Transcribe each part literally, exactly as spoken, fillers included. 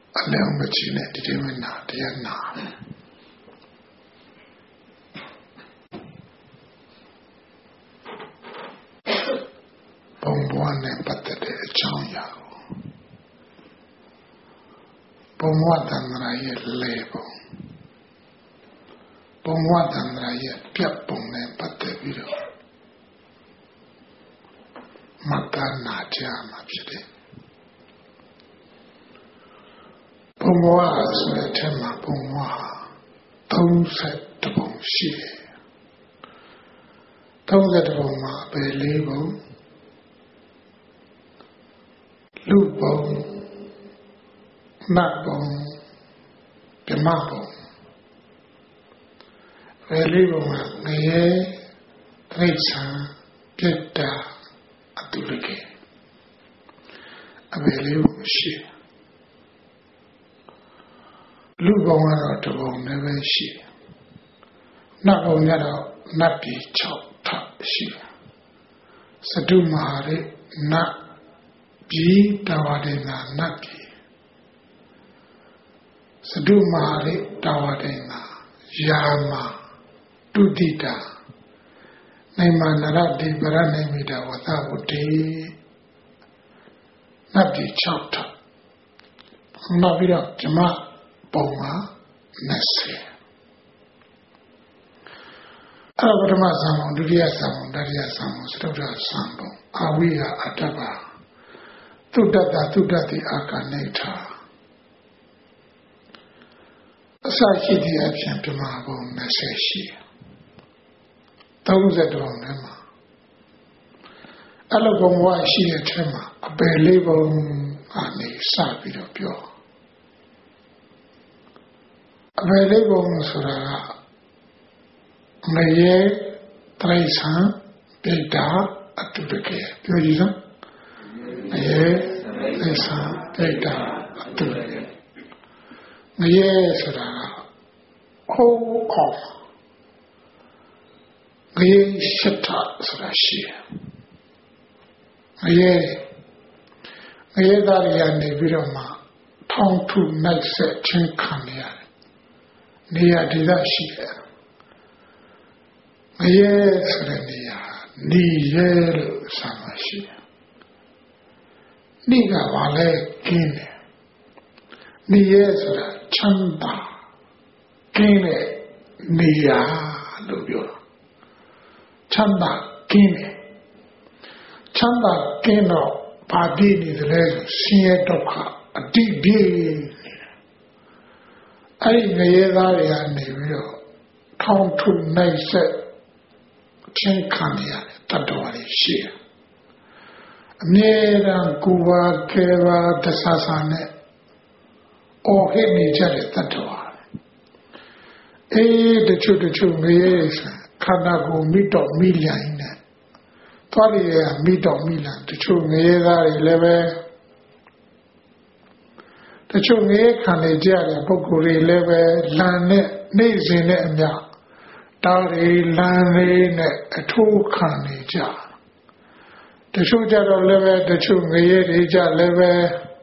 အလျောင်းမချင်တဲ့ဒီတိမနာတရားနာဘုံဘဝနဲ့ပတ်သက်တဲ့အကြောင်းအရာကိုဘုံဘဝတန်ត្រာရဲ့လေပုံဘုံဘဝတန်ត្រာရဲ့ပြတ်ပုံနဲ့ပတ်သက်ပြီးတော့မတ္တနာကြမှာဖြစ်တယ်ဘုံဘဝဆိုတဲ့ထဲမှာဘုံဘဝသုံးဆယ်တပုံရှိတယ်သုံးဆယ်တပုံမှာပဲလေးပုံလူပုံနတ်ပုံဓမ္မပုံပဲလေးပုံကငရဲတိရစ္ဆာန်ပြတ္တာအတုလကေအပဲလေးပုံရှိလူပုံကတော့တပုံလည်းပဲရှိနတ်ပုံကတော့နတ်ပြည်၆ထပ်ရှိစတုမဟာရိနတ်ပြည်တဝဒေနာနတ်ပြည်စတုမဟာရိတဝဒေနာယာမတုတိတာနိုင်မနရတိပရဏိမိတာဝသဝတိနတ်ပြည်၆ထပ်နောက်ပြီးတော့ဓမ္မပုံမှာ၂၀အဲ့ပထမဇံပုံဒုတိယဇံပုံတတိယဇံပုံစတုတ္ထဇံပုံအာဝိယအတ္တပါသုတ္တတသုတ္တတိအာကနိဋ္ဌာအစရှိတဲ့အဖြစ်ဓမ္မပုံ၂၀ရှိ၃၁ပုံထဲမှာအဲ့လိုဘုံဘဝရှိတဲ့ထဲမှာအပယ်လေးပုံကနေစပြီးတော့ပြောအပယ်လေးပုံဆိုတာကငရဲတိရစ္ဆာန်ပိဋ္ဌာအတုတကေပြောကြည့်စမ်းငရဲတိရစ္ဆာန်ပိဋ္ဌာအတုတကေငရဲဆိုတာကဟိုးအောင်ငရဲရှစ်ထဆိုတာရှိတယ်ငရဲငရဲသားတွေကနေပြီးတော့မှထောင်ထုနိုင်ဆက်ချင်းခံရတယ်နေရာဒေသရှိတယ်ငရဲဆိုတဲ့နေရာနေရဲလို့ဆိုမှရှိတယ်နေကဘာလဲကင်းတယ်နေရဲဆိုတာချမ်းသာကင်းတဲ့နေရာလို့ပြောတာချမ်းသာကင်းတယ်ချမ်းသာကင်းတော့ဘာတည်နေတယ်လဲဆင်းရဲဒုက္ခအတိပြေအဲ့ဒီငရဲသားတွေကနေပြီးတော့ထောင်ထုနိုင်ဆက်ချင်းခံရတယ်တတ္တဝါတွေရှိတယ်အမြဲတမ်းကိုယ်ပါခဲပါတဆဆာနဲ့အော်ဟစ်နေကြတဲ့တတ္တဝါအေးတချို့တချို့ငရဲခန္ဓာကိုယ်မိတော့မိလျင်နဲ့သွားရမိတော့မိလန်တချို့ငရဲသားတွေလည်းပဲတချို့ငရဲခံနေကြတဲ့ပုဂ္ဂိုလ်တွေလည်းပဲလမ်းနဲ့နေစဉ်နဲ့အမျှတားရီလမ်းလေးနဲ့အထိုးခံနေကြတချို့ကြတော့လည်းပဲတချို့ငရဲတွေကြလည်းပဲ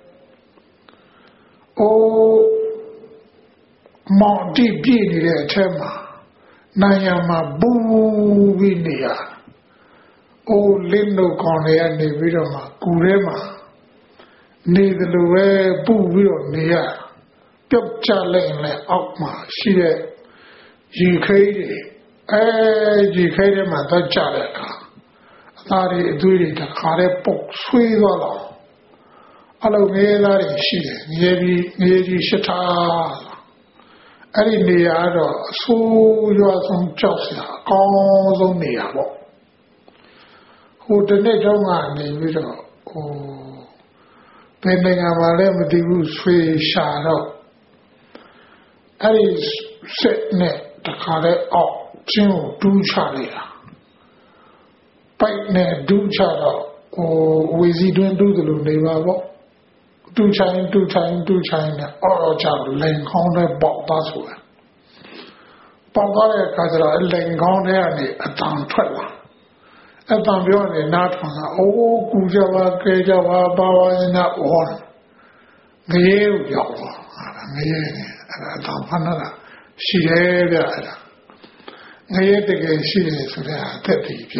အိုးမောင်တိပြည့်နေတဲ့အထက်မှာနိုင်ရမှာဘူပြီးနေရအိုးလင်းတို့ကောင်းတွေကနေပြီးတော့မှကူထဲမှာနေတယ်လို့ပဲပူပြီးတော့နေရပြုတ်ချလိုက်ရင်အောက်မှာရှိတဲ့ရေခဲတွေအဲရေခဲထဲမှာတော့ကြတဲ့အခါအသားတွေအသွေးတွေတခါတည်းပုတ်ဆွေးသွားတော့အလုံးငယ်သားတွေရှိတယ်ငယ်ပြီးငယ်ကြီးရှစ်ထားအဲ့ဒီနေရာတော့အဆိုးရွားဆုံးကြောက်စရာအကောင်းဆုံးနေရာပေါ့ဟိုတနေ့တော့ကနေပြီးတော့ဟိုဘယ်နိုင်ငံမှာလဲမသိဘူးဆွေရှာတော့အဲ့ဒီစက်နဲ့တခါတည်းအောက်ချင်းကိုတူးချလိုက်တာပိုက်နဲ့ဒူးချတော့ဟိုဝေစီတွင်းတူးသလိုနေပါပေါ့တူးချိုင်းတူးချိုင်းတူးချိုင်းနဲ့အော်တော့ချလိန်ခေါင်းနဲ့ပေါက်သွားဆိုတာပေါက်သွားတဲ့အခါကျတော့လိန်ခေါင်းထဲကနေအတန်ထွက်လာအတန်ပြောနေနားထောင်တာအိုးကူကြပါကဲကြပါဘာဝနာဟောငရေကိုရောက်တော့ငရေအဲ့ဒါအတောင်ဖန်တာရှိတယ်ဗျအဲ့ဒါငရေတကယ်ရှိတယ်ဆိုတဲ့အသက်တည်ပြ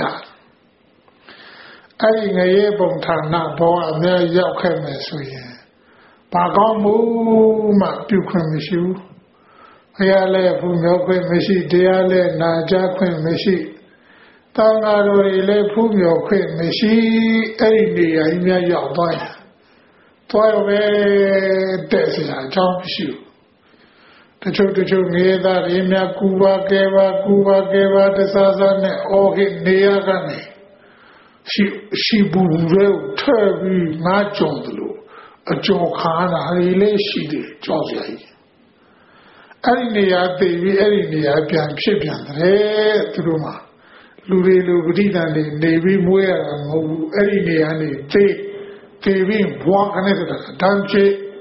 အဲ့ဒီငရေပုံဌာနဘောအများရောက်ခဲ့မယ်ဆိုရင်ဘာကောင်းမှုမှပြုခွင့်မရှိဘူးဘုရားလည်းဘုမြောခွင့်မရှိတရားလည်းနာကြားခွင့်မရှိတန်ဃာတော်တွေလည်းဘုမြောခွင့်မရှိအဲ့ဒီနေရာကြီးများရောက်သွားရင်သွားရပဲတဲ့စရာအကြောင်းမရှိဘူးတချို့တချို့ငရေသားတွေများကူပါကဲပါကူပါကဲပါတစားစားနဲ့အော်ဟစ်နေရကနေရှိရှိဘူးတွေထဲပြီးငါကြုံတယ်လို့အကျော်ခါတာလေးရှိတယ်ကြောက်စရာကြီးအဲ့ဒီနေရာသိပြီးအဲ့ဒီနေရာပြန်ဖြစ်ပြန်တယ်သူတို့မှာလူတွေလူပဋိသန္ဓေနေပြီးမွေးရတာမဟုတ်ဘူးအဲ့ဒီနေရာနေသိသိပြီးဘွားကနေတန်းချေ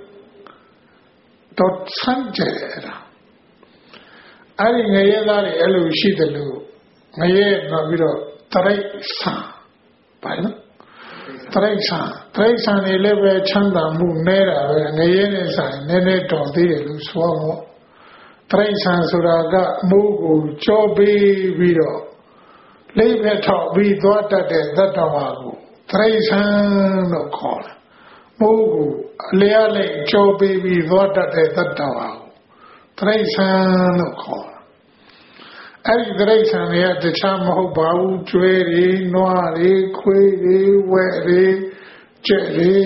တော့ဆန်းကြတယ်အဲ့ဒါအဲ့ဒီငရေသားတွေအဲ့လိုရှိတယ်လို့ငရေနောက်ပြီးတော့တရိတ်ဆာဘာလဲတရိတ်ဆာတရိတ်ဆာနေလည်းပဲချမ်းသာမှုနဲတာပဲငရေနဲ့ဆိုင်နည်းနည်းတော်သေးတယ်လို့ဆိုတော့တရိတ်ဆာဆိုတာကအမိုးကိုကြောပေးပြီးတော့လိမ့်ပဲထောက်ပြီးသွားတတ်တဲ့သတ္တဝါကိုတရိတ်ဆာလို့ခေါ်တယ်မိုးကိုအလျားလိုက်ကြောပေးပြီးသွားတတ်တဲ့သတ္တဝါကိုတရိတ်ဆာလို့ခေါ်တယ်အဲ့ဒီတရိတ်ဆာတွေကတခြားမဟုတ်ပါဘူးကျွဲတွေနွားတွေခွေးတွေဝဲတွေကြက်တွေ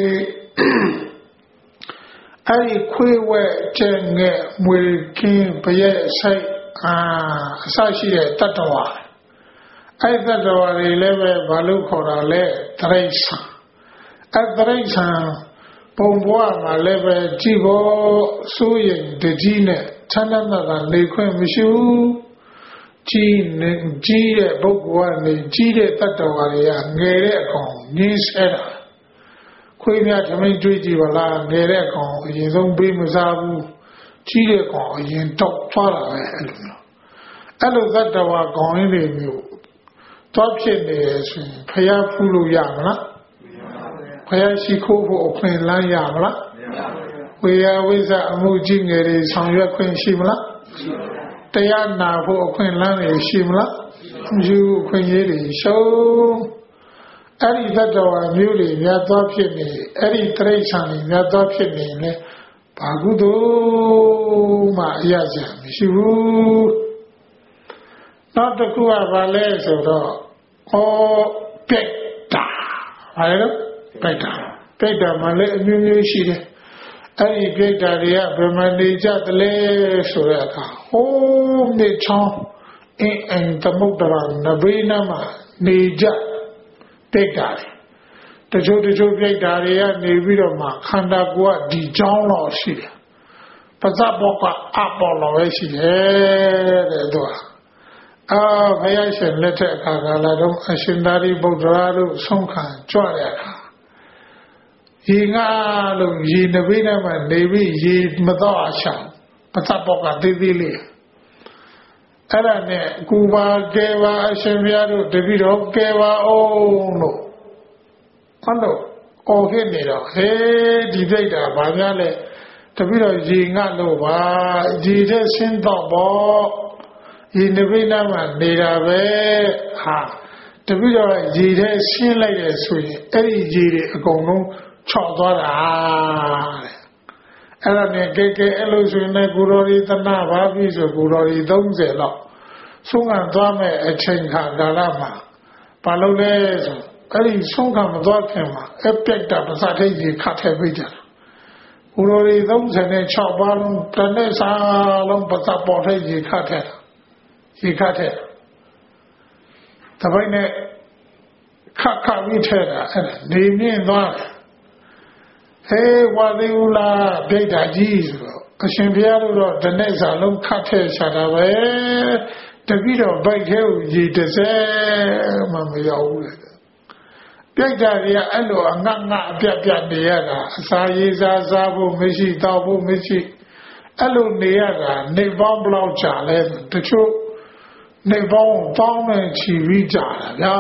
အဲ့ဒီခွေးဝဲကြက်ငယ်မွေကင်းပရဲ့ဆိုင်အာအစရှိတဲ့တတ္တဝါအဲ့တတ္တဝါတွေလည်းပဲဘာလို့ခေါ်တာလဲတရိတ်ဆာအဲ့တရိတ်ဆာပုံဘွားမှာလည်းပဲကြည်ဖို့စိုးရင်တကြီးနဲ့ချမ်းသာတာနေခွင့်မရှိဘူးကြီးနေကြီးတဲ့ပုဂ္ဂိုလ်ကနေကြီးတဲ့တတ္တဝါတွေကငယ်တဲ့အကောင်ငင်းဆဲတာခွေးများထမင်းကျွေးကြည့်ပါလားငယ်တဲ့အကောင်အရင်ဆုံးပေးမစားဘူးကြီးတဲ့ကောင်အရင်တောက်သွားတာပဲအဲ့လိုမျိုးအဲ့လိုတတ္တဝါကောင်ရင်းတွေမျိုးသွားဖြစ်နေဆိုရင်ဖျားဖူးလို့ရမလားဖျားရှိခိုးဖို့အခွင့်လန်းရမလားဝေယဝိဇ္ဇအမှုကြီးငယ်တွေဆောင်ရွက်ခွင့်ရှိမလားတရားနာဖို့အခွင့်လန်းတွေရှိမလားမရှိဘူးအခွင့်အရေးတွေရှုံးအဲ့ဒီတတ္တဝါမျိုးတွေများသွားဖြစ်နေအဲ့ဒီတိရစ္ဆာန်တွေများသွားဖြစ်နေလေဘာကုသိုလ်မှအရကြမရှိဘူးနောက်တစ်ခုကဘာလဲဆိုတော့ဩပြိတ္တာဘာလဲပြိတ္တာပြိတ္တာမှလည်းအမျိုးမျိုးရှိတယ်အဲ့ဒီပြိတ္တာတွေကဘယ်မှာနေကြသလဲဆိုတဲ့အခါဟိုးမြေချောင်းအင်းအင်းသမုဒ္ဒရာနဘေးနားမှာနေကြပြိတ္တာတွေတချို့တချို့ပြိတ္တာတွေကနေပြီးတော့မှခန္ဓာကိုယ်ကဒီချောင်းတော့ရှိတယ်ပဇတ်ဘောကအပေါ်လောပဲရှိတယ်တဲ့သူကအာဘုရားရှင်လက်ထက်အခါကာလတော့အရှင်သာရိပုတ္တရာတို့ဆုံးခံကြွတဲ့အခါရေငါလို့ရေနဘေးထဲမှာနေပြီးရေမတော့အချောင်းပသဘောကသေးသေးလေးအဲ့ဒါနဲ့ကူပါကဲပါအရှင်ဘုရားတို့တပည့်တော်ကဲပါအောင်လို့ဟုတ်လို့အော်ခဲ့နေတော့ဟေးဒီပြိတ္တာဘာများလဲတပည့်တော်ရေငါလို့ပါဒီတဲ့ဆင်းတော့ပေါ့ဒီနဗိနာမှာနေတာပဲဟာတပည့်တော်ရေထဲဆင်းလိုက်တယ်ဆိုရင်အဲ့ဒီရေတွေအကုန်လုံးချော့သွားတာတဲ့အဲ့ဒါနဲ့ကဲကဲအဲ့လိုဆိုရင်လည်းကိုတော်ဒီသနာပါပြီဆိုကိုတော်ဒီသုံးဆယ်လောက်ဆုံးခံသွားမဲ့အချိန်ခါကာလမှာဘာလို့လဲဆိုအဲ့ဒီဆုံးခံမသွားခင်မှာအပြက်တာပစာထိတ်ကြီးခတ်ထဲပေးကြတာကိုတော်ဒီသုံးဆယ်နဲ့၆ပါးလုံးတစ်နေ့စာလုံးပစာပေါ်ထိတ်ကြီးခတ်ထဲရေခတ်ထဲတပိုက်နဲ့ခတ်ခတ်ပြီးထဲတာအဲ့ဒါနေမြင့်သွားတယ်ဟေးဝါသေးဦးလားပြိတ္တာကြီးဆိုတော့အရှင်ဘုရားတို့တော့တနေ့စာလုံးခတ်ထဲရှာတာပဲတပည့်တော်ဗိုက်ထဲကိုရေတစ်စဲမှမရောက်ဘူးလေပြိတ္တာတွေကအဲ့လိုအငတ်ငတ်အပြတ်ပြတ်နေရတာအစာရေးစားစားဖို့မရှိတောက်ဖို့မရှိအဲ့လိုနေရတာနေပေါင်းဘလောက်ကြာလဲတချို့နေပေါင်းပေါင်းနဲ့ချီပြီးကြာတာဗျာ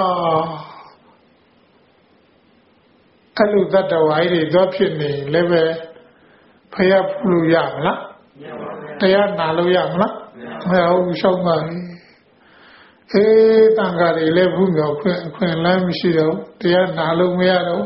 အဲ့လိုတတ္တဝါတွေတော့ဖြစ်နေလည်းပဲဖျက်လို့ရမလားတရားနာလို့ရမလားမရဘူးရှောင်းပါပြီအေးတန်ခါတွေလည်းဘူးမြောက်ခွင့်အခွင့်လမ်းမရှိတော့တရားနာလို့မရတော့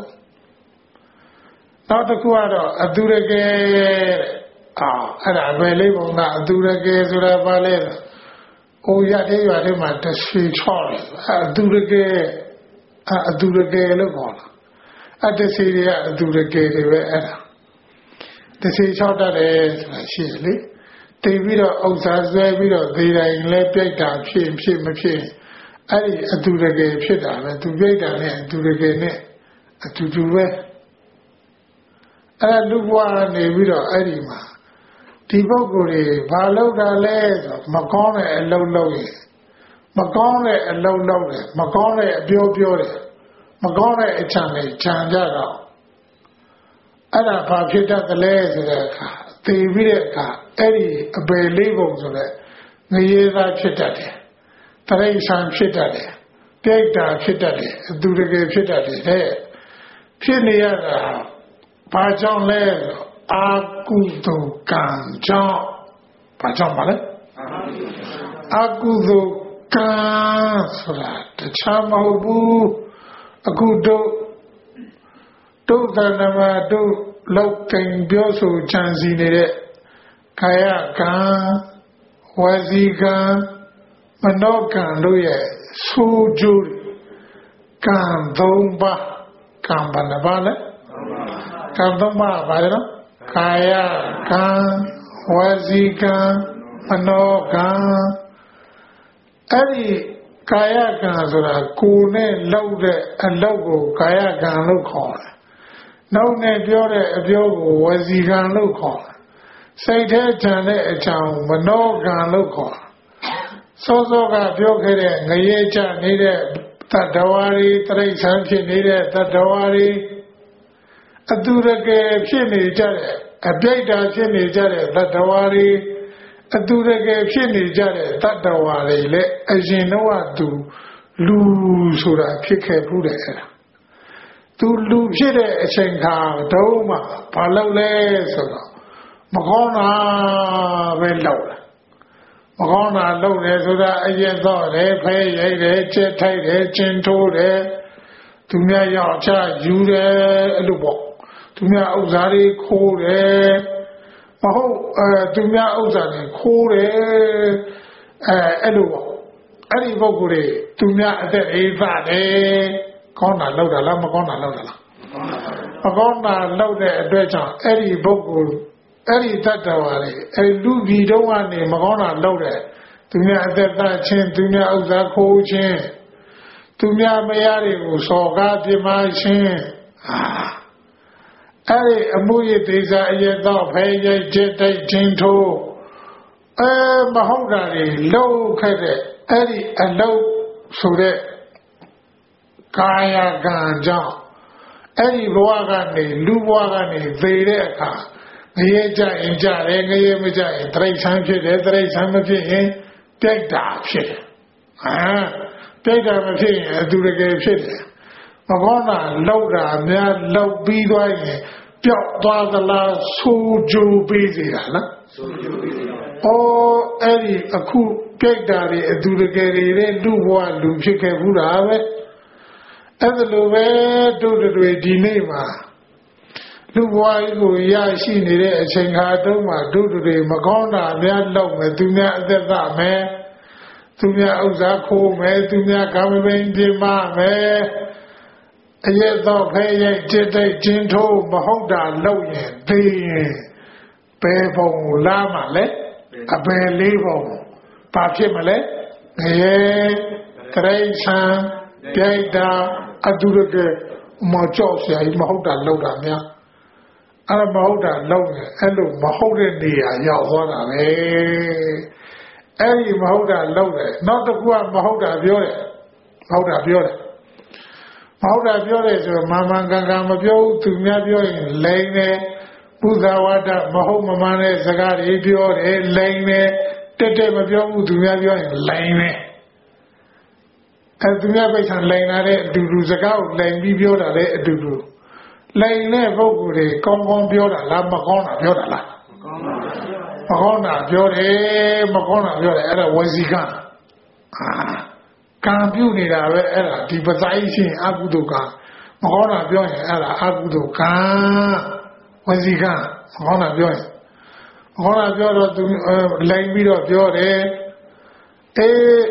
နောက်တစ်ခုကတော့အတူရကဲအာအဲ့ဒါပဲလေးပုံကအတူရကဲဆိုတာဘာလဲအိုရတဲ့ရွာထဲမှာတရှိချော့တယ်အတူရကဲအတူရကဲလို့ခေါ်တာအတစီတွေကအတူရကဲတွေပဲအဲ့ဒါတစီချော့တတ်တယ်ဆိုတာရှိတယ်လေတည်ပြီးတော့ဥစ္စာဆွဲပြီးတော့ဒေတိုင်းလည်းပြိုက်တာဖြစ်ဖြစ်မဖြစ်အဲ့ဒီအတူရကဲဖြစ်တာပဲသူပြိုက်တာနဲ့အတူရကဲနဲ့အတူတူပဲအဲ့လူဘဝနေပြီးတော့အဲ့ဒီမှာဒီပုဂ္ဂိုလ်တွေဘာလုပ်တာလဲဆိုမကောင်းတဲ့အလုပ်လုပ်ရင်မကောင်းတဲ့အလုပ်လုပ်တယ်မကောင်းတဲ့အပြောပြောတယ်မကောင်းတဲ့အချမ်းတွေခြံကြတော့အဲ့ဒါဘာဖြစ်တတ်တယ်လဲဆိုတဲ့အခါသိပြီးတဲ့အခါအဲ့ဒီအပေလေးပုံဆိုတဲ့ငရေသားဖြစ်တတ်တယ်တရိษံဖြစ်တတ်တယ်ပြိတ္တာဖြစ်တတ်တယ်အတူတကယ်ဖြစ်တတ်တယ်တဲ့ဖြစ်နေရတာဘာကြောင့်လဲအာကုသိုလ်ကံကြောင့်ဘာကြောင့်ပါလဲအာကုသိုလ်ကံဆိုတာတခြားမဟုတ်ဘူးအခုတို့တို့သဏ္ဍာန်တို့လောက်ကင်ပြောဆိုချမ်းစီနေတဲ့ကာယကံဝစီကံမနောကံတို့ရဲ့ဆိုးကျိုးကံသုံးပါးကံဘာနဲ့ပါလဲကံသုံးပါးပါလေနော်ကာယကံဝစီကံမနောကံအဲ့ဒီကာယကံဆိုတာကိုယ်နဲ့လုပ်တဲ့အလုပ်ကိုကာယကံလို့ခေါ်တယ်။နောက်နဲ့ပြောတဲ့အပြောကိုဝစီကံလို့ခေါ်တယ်။စိတ်ထဲထန်တဲ့အကြောင်းမနောကံလို့ခေါ်တယ်။စောစောကပြောခဲ့တဲ့ငရေချနေတဲ့တတ္တဝါတွေတရိษံဖြစ်နေတဲ့တတ္တဝါတွေအတူတကယ်ဖြစ်နေကြတဲ့အပြိတ္တာဖြစ်နေကြတဲ့တတ္တဝါတွေအတူတကယ်ဖြစ်နေကြတဲ့တတ္တဝါတွေလည်းအရင်တော့သူလူဆိုတာဖြစ်ခဲ့ဘူးတဲ့အဲ့ဒါသူလူဖြစ်တဲ့အချိန်ခါတော့မှဘာလုပ်လဲဆိုတော့မကောင်းတာပဲလုပ်တယ်မကောင်းတာလုပ်တယ်ဆိုတာအရင်တော့လေဖဲရိုက်တယ်ကြက်ထိုက်တယ်ကျင်းထိုးတယ်သူများရောက်ချယူတယ်အဲ့လိုပေါ့သူများဥစ္စာတွေခိုးတယ်မဟုတ်အဲသူများဥစ္စာတွေခိုးတယ်အဲအဲ့လိုပေါ့အဲ့ဒီပုဂ္ဂိုလ်တွေသူများအသက်အေးပါတယ်ကောင်းတာလောက်တာလားမကောင်းတာလောက်တာလားမကောင်းတာလောက်တဲ့အတွက်ကြောင့်အဲ့ဒီပုဂ္ဂိုလ်အဲ့ဒီတတ္တဝါတွေအဲ့လူပြည်တုံးကနေမကောင်းတာလောက်တဲ့သူများအသက်သားချင်းသူများဥစ္စာခိုးချင်းသူများမရတွေကိုစော်ကားပြမချင်းအာအဲ့ဒီအမှုရဒေသအရတော့ဖဲရိုက်ချက်တိုက်ချင်းထိုးအဲမဟုတ်တာတွေလောက်ခဲ့တဲ့အဲ့ဒီအလောက်ဆိုတဲ့ကာယကံကြောင့်အဲ့ဒီဘဝကနေလူဘဝကနေသေတဲ့အခါငရေကြရင်ကြတယ်ငရေမကြရင်တရိษံဖြစ်တယ်တရိษံမဖြစ်ရင်ပြိတ္တာဖြစ်တယ်အာပြိတ္တာမဖြစ်ရင်အတူတကယ်ဖြစ်တယ်မကောင်းတာလောက်တာများလောက်ပြီးသွားရင်ပျောက်သွားသလားဆိုးကြိုးပေးစီတာလားဆိုးကြိုးပေးစီတာဩအဲ့ဒီအခုပြိတ္တာတွေအတူတကယ်တွေလူဘဝလူဖြစ်ခဲ့ဘူးတာပဲအဲ့ဒါလိုပဲတို့တွေဒီနေ့မှာလူဘဝကြီးကိုရရှိနေတဲ့အချိန်ခါတုန်းမှာတို့တွေမကောင်းတာများလောက်မယ်သူများအသက်သမယ်သူများဥစ္စာခိုးမယ်သူများကာမဘိန်းပြမမယ်အရက်တော့ဖဲရိုက်จิตတိုက်ကျင်းထိုးမဟုတ်တာလောက်ရင်သိရင်ဘယ်ပုံကိုလာမှလဲအပယ်လေးပုံဘာဖြစ်မလဲငရေတရိษံပြိတ္တာအတူတကယ်မကြောက်စရာကြီးမဟုတ်တာလောက်တာများအဲ့မဟုတ်တာလောက်ရင်အဲ့လိုမဟုတ်တဲ့နေရာရောက်သွားတာပဲအဲ့ဒီမဟုတ်တာလောက်တယ်နောက်တစ်ခုကမဟုတ်တာပြောတယ်မဟုတ်တာပြောတယ်မဟုတ်တာပြောတယ်ဆိုတော့မာမန်ကန်ကန်မပြောဘူးသူများပြောရင်လိန်တယ်ပုဇာဝတ္တမဟုတ်မမှန်တဲ့စကားတွေပြောတယ်လိန်တယ်တက်တက်မပြောဘူးသူများပြောရင်လိန်တယ်အဲသူများပိတ်ဆံလိန်လာတဲ့အတူတူစကားကိုလိန်ပြီးပြောတာလေအတူတူလိန်တဲ့ပုဂ္ဂိုလ်တွေကောင်းကောင်းပြောတာလားမကောင်းတာပြောတာလားမကောင်းတာပြောတယ်မကောင်းတာပြောတယ်အဲ့ဒါဝစီကံအာကံပြုနေတာပဲအဲ့ဒါဒီပဇာယိရှင်အကုသိုလ်ကမကောင်းတာပြောရင်အဲ့ဒါအကုသိုလ်ကံဝစီကံမကောင်းတာပြောရင်မကောင်းတာပြောတော့သူလိန်ပြီးတော့ပြောတယ်အေး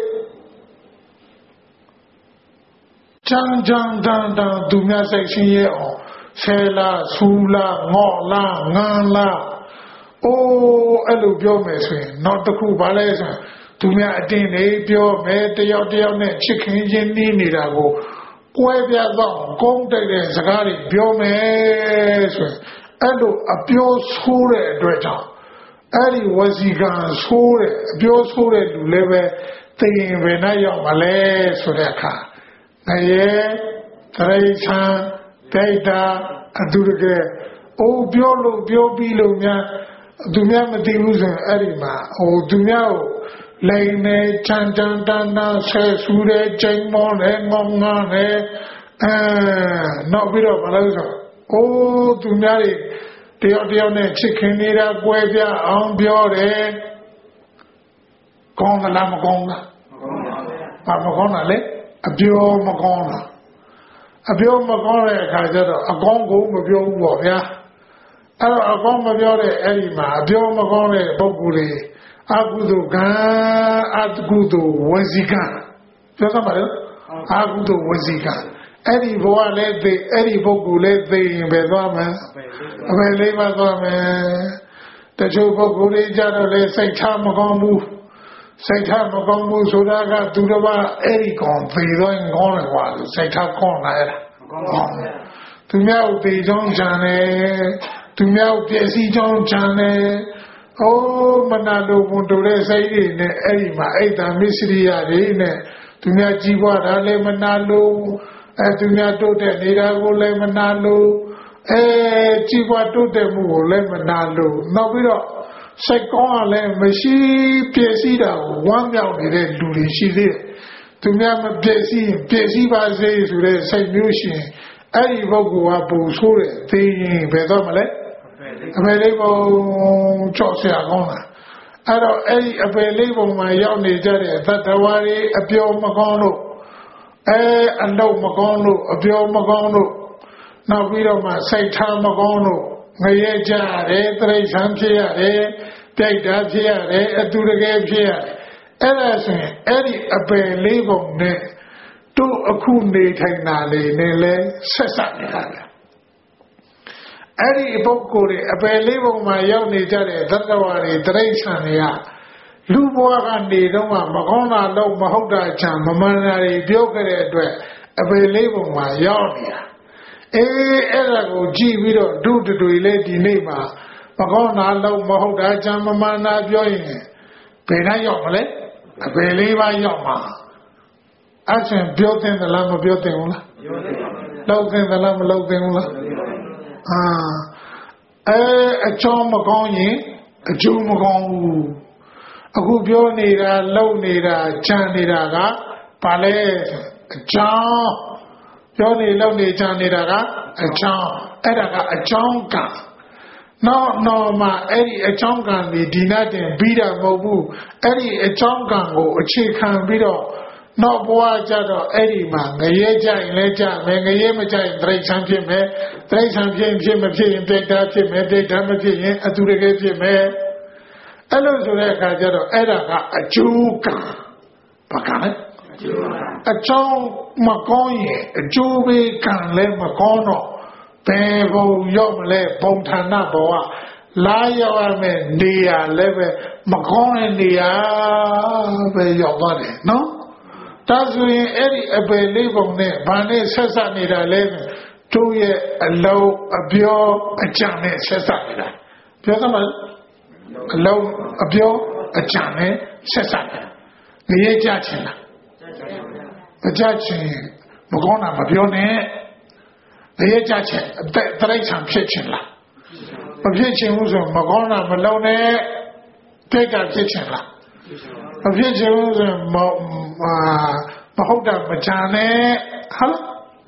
ချမ်းချမ်းတန်တန်သူများစိတ်ရှင်းရအောင်ဆဲလားဆူလားငေါ့လားငန်းလားအိုးအဲ့လိုပြောမယ်ဆိုရင်နောက်တစ်ခုဘာလဲဆိုရင်သူများအတင်းနေပြောမယ်တယောက်တယောက်နဲ့ချစ်ခင်ချင်းနေနေတာကိုကွဲပြားတော့ကုန်းတိုက်တဲ့စကားတွေပြောမယ်ဆိုရင်အဲ့လိုအပြောဆိုးတဲ့အတွက်ကြောင့်အဲ့ဒီဝစီကံဆိုးတဲ့အပြောဆိုးတဲ့လူလည်းပဲသိရင်ဘယ်နဲ့ရောက်မလဲဆိုတဲ့အခါငရဲတရိษံဒိဋ္ဌာအတူတကယ်အိုးပြောလို့ပြောပြီးလို့များသူများမသိဘူးဆိုရင်အဲ့ဒီမှာဟိုသူများကိုလိန်နေချမ်းချမ်းတန်တန်ဆဲဆူတဲ့ချိန်မောတဲ့ငေါငါနဲ့အဲနောက်ပြီးတော့ဘာလို့ဆိုအိုးသူများတွေတယောက်တယောက်နဲ့ချစ်ခင်နေတာကြွယ်ပြအောင်ပြောတယ်ကောင်းသလားမကောင်းလားဘာမကောင်းတာလဲအပြောမကောင်းတာအပြောမကောင်းတဲ့အခါကျတော့အကောင်းကိုမပြောဘူးပေါ့ဗျာအဲ့တော့အကောင်းမပြောတဲ့အဲ့ဒီမှာအပြောမကောင်းတဲ့ပုဂ္ဂိုလ်တွေအကုသိုလ်ကံအကုသိုလ်ဝစီကံပြောသမှာလေအကုသိုလ်ဝစီကံအဲ့ဒီဘဝလည်းသိအဲ့ဒီပုဂ္ဂိုလ်လည်းသိရင်ပဲသွားမယ်အပဲလေးပါသွားမယ်တချို့ပုဂ္ဂိုလ်တွေကြတော့လေစိတ်ထားမကောင်းဘူးစိတ်ထားမကောင်းဘူးဆိုတာကသူတော်ဘာအဲ့ဒီကောင်ဖေတော့ကောင်းတယ်ကွာစိတ်ထားကောင်းလာရတာကောင်းတယ်သူများဥပေကြောင်းကြံတယ်သူများပျက်စီးကြောင်းကြံတယ်အိုးမနာလိုဝန်တိုတဲ့စိတ်တွေနဲ့အဲ့ဒီမှာအိတ်တံမစ္စရိယတွေနဲ့သူများကြီးပွားတာလည်းမနာလိုအဲသူများတိုးတက်နေတာကိုလည်းမနာလိုအဲကြီးပွားတိုးတက်မှုကိုလည်းမနာလိုနောက်ပြီးတော့စိတ်ကောင်းရလဲမရှိပြည့်စည်တာကိုဝမ်းမြောက်နေတဲ့လူတွေရှိသေးတယ်သူများမပြည့်စည်ပြည့်စည်ပါစေဆိုတဲ့စိတ်မျိုးရှင်အဲ့ဒီပုဂ္ဂိုလ်ကပုံဆိုးတယ်သိရင်ဘယ်တော့မလဲအပေလေးပုံချော့ဆရာကောင်းတာအဲ့တော့အဲ့ဒီအပေလေးပုံမှာရောက်နေကြတဲ့သတ္တဝါတွေအပြောမကောင်းလို့အဲအလုံးမကောင်းလို့အပြောမကောင်းလို့နောက်ပြီးတော့မှစိတ်ထားမကောင်းလို့ငရဲကြရတယ်တိရစ္ဆာန်ဖြစ်ရတယ်ပြိုက်တာဖြစ်ရတယ်အတူတကယ်ဖြစ်ရတယ်အဲ့ဒါဆိုရင်အဲ့ဒီအပယ်လေးပုံနဲ့တို့အခုနေထိုင်တာလေးနဲ့လဲဆက်ဆက်နေတာလေအဲ့ဒီပုဂ္ဂိုလ်တွေအပယ်လေးပုံမှာရောက်နေကြတဲ့သတ္တဝါတွေတိရစ္ဆာန်တွေကလူဘဝကနေတော့မှမကောင်းတာလို့မဟုတ်တာချမ်းမမှန်တာတွေပြောခဲ့တဲ့အတွက်အပယ်လေးပုံမှာရောက်နေတာအေးအဲ့ဒါကိုကြည့်ပြီးတော့ဒုတူတွေလည်းဒီနေ့မှာမကောင်းတာလို့မဟုတ်တာချမ်းမမှန်တာပြောရင်ဘယ်နှရောက်မလဲအပယ်လေးပါရောက်မှာအဲ့ဆိုရင်ပြောတဲ့သလားမပြောတဲ့ဘူးလားပြောတဲ့သလားမလုပ်တဲ့ဘူးလားအာအဲအချောင်းမကောင်းရင်အကျိုးမကောင်းဘူးအခုပြောနေတာလုပ်နေတာကြံနေတာကဘာလဲအကြောင်းပြောနေလုပ်နေကြံနေတာကအကြောင်းအဲ့ဒါကအကြောင်းကနောက်တော့မှအဲ့ဒီအကြောင်းကံဒီဒီနာတင်ပြီးတာမဟုတ်ဘူးအဲ့ဒီအကြောင်းကံကိုအခြေခံပြီးတော့နောက်ဘဝကြတော့အဲ့ဒီမှာငရဲကြရင်လည်းကြမယ်ငရဲမကြရင်တိရစ္ဆာန်ဖြစ်မယ်တိရစ္ဆာန်ဖြစ်ဖြစ်မဖြစ်ရင်ပြိတ္တာဖြစ်မယ်ပြိတ္တာမဖြစ်ရင်အတူတကယ်ဖြစ်မယ်အဲ့လိုဆိုတဲ့အခါကျတော့အဲ့ဒါကအကျိုးကံဘာကံလဲအကြောင်းမကောင်းရင်အကျိုးပေးကံလည်းမကောင်းတော့ဘယ်ဘုံရောက်မလဲဘုံဌာနဘဝလာရောက်ရမယ်နေရာလည်းပဲမကောင်းတဲ့နေရာပဲရောက်သွားတယ်နော်ဒါဆိုရင်အဲ့ဒီအပယ်လေးပုံနဲ့ဘာနဲ့ဆက်ဆက်နေတာလဲတို့ရဲ့အလုံးအပြောအကြံနဲ့ဆက်ဆက်နေတာပြောသမှာအလုံးအပြောအကြံနဲ့ဆက်ဆက်တယ်နေရကြချင်လားမကြချင်မကောင်းတာမပြောနဲ့နေရကြချင်အသက်တရိစ္ဆာန်ဖြစ်ချင်လားမဖြစ်ချင်ဘူးဆိုမကောင်းတာမလုံးနဲ့ပြိတ္တာဖြစ်ချင်လားမဖြစ်ချင်ဘူးဆိုမမဟုတ်တာမကြံနဲ့ဟာ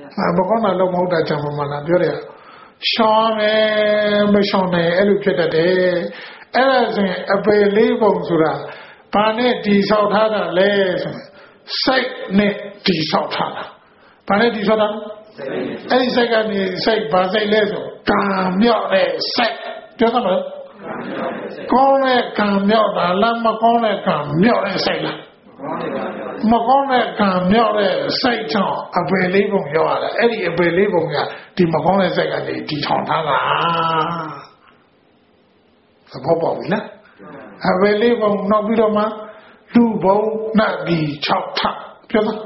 မကောင်းတာလုံးမဟုတ်တာကြောင့်မှလားပြောတယ်ရှောင်းမယ်မရှောင်းနဲ့အဲ့လိုဖြစ်တတ်တယ်အဲ့ဒါဆိုရင်အပေလေးပုံဆိုတာဘာနဲ့တိဆောက်ထားတာလဲဆိုရင်စိတ်နဲ့တိဆောက်ထားတာဘာနဲ့တိဆောက်တာအဲ့ဒီစိတ်ကနေစိတ်ဘာစိတ်လဲဆိုကံမြော့တဲ့စိတ်ပြောသမလားကောင်းတဲ့ကံမြော့တာလားမကောင်းတဲ့ကံမြော့တဲ့စိတ်လားမကောင်းတဲ့ကံမြော့တဲ့စိတ်ကြောင့်အပေလေးပုံရောက်ရတာအဲ့ဒီအပေလေးပုံကဒီမကောင်းတဲ့စိတ်ကနေဒီထောင်ထားတာသဘောပေါက်ပြီလားအပေလေးပုံနောက်ပြီးတော့မှလူဘုံနတ်ဒီ၆ထပြောသ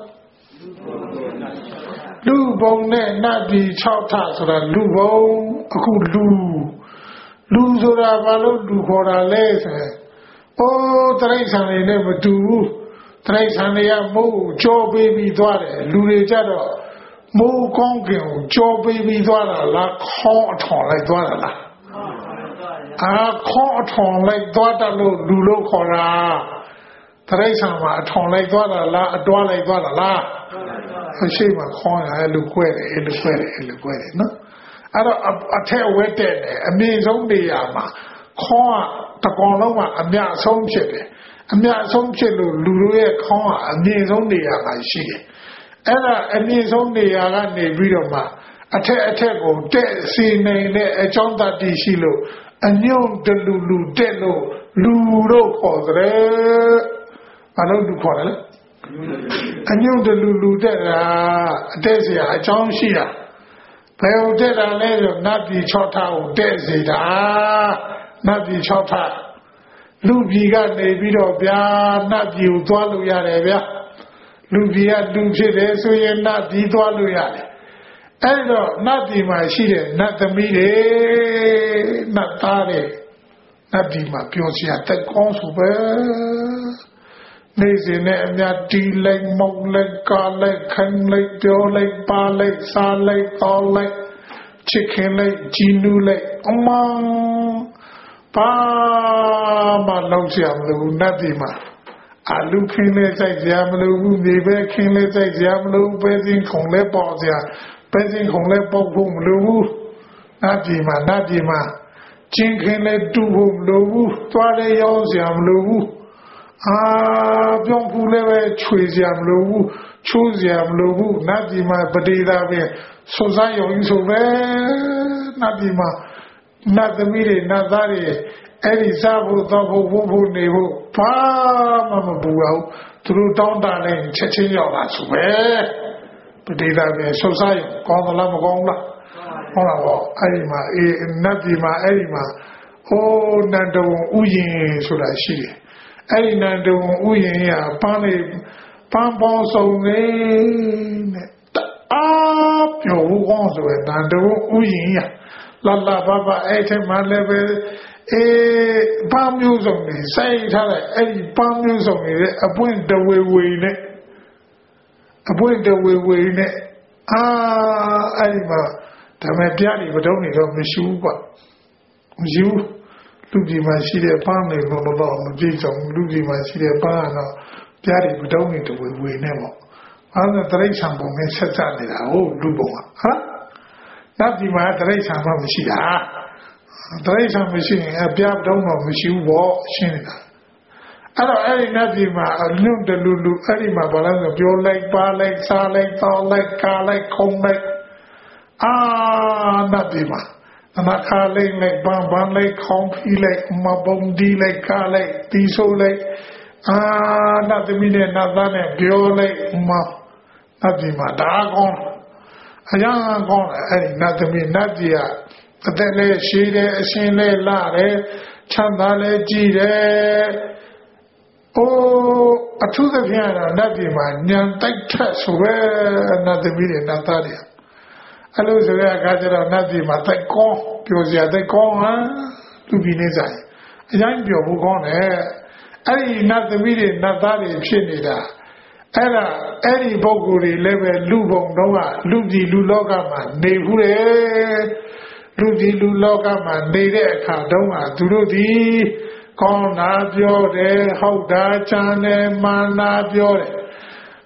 လူဘုံနဲ့နတ်ဒီ၆ထဆိုတာလူဘုံအခုလူလူဆိုတာဘာလို့လူခေါ်တာလဲဆိုရင်အိုးတရိษံတွေနဲ့မတူဘူးတရိษံတွေကမိုးကြောပေးပြီးသွားတယ်လူတွေကြတော့မိုးကောင်းကင်ကိုကြောပေးပြီးသွားတာလားခေါင်းအထောင်လိုက်သွားတာလားအာခေါင်းအထောင်လိုက်သွားတယ်လို့လူလို့ခေါ်တာတရိษံမှာအထောင်လိုက်သွားတာလားအတွားလိုက်သွားတာလားအရှိမခေါင်းရအဲ့လိုကွဲတယ်အဲ့လိုကွဲတယ်အဲ့လိုကွဲတယ်နော်အဲ့တော့အထက်ဝဲတဲ့တယ်အမြင့်ဆုံးနေရာမှာခေါင်းကတကောင်လုံးကအမြတ်ဆုံးဖြစ်တယ်အမြတ်ဆုံးဖြစ်လို့လူတို့ရဲ့ခေါင်းကအမြင့်ဆုံးနေရာမှာရှိတယ်အဲ့ဒါအမြင့်ဆုံးနေရာကနေပြီးတော့မှအထက်အထက်ကိုတက်စီနိုင်တဲ့အကြောင်းတတ္တိရှိလို့အညုံတလူလူတက်လို့လူတို့ခေါ်တယ်ဘာလို့လူခေါ်တယ်လဲအညုံတလူလူတက်တာအတက်เสียအကြောင်းရှိတာဘယ်ဟုတ်တဲ့တာလဲဆိုနတ်ပြည်၆ထကိုတဲ့စေတာနတ်ပြည်၆ထလူပြည်ကနေပြီးတော့ဗျာနတ်ပြည်ကိုသွားလို့ရတယ်ဗျာလူပြည်ကလူဖြစ်တယ်ဆိုရင်နတ်ပြည်သွားလို့ရတယ်အဲ့တော့နတ်ပြည်မှာရှိတဲ့နတ်သမီးတွေနတ်သားတွေနတ်ပြည်မှာပြောစရာတက်ကောင်းဆိုပဲနေစဉ်နဲ့အများတီးလိုက်မုတ်လိုက်ကားလိုက်ခိုင်းလိုက်ပြောလိုက်ပါလိုက်စားလိုက်တောင်းလိုက်ချစ်ခင်လိုက်ជីနူးလိုက်အမောင်ပါမလုံးစရာမလိုဘူးနတ်ပြည်မှာအလူခင်းလေးစိုက်စရာမလိုဘူးနေပဲခင်းလေးစိုက်စရာမလိုဘူးပဲစင်းခုံလေးပေါ့စရာပဲစင်းခုံလေးပေါ့ဖို့မလိုဘူးနတ်ပြည်မှာနတ်ပြည်မှာချင်းခင်းလေးတူဖို့မလိုဘူးသွားလေးရောစရာမလိုဘူးအာပြောင်းဖူးလည်းပဲချွေစရာမလိုဘူးချိုးစရာမလိုဘူးနတ်ပြည်မှာပတိသာပဲစုံစမ်းရုံကြီးဆိုပဲနတ်ပြည်မှာနတ်သမီးတွေနတ်သားတွေအဲ့ဒီစားဖို့တော့ဖို့ဖို့ဖို့နေဖို့ဘာမှမပူအောင်သူတို့တောင်းတလိုက်ချက်ချင်းရောက်လာဆိုပဲပတိသာပဲစုံစမ်းရုံကောင်းသလားမကောင်းလားဟုတ်လားပေါ့အဲ့ဒီမှာအေးနတ်ပြည်မှာအဲ့ဒီမှာဟိုးနန္ဒဝံဥယျာဉ်ဆိုတာရှိတယ်အဲ့ဒီနန္ဒဝံဥယျာဉ်ကပန်းလေးပန်းပေါင်းစုံနေနဲ့အာပြောဘူးကောင်းဆိုရင်နန္ဒဝံဥယျာဉ်ကလာလာဘာဘာအဲ့ထဲမှာလည်းပဲအေးပန်းမျိုးစုံနေစိုက်ထားတဲ့အဲ့ဒီပန်းမျိုးစုံနေတဲ့အပွင့်တဝေဝေနဲ့အပွင့်တဝေဝေနဲ့အာအဲ့ဒီမှာဒါမဲ့ပြားတွေမတုံးနေတော့မရှိဘူးကွမရှိဘူးလူကြီးမှရှိတဲ့ပန်းတွေတော့တော့မပြည့်စုံလူကြီးမှရှိတဲ့ပန်းကတော့ပြားတွေမတုံးနေတဝေဝေနဲ့ပေါ့အဲ့ဒါတရိษံပုံနဲ့ဆက်စပ်နေတာဟုတ်လူပုံကဟာနတ်ဒီမှာတရိษံမှမရှိတာတရိษံမရှိရင်အပြားတုံးတော့မရှိဘူးပေါ့ရှင်းနေတာအဲ့တော့အဲ့ဒီနတ်ဒီမှာအလွတ်တလူလူအဲ့ဒီမှာဘာလဲဆိုပြောလိုက်ပါလိုက်စားလိုက်တောင်းလိုက်ကားလိုက်ခုံလိုက်အာနတ်ဒီမှာအနာခါလိုက်လိုက်ပန်းပန်းလိုက်ခေါင်းဖီးလိုက်မပုံဒီလိုက်ကားလိုက်တီးဆိုးလိုက်အာနတ်သမီးနဲ့နတ်သားနဲ့ပြောလိုက်မနတ်ဒီမှာဒါကောင်းအရာကောင်းအဲ့ဒီနတ်သမီးနတ်ကြီးကအသက်လည်းရှိတယ်အရှင်လည်းလာတယ်ချမ်းသာလည်းကြည်တယ်အိုးအထူးသဖြင့်တော့နတ်ကြီးမှာညံတိုက်ထက်ဆိုပဲနတ်သမီးတွေနတ်သားတွေအဲ့လိုဆိုရအခါကျတော့နတ်ကြီးမှာတိုက်ကောင်းပြောစရာတိုက်ကောင်းဟမ်လူပြည်နေဆိုင်အရင်ပြောဖို့ကောင်းတယ်အဲ့ဒီနတ်သမီးတွေနတ်သားတွေဖြစ်နေတာအဲ့ဒါအဲ့ဒီပုဂ္ဂိုလ်တွေလည်းပဲလူဘုံတော့ကလူကြီးလူလောကမှာနေဘူးလေလူကြီးလူလောကမှာနေတဲ့အခါတုန်းကသူတို့ဒီကောင်းတာပြောတယ်ဟုတ်တာချမ်းတယ်မာနာပြောတယ်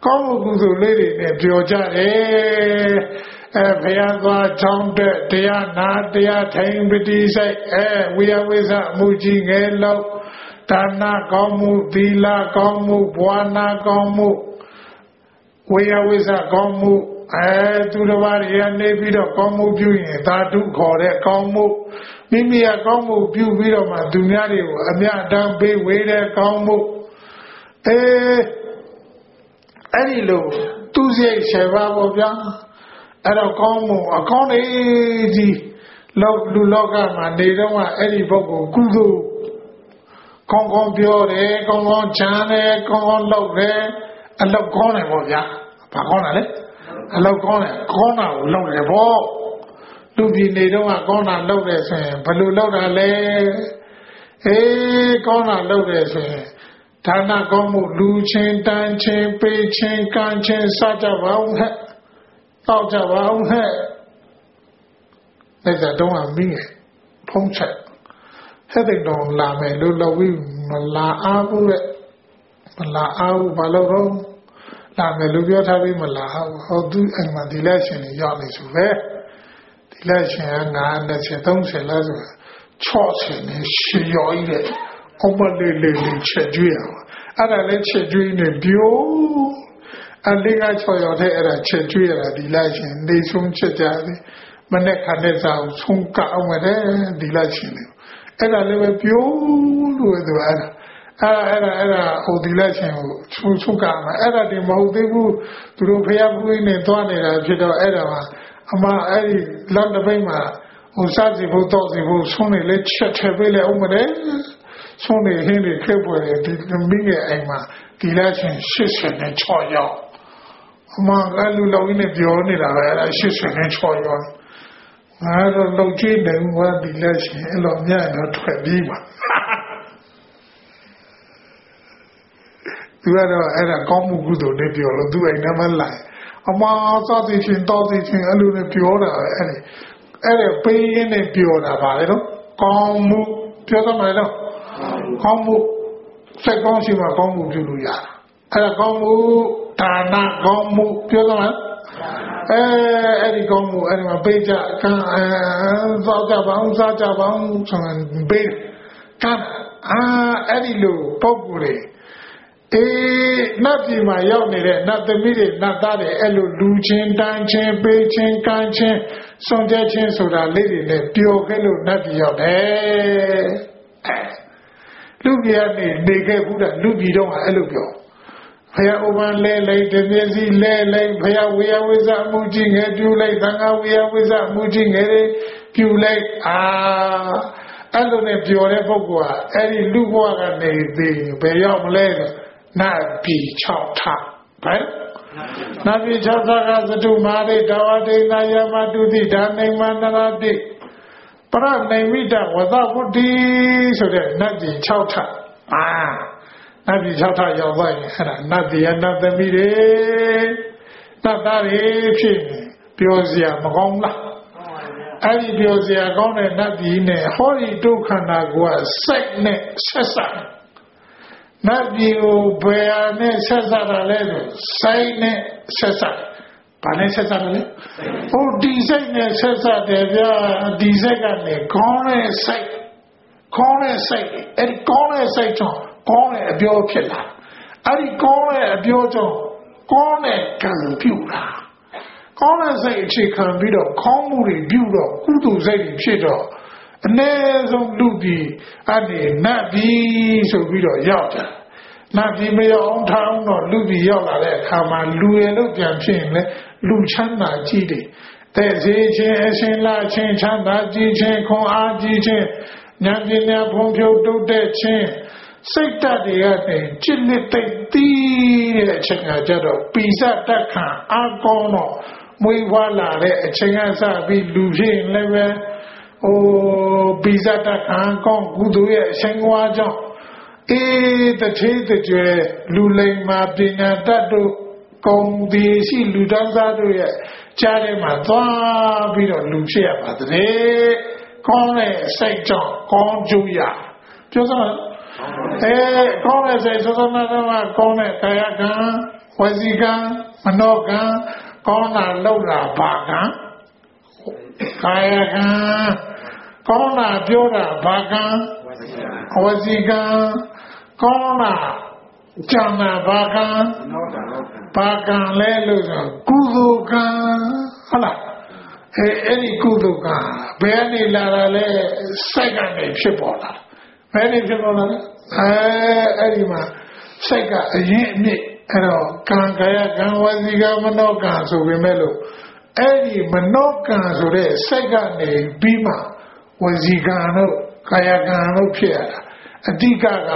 ကောင်းမှုကုသိုလ်လေးတွေနဲ့ပြောကြတယ်အဲဘုရားသွားချောင်းတဲ့တရားနာတရားထိုင်ပတိစိတ်အဲဝိယဝိဇအမှုကြီးငယ်လောက်ဒါနကောင်းမှုသီလကောင်းမှုဘဝနာကောင်းမှုဝိယဝိဇကောင်းမှုအဲသူတစ်ပါးတွေကနေပြီးတော့ကောင်းမှုပြုရင်သာဓုခေါ်တဲ့ကောင်းမှုမိမိကကောင်းမှုပြုပြီးတော့မှသူများတွေကိုအမြတ်တမ်းပေးဝေတဲ့ကောင်းမှုအဲအဲ့ဒီလိုသူစိတ်ဆယ်ပါးပေါ့ဗျာအဲ့တော့ကောင်းမှုအကောင်းလေးကြီးလောက်လူလောကမှာနေတော့မှအဲ့ဒီပုဂ္ဂိုလ်ကုသိုလ်ကောင်းကောင်းပြောတယ်ကောင်းကောင်းချမ်းတယ်ကောင်းကောင်းလုပ်တယ်အလောက်ကောင်းတယ်ပေါ့ဗျာဘာကောင်းတာလဲအလောက်ကောင်းတယ်ကောင်းတာကိုလုပ်တယ်ပေါ့လူပြည်နေတော့ကကောင်းတာလုပ်တယ်ဆိုရင်ဘယ်လိုလုပ်တာလဲအေးကောင်းတာလုပ်တယ်ဆိုရင်ဒါနကောင်းမှုလူချင်းတန်းချင်းပေးချင်းကမ်းချင်းစားကြပါဦးဟဲ့တောက်ကြပါဦးဟဲ့လက်တော့အမင်းဖုံးချက်ဟဲ့တဲ့တော့လာမယ်လို့လောက်ပြီးမလာအားဘူးလေမလာအားဘူးဘာလို့တော့လာမယ်လို့ပြောထားပြီးမလာဘူးဟောသူအိမ်မှာဒီလက်ရှင်တွေရောက်နေဆိုပဲဒီလက်ရှင်ကငါးနဲ့သုံးဆယ်လားဆိုချော့ဆယ်နဲ့ရှီရော်ကြီးတဲ့အမလေးလေးလေးချက်ကျွေးရအောင်အဲ့ဒါလည်းချက်ကျွေးနေပြိုးအလေးကချော်ရော်တဲ့အဲ့ဒါချက်ကျွေးရတာဒီလက်ရှင်နေဆုံးချက်ကြတယ်မနဲ့ခါနဲ့စာကိုဆုံးကအောင်ရတယ်ဒီလက်ရှင်တွေအဲ့ဒါလည်းပဲပြိုးလို့ဆိုအဲ့ဒါအဲ့ဒါအဲ့ဒါဟိုဒီလက်ရှင်ကိုဆုံးဆုံးကမှာအဲ့ဒါဒီမဟုတ်သေးဘူးသူတို့ဖျားပွေးနဲ့သွားနေတာဖြစ်တော့အဲ့ဒါမှာအမအဲ့ဒီလက်တစ်ပိတ်မှာဟိုစားစီဖို့တော့စီဖို့ဆုံးနေလဲချက်ထည့်ပေးလဲအောင်မလဲဆုံးနေဟင်းတွေခက်ပွေတယ်ဒီမိရဲ့အိမ်မှာဒီလက်ရှင်ရှစ်ဆယ်နဲ့၆ရောက်အမအဲ့လူလုံးကြီးနဲ့ပြောနေတာပဲအဲ့ဒါရှစ်ဆယ်နဲ့၆ရောက်ငါတော့လုံကြည့်နေဝါဒီလက်ရှင်အဲ့လိုမြတ်တော့ထွက်ပြီးပါသူကတော့အဲ့ဒါကောင်းမှုကုသိုလ်နဲ့ပြောလို့သူအိမ်ထဲမှာလိုက်အမသာသိချင်းတောသိချင်းအဲ့လိုနဲ့ပြောတာပဲအဲ့ဒီအဲ့ဒါပေးရင်းနဲ့ပြောတာပါလေတော့ကောင်းမှုပြောသမှာတော့ကောင်းမှုစိတ်ကောင်းရှိမှကောင်းမှုပြုလို့ရတာအဲ့ဒါကောင်းမှုဒါနကောင်းမှုပြောသမှာအဲအဲ့ဒီကောင်းမှုအဲ့ဒီမှာပေးကြကံအဲသောကြပါအောင်စားကြပါအောင်ဆိုရင်ပေးကံအာအဲ့ဒီလိုပုံကိုယ်တွေအေးနတ်ပြည်မှာရောက်နေတဲ့နတ်သမီးတွေနတ်သားတွေအဲ့လိုလူချင်းတန်းချင်းပေးချင်းကမ်းချင်းစွန့်ကြချင်းဆိုတာလေးတွေနဲ့ပျော်ခဲ့လို့နတ်ပြည်ရောက်တယ်လူပြည်ကနေနေခဲ့ဘူးတာလူပြည်တော့အဲ့လိုပြောဘုရားဥပန်လဲလိုက်တမျက်စီလဲလိုက်ဘုရားဝေယဝိဇအမှုကြီးငယ်ပြုလိုက်သံဃာဝေယဝိဇအမှုကြီးငယ်တွေပြုလိုက်အာအဲ့လိုနဲ့ပျော်တဲ့ပုဂ္ဂိုလ်ကအဲ့ဒီလူဘဝကနေသေးဘယ်ရောက်မလဲနတ်ပြည်၆ထဘယ်နတ်ပြည်၆ထကသတုမာရိတဝတိနာယမတုတိဒါနိမန္တရတိပရနိမိတဝသဝတ္တိဆိုတဲ့နတ်ပြည်၆ထအာနတ်ပြည်၆ထရောက်သွားရင်အဲ့ဒါနတ်ပြည်နတ်သမီးတွေနတ်သားတွေဖြစ်ပြောစရာမကောင်းလားအဲ့ဒီပြောစရာကောင်းတဲ့နတ်ပြည်နဲ့ဟောဒီဒုက္ခနာကိုစိတ်နဲ့ဆက်ဆက်နတ်ပြည်ကိုဘယ်ဟာနဲ့ဆက်ဆက်တာလဲဆိုစိတ်နဲ့ဆက်ဆက်ဘာနဲ့ဆက်ဆက်လဲဟိုဒီစိတ်နဲ့ဆက်ဆက်တယ်ဗျာဒီစိတ်ကနေကောင်းတဲ့စိတ်ကောင်းတဲ့စိတ်အဲ့ဒီကောင်းတဲ့စိတ်ကြောင့်ကောင်းတဲ့အပြောဖြစ်လာအဲ့ဒီကောင်းတဲ့အပြောကြောင့်ကောင်းတဲ့ကံပြုလာကောင်းတဲ့စိတ်အခြေခံပြီးတော့ကောင်းမှုတွေပြုတော့ကုသိုလ်စိတ်တွေဖြစ်တော့အနည်းဆုံးလူပြည်အနေနတ်ပြည်ဆိုပြီးတော့ရောက်တယ်နတ်ပြည်မရောက်အောင်ထောင်းတော့လူပြည်ရောက်လာတဲ့အခါမှာလူရလို့ပြန်ဖြစ်ရင်လေလူချမ်းသာကြီးတယ်တဲ့စေခြင်းအရှင်လာခြင်းချမ်းသာကြီးခြင်းခွန်အားကြီးခြင်းဉာဏ်ပညာဖွံ့ဖြိုးတိုးတက်ခြင်းစိတ်ဓာတ်တွေကနေจิตနဲ့တိတ်တီးတဲ့အချိန်ကကြတော့ပိစတတ်ခံအာကောင်းတော့မွေးဖွားလာတဲ့အချိန်ကစပြီးလူဖြစ်ရင်လည်းပဲဟိုပိစတတ်ခံကောင်းကုသိုလ်ရဲ့အချိန်ကွာကြောင့်အေးတထေးတကြွယ်လူလိမ္မာပညာတတ်တို့ကုံဒီရှိလူတန်းစားတို့ရဲ့ကြားထဲမှာသွားပြီးတော့လူဖြစ်ရပါတဲ့ကောင်းတဲ့စိတ်ကြောင့်ကောင်းကျိုးရပြောစမ်းအဲကောင်းတဲ့စိတ်သောသောနာကကောင်းတဲ့ကာယကံဝဝစီကံမနောကံကောင်းတာလောက်တာဘာကံကာယကံကောင်းတာပြောတာဘာကံဝစီကံကောင်းတာကြံတာဘာကံဘာကံလဲလို့ဆိုကုသိုလ်ကံဟုတ်လားအဲအဲ့ဒီကုသိုလ်ကံဘယ်နေလာတာလဲစိတ်ကနေဖြစ်ပေါ်လာဘယ်နေဖြစ်ပေါ်လာလဲအဲအဲ့ဒီမှာစိတ်ကအရင်အမြစ်အဲ့တော့ကံကာယကံဝစီကံမနောကံဆိုပေမဲ့လို့အဲ့ဒီမနောကံဆိုတဲ့စိတ်ကနေပြီးမှဝစီကံတို့ကာယကံတို့ဖြစ်ရတာအဓိကက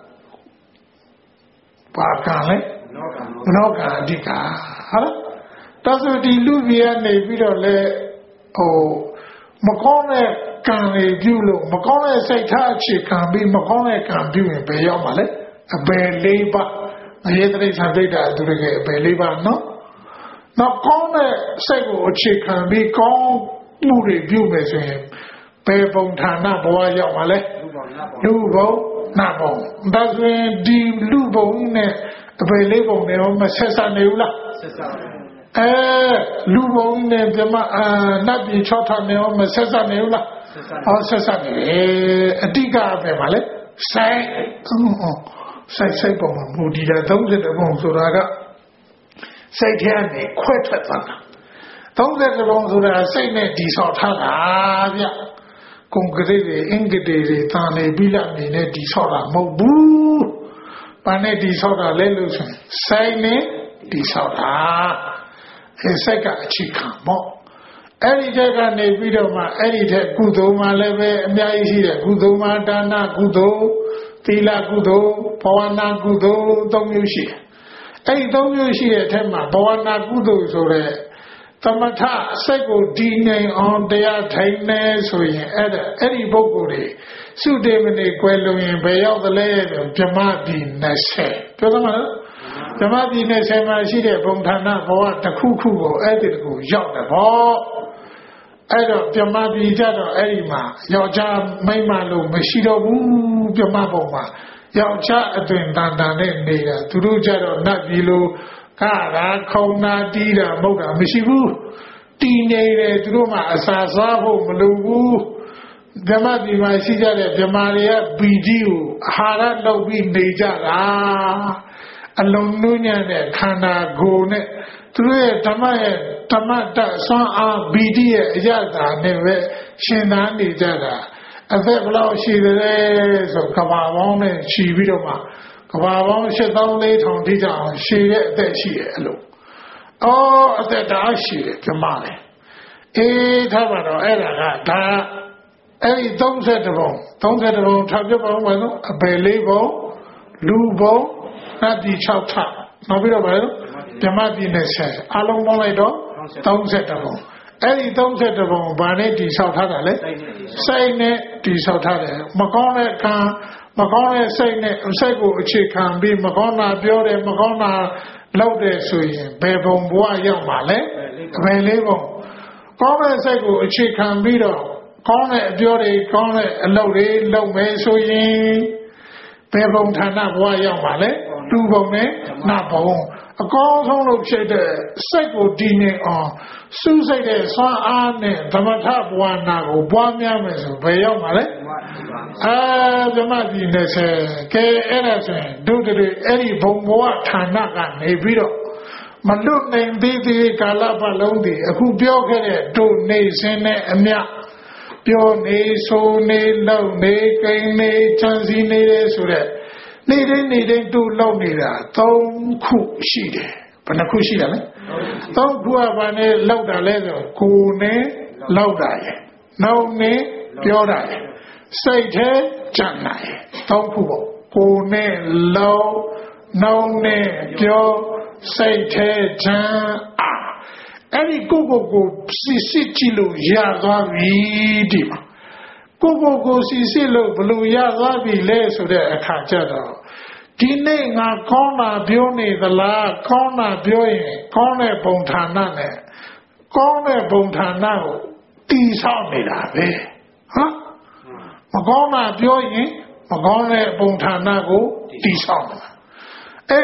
ဘာကံလဲမနောကံအဓိကဟုတ်လားဒါဆိုဒီလူပြည်ကနေပြီးတော့လေဟိုမကောင်းတဲ့ကံတွေပြုလို့မကောင်းတဲ့စိတ်ထားအခြေခံပြီးမကောင်းတဲ့ကံပြုရင်ဘယ်ရောက်မှာလဲအပယ်လေးပါအရေးတိဆံသိတာသူတကယ်အပယ်လေးပါနော်နောက်ကောင်းတဲ့စိတ်ကိုအခြေခံပြီးကောင်းမှုတွေပြုမယ်ဆိုရင်ဘယ်ပုံဌာနဘဝရောက်မှာလဲလူဘုံနတ်ဘုံဒါဆိုရင်ဒီလူဘုံနဲ့အပယ်လေးဘုံတွေမဆက်ဆံနေဘူးလားဆက်ဆံအဲလူဘုံနဲ့ပြမအာနတ်ပြည်ချောထားနေအောင်မဆက်ဆံနေဘူးလားဟောဆက်ဆံနေအတိကပဲပါလေဆိုင်ဆိုင်ဆိုင်ပုံမှာမူဒီတာသုံးဆယ်တပုံဆိုတာကစိတ်ထဲကနေခွဲထွက်သွားတာသုံးဆယ်တပုံဆိုတာစိတ်နဲ့တည်ဆောက်ထားတာဗျကွန်ကရစ်တွေအင်္ဂတေတွေတာနေပြီးလာနေနဲ့တည်ဆောက်တာမဟုတ်ဘူးဘာနဲ့တည်ဆောက်တာလဲလို့ဆိုရင်စိတ်နဲ့တည်ဆောက်တာအဲစိတ်ကအချိခံပေါ့အဲ့ဒီတဲ့ကနေပြီးတော့မှအဲ့ဒီတဲ့ကုသိုလ်မှလည်းပဲအများကြီးရှိတယ်ကုသိုလ်မှဒါနကုသိုလ်သီလကုသိုလ်ဘဝနာကုသိုလ်သုံးမျိုးရှိတယ်အဲ့ဒီသုံးမျိုးရှိတဲ့အထက်မှာဘဝနာကုသိုလ်ဆိုတဲ့သမထစိတ်ကိုဒီနိုင်အောင်တရားထိုင်နေဆိုရင်အဲ့ဒါအဲ့ဒီပုဂ္ဂိုလ်တွေစုတေမနေကွယ်လို့ရင်ဘယ်ရောက်သလဲဆိုဗြဟ္မပြည်20ပြောသမှာလားဓမ္မပြည်နဲ့ဆယ်မှာရှိတဲ့ဘုံဌာနဘဝတစ်ခုခုကိုအဲ့ဒီတကူရောက်တယ်ဗောအဲ့တော့ဗြဟ္မပြည်ကြတော့အဲ့ဒီမှာယောက်ျားမိန်းမလို့မရှိတော့ဘူးဗြဟ္မဘုံမှာယောက်ျားအသွင်တန်တန်နဲ့နေတာသူတို့ကြတော့နတ်ပြည်လို့ကရာခုံနာတီးတာမဟုတ်တာမရှိဘူးတီးနေတယ်သူတို့မှအစာစားဖို့မလိုဘူးဗြဟ္မပြည်မှာရှိကြတဲ့ဗြဟ္မာတွေကဘီကြီးကိုအာဟာရလုပ်ပြီးနေကြတာအလုံးနုညံ့တဲ့ခန္ဓာကိုယ်နဲ့သူတို့ရဲ့ဓမ္မရဲ့ဓမ္မတဆွမ်းအားဘီတိရဲ့အရသာနဲ့ပဲရှင်သန်နေကြတာအသက်ဘယ်လောက်ရှိတယ်ဆိုကဘာပေါင်းနဲ့ခြီးပြီးတော့မှကဘာပေါင်းရှစ်သောင်းလေးထောင်ထိကြအောင်ရှည်တဲ့အသက်ရှိတယ်အဲ့လိုအော်အသက်တအားရှိတယ်ပြမလေအေးထားပါတော့အဲ့ဒါကဒါအဲ့ဒီသုံးဆယ်ပုံသုံးဆယ်ပုံထားပြပါဦးမယ်နော်အပယ်လေးပုံလူပုံနတ်ပြည်၆ထနောက်ပြီးတော့ဗါလို့ဓမ္မပြည်နဲ့ဆက်အလုံးပေါင်းလိုက်တော့သုံးဆယ်ပုံအဲ့ဒီသုံးဆယ်ပုံဘာနဲ့တည်ဆောက်ထားတာလဲစိတ်နဲ့တည်ဆောက်ထားတယ်မကောင်းတဲ့ကံမကောင်းတဲ့စိတ်နဲ့စိတ်ကိုအခြေခံပြီးမကောင်းတာပြောတယ်မကောင်းတာလုပ်တယ်ဆိုရင်ဘယ်ဘုံဘဝရောက်မှာလဲအပယ်လေးပုံကောင်းတဲ့စိတ်ကိုအခြေခံပြီးတော့ကောင်းတဲ့အပြောတွေကောင်းတဲ့အလုပ်တွေလုပ်မယ်ဆိုရင်ဘယ်ဘုံဌာနဘဝရောက်မှာလဲလူဘုံနဲ့နတ်ဘုံအကောင်းဆုံးလို့ဖြစ်တဲ့စိတ်ကိုတည်နေအောင်စူးစိတ်တဲ့ဆွမ်းအားနဲ့သမထဘဝနာကိုပွားများမယ်ဆိုဘယ်ရောက်မှာလဲအာဓမ္မပြည်20ကဲအဲ့ဒါဆိုရင်ဒုတိယအဲ့ဒီဘုံဘဝဌာနကနေပြီးတော့မလွတ်နိုင်သေးသေးကာလပတ်လုံးတည်အခုပြောခဲ့တဲ့တို့နေစင်းနဲ့အမြပြောနေဆိုနေလောက်နေကိန်းနေချမ်းစီနေတယ်ဆိုတဲ့နေတိုင်းနေတိုင်းတို့လောက်နေတာသုံးခုရှိတယ်ဘယ်နှခုရှိတာလဲသုံးခုကဘာနဲ့လောက်တာလဲဆိုကိုယ်နဲ့လောက်တာရဲ့နောက်နဲ့ပြောတာရဲ့စိတ်ထဲကြံ့တာရဲ့သုံးခုပေါ့ကိုယ်နဲ့လောက်နောက်နဲ့ပြောစိတ်ထဲကြံ့အားအဲ့ဒီကိုကိုကိုစစ်စစ်ကြည့်လို့ရသွားပြီဒီမှာကိုကိုကိုစစ်စစ်လို့ဘလို့ရသွားပြီလဲဆိုတဲ့အခါကျတော့ဒီနေ့ငါကောင်းတာပြောနေသလားကောင်းတာပြောရင်ကောင်းတဲ့ဘုံဌာနနဲ့ကောင်းတဲ့ဘုံဌာနကိုတည်ဆောက်နေတာပဲဟမ်မကောင်းတာပြောရင်မကောင်းတဲ့ဘုံဌာနကိုတည်ဆောက်နေတာအဲ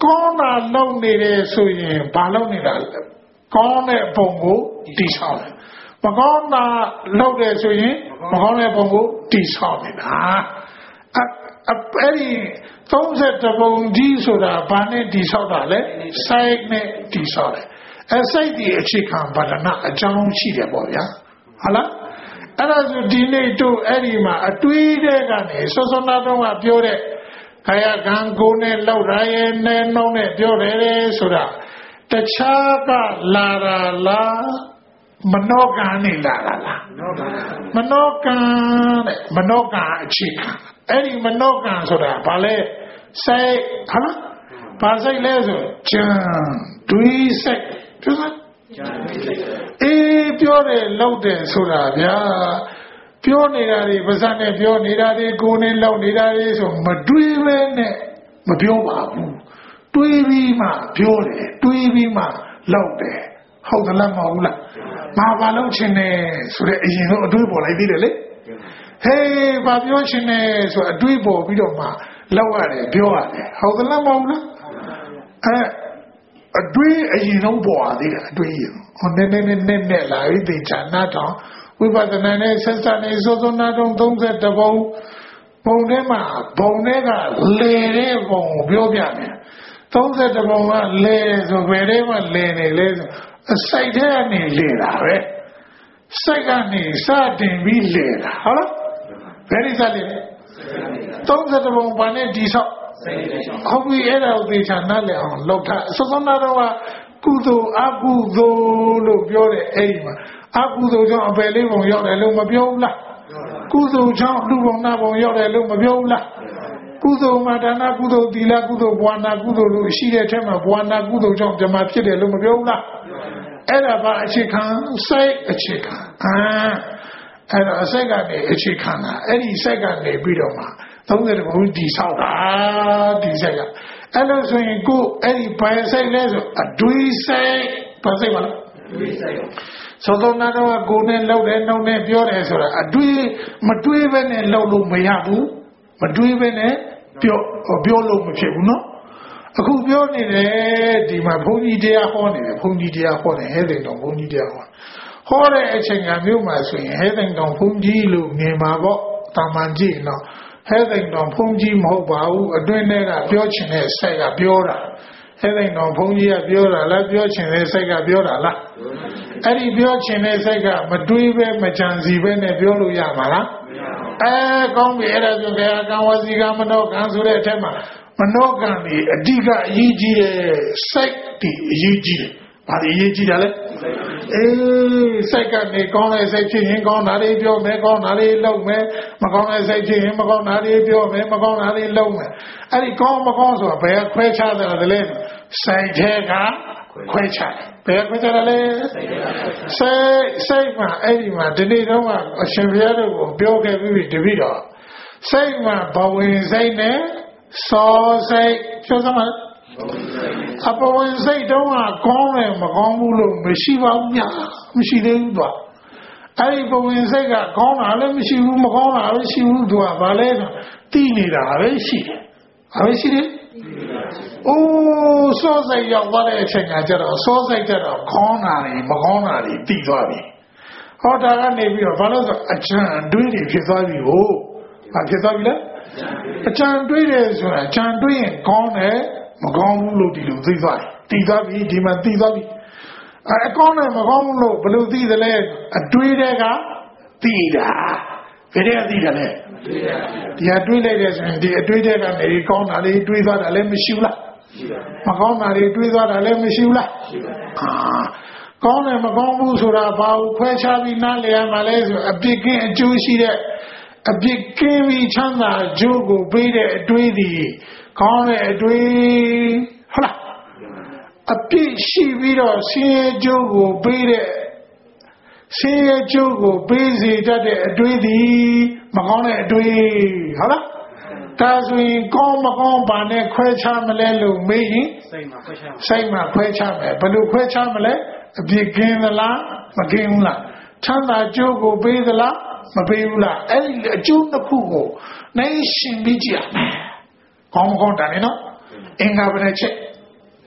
ကောင်းတာလုပ်နေတယ်ဆိုရင်ဘာလုပ်နေတာလဲကောင်းတဲ့ပုံကိုတည်ဆောက်တယ်မကောင်းတာလုပ်တယ်ဆိုရင်မကောင်းတဲ့ပုံကိုတည်ဆောက်နေတာအဲ့ဒီသုံးဆယ်ပုံကြီးဆိုတာဘာနဲ့တည်ဆောက်တာလဲစိတ်နဲ့တည်ဆောက်တယ်အဲစိတ်ဒီအခြေခံဗဒနာအကြောင်းရှိတယ်ပေါ့ဗျာဟုတ်လားအဲ့ဒါဆိုဒီနေ့တို့အဲ့ဒီမှာအတွေးတဲ့ကနေစောစောနာတော့ကပြောတဲ့ခါရကံကိုနဲ့လောက်ရရဲ့နဲ့နှောင်းနဲ့ပြောတယ်ဆိုတာတခြားကလာတာလားမနောကံနဲ့လာတာလားမနောကံတဲ့မနောကံအခြေခံအဲ့ဒီမနောကံဆိုတာဘာလဲစိတ်ဟာဘာစိတ်လဲဆိုကြံတွေးစိတ်ပြောစမ်းအေးပြောတယ်လောက်တယ်ဆိုတာဗျာပြောနေတာတွေပါးစပ်နဲ့ပြောနေတာတွေကိုယ်နဲ့လောက်နေတာတွေဆိုမတွေးပဲနဲ့မပြောပါဘူးတွေးပြီးမှပြောတယ်တွေးပြီးမှလောက်တယ်ဟုတ်သလားမဟုတ်လားဘာဘာလောက်ချင်တယ်ဆိုတဲ့အရင်ဆုံးအတွေးပေါ်လိုက်သေးတယ်လေဟေးဘာပြောချင်တယ်ဆိုအတွေးပေါ်ပြီးတော့မှလောက်ရတယ်ပြောရတယ်ဟုတ်သလားမဟုတ်လားအဲအတွေးအရင်ဆုံးပေါ်ရသေးတယ်အတွေးရင်ဟိုနည်းနည်းနဲ့နဲ့နဲ့လာပြီးသိချာနာတော့ဝိပဿနာနဲ့ဆက်စပ်နေစိုးစိုးနာတော့သုံးဆယ်တပုံပုံထဲမှာဘုံတွေကလေတဲ့ဘုံကိုပြောပြတယ်သုံးဆယ်တပုံကလေဆိုဘယ်ထဲမှာလေနေလဲဆိုအစိတ်ထဲကနေလေတာပဲစိတ်ကနေစတင်ပြီးလေတာဟုတ်လားဘယ်ဒီစလေသုံးဆယ်တပုံဘာနဲ့ဒီဆောက်ဟုတ်ပြီအဲ့ဒါကိုသေချာနားလည်အောင်လောက်ထားစောစောနာတော့ကကုသိုလ်အကုသိုလ်လို့ပြောတဲ့အဲ့ဒီမှာအကုသိုလ်ကြောင့်အပယ်လေးပုံရောက်တယ်လို့မပြောဘူးလားကုသိုလ်ကြောင့်လူပုံနာပုံရောက်တယ်လို့မပြောဘူးလားကုသိုလ်မှာဒါနကုသိုလ်သီလကုသိုလ်ဘဝနာကုသိုလ်လို့ရှိတဲ့ထဲမှာဘဝနာကုသိုလ်ကြောင့်ဓမ္မဖြစ်တယ်လို့မပြောဘူးလားအဲ့ဒါဘာအခြေခံစိတ်အခြေခံအာအဲ့ဒါအစိတ်ကနေအခြေခံတာအဲ့ဒီစိတ်ကနေပြီးတော့မှသုံးဆယ်ဘုံဒီဆောက်တာဒီစိတ်ကအဲ့လိုဆိုရင်ကိုအဲ့ဒီဘယ်စိတ်လဲဆိုအတွေးစိတ်ဘာစိတ်ပါလဲအတွေးစိတ်သောသောနာတော့ကိုနဲ့လှုပ်တယ်နှုတ်နဲ့ပြောတယ်ဆိုတာအတွေးမတွေးပဲနဲ့လှုပ်လို့မရဘူးမတွေးပဲနဲ့ပြောပြောလို့မဖြစ်ဘူးနော်အခုပြောနေတယ်ဒီမှာဘုန်းကြီးတရားဟောနေတယ်ဘုန်းကြီးတရားဟောတယ်ဟဲ့တဲ့တော့ဘုန်းကြီးတရားဟောဟောတဲ့အချိန်ကမျိုးမှာဆိုရင်ဟဲ့တဲ့တော့ဘုန်းကြီးလို့မြင်မှာပေါ့တာမန်ကြည့်နော်ဟဲ့တဲ့တော့ဘုန်းကြီးမဟုတ်ပါဘူးအတွင်းထဲကပြောချင်တဲ့စိတ်ကပြောတာဟဲ့တဲ့တော့ဘုန်းကြီးကပြောတာလားပြောချင်တဲ့စိတ်ကပြောတာလားအဲ့ဒီပြောချင်တဲ့စိတ်ကမတွေးပဲမကြံစီပဲနဲ့ပြောလို့ရမှာလားအဲကောင်းပြီအဲ့ဒါဆိုကြကံဝစီကမနောကံဆိုတဲ့အထက်မှာမနောကံဒီအဓိကအရေးကြီးတဲ့စိတ်ဒီအရေးကြီးတယ်ဘာလို့အရေးကြီးတာလဲအေးစိတ်ကနေကောင်းတဲ့စိတ်ဖြစ်ရင်ကောင်းတာလေးပြောမယ်ကောင်းတာလေးလုပ်မယ်မကောင်းတဲ့စိတ်ဖြစ်ရင်မကောင်းတာလေးပြောမယ်မကောင်းတာလေးလုပ်မယ်အဲ့ဒီကောင်းမကောင်းဆိုတာဘယ်ခွဲခြားတယ်လဲစိတ်ထဲကခွဲခြားတယ်ဘယ်ခွဲခြားတယ်လဲစိတ်စိတ်မှာအဲ့ဒီမှာဒီနေ့တော့အရှင်ဘုရားတို့ကိုပြောခဲ့ပြီးတပည့်တော်စိတ်မှာဘဝင်စိတ်နဲ့စောစိတ်ပြောစမ်းပါအပဝင်စိတ်တော့ကောင်းတယ်မကောင်းဘူးလို့မရှိပါဘူးညာမရှိသေးဘူးတော့အဲ့ဒီပဝင်စိတ်ကကောင်းတာလည်းမရှိဘူးမကောင်းတာလည်းရှိဘူးသူကဘာလဲဆိုတိနေတာပဲရှိတယ်ဘာပဲရှိတယ်အိုးစောစိတ်ရောက်သွားတဲ့အချိန်ကကျတော့စောစိတ်ကျတော့ခေါင်းတာတွေမကောင်းတာတွေတိသွားပြီဟောတာကနေပြီးတော့ဘာလို့ဆိုအချမ်းတွေးတွေဖြစ်သွားပြီဟုတ်ဘာဖြစ်သွားပြီလဲအချမ်းတွေးတယ်ဆိုတာအချမ်းတွေးရင်ကောင်းတယ်မကောင်းဘူးလို့ဒီလိုသိသွားတယ်သိသွားပြီဒီမှာသိသွားပြီအဲအကောင်းနဲ့မကောင်းဘူးလို့ဘယ်လိုသိသလဲအတွေးတွေကသိတာဘယ်တဲ့သိတယ်လဲဒီအတွေးလိုက်တယ်ဆိုရင်ဒီအတွေးတွေကနေကောင်းတာလေးတွေးသွားတာလည်းမရှိဘူးလားမကောင်းတာလေးတွေးသွားတာလည်းမရှိဘူးလားအာကောင်းတယ်မကောင်းဘူးဆိုတာဘာကိုခွဲခြားပြီးနားလည်ရမှာလဲဆိုအပြစ်ကင်းအကျိုးရှိတဲ့အပြစ်ကင်းပြီးချမ်းသာအကျိုးကိုပေးတဲ့အတွေးဒီကောင်းတဲ့အတွေးဟုတ်လားအပြစ်ရှိပြီးတော့ဆင်းရဲကျိုးကိုပေးတဲ့ဆင်းရဲကျိုးကိုပေးစေတတ်တဲ့အတွေးဒီမကောင်းတဲ့အတွေးဟုတ်လားဒါဆိုရင်ကောင်းမကောင်းဘာနဲ့ခွဲခြားမလဲလို့မေးရင်စိတ်မှာခွဲခြားစိတ်မှာခွဲခြားမယ်ဘယ်လိုခွဲခြားမလဲအပြစ်ကင်းသလားမကင်းဘူးလားချမ်းသာကျိုးကိုပေးသလားမပေးဘူးလားအဲ့ဒီအကျိုးတစ်ခုကိုနိုင်ရှင်ပြီးကြည့်ရမယ်ကောင်းမကောင်းတန်နေနော်အင်္ဂါဘယ်နဲ့ချက်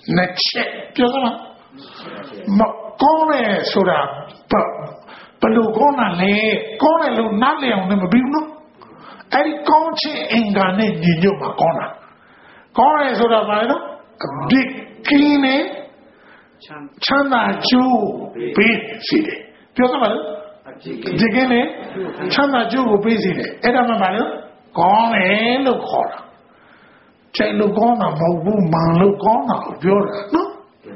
နှစ်ချက်ပြောစမ်းမကောင်းတယ်ဆိုတာဘယ်လိုကောင်းတာလဲကောင်းတယ်လို့နားလည်အောင်လည်းမပြီးဘူးနော်အဲ့ဒီကောင်းခြင်းအင်္ဂါနဲ့ညီညွတ်မှာကောင်းတာကောင်းတယ်ဆိုတာဘာလဲနော်ဘိကင်းနဲ့ချမ်းသာကျိုးပေးစီတယ်ပြောစမ်းပါလားဒီကနေ့ချမ်းသာကျိုးကိုပေးစီတယ်အဲ့ဒါမှဘာလဲကောင်းတယ်လို့ခေါ်တာချိန်လို့ကောင်းတာမဟုတ်ဘူးမှန်လို့ကောင်းတာကိုပြောတာနော်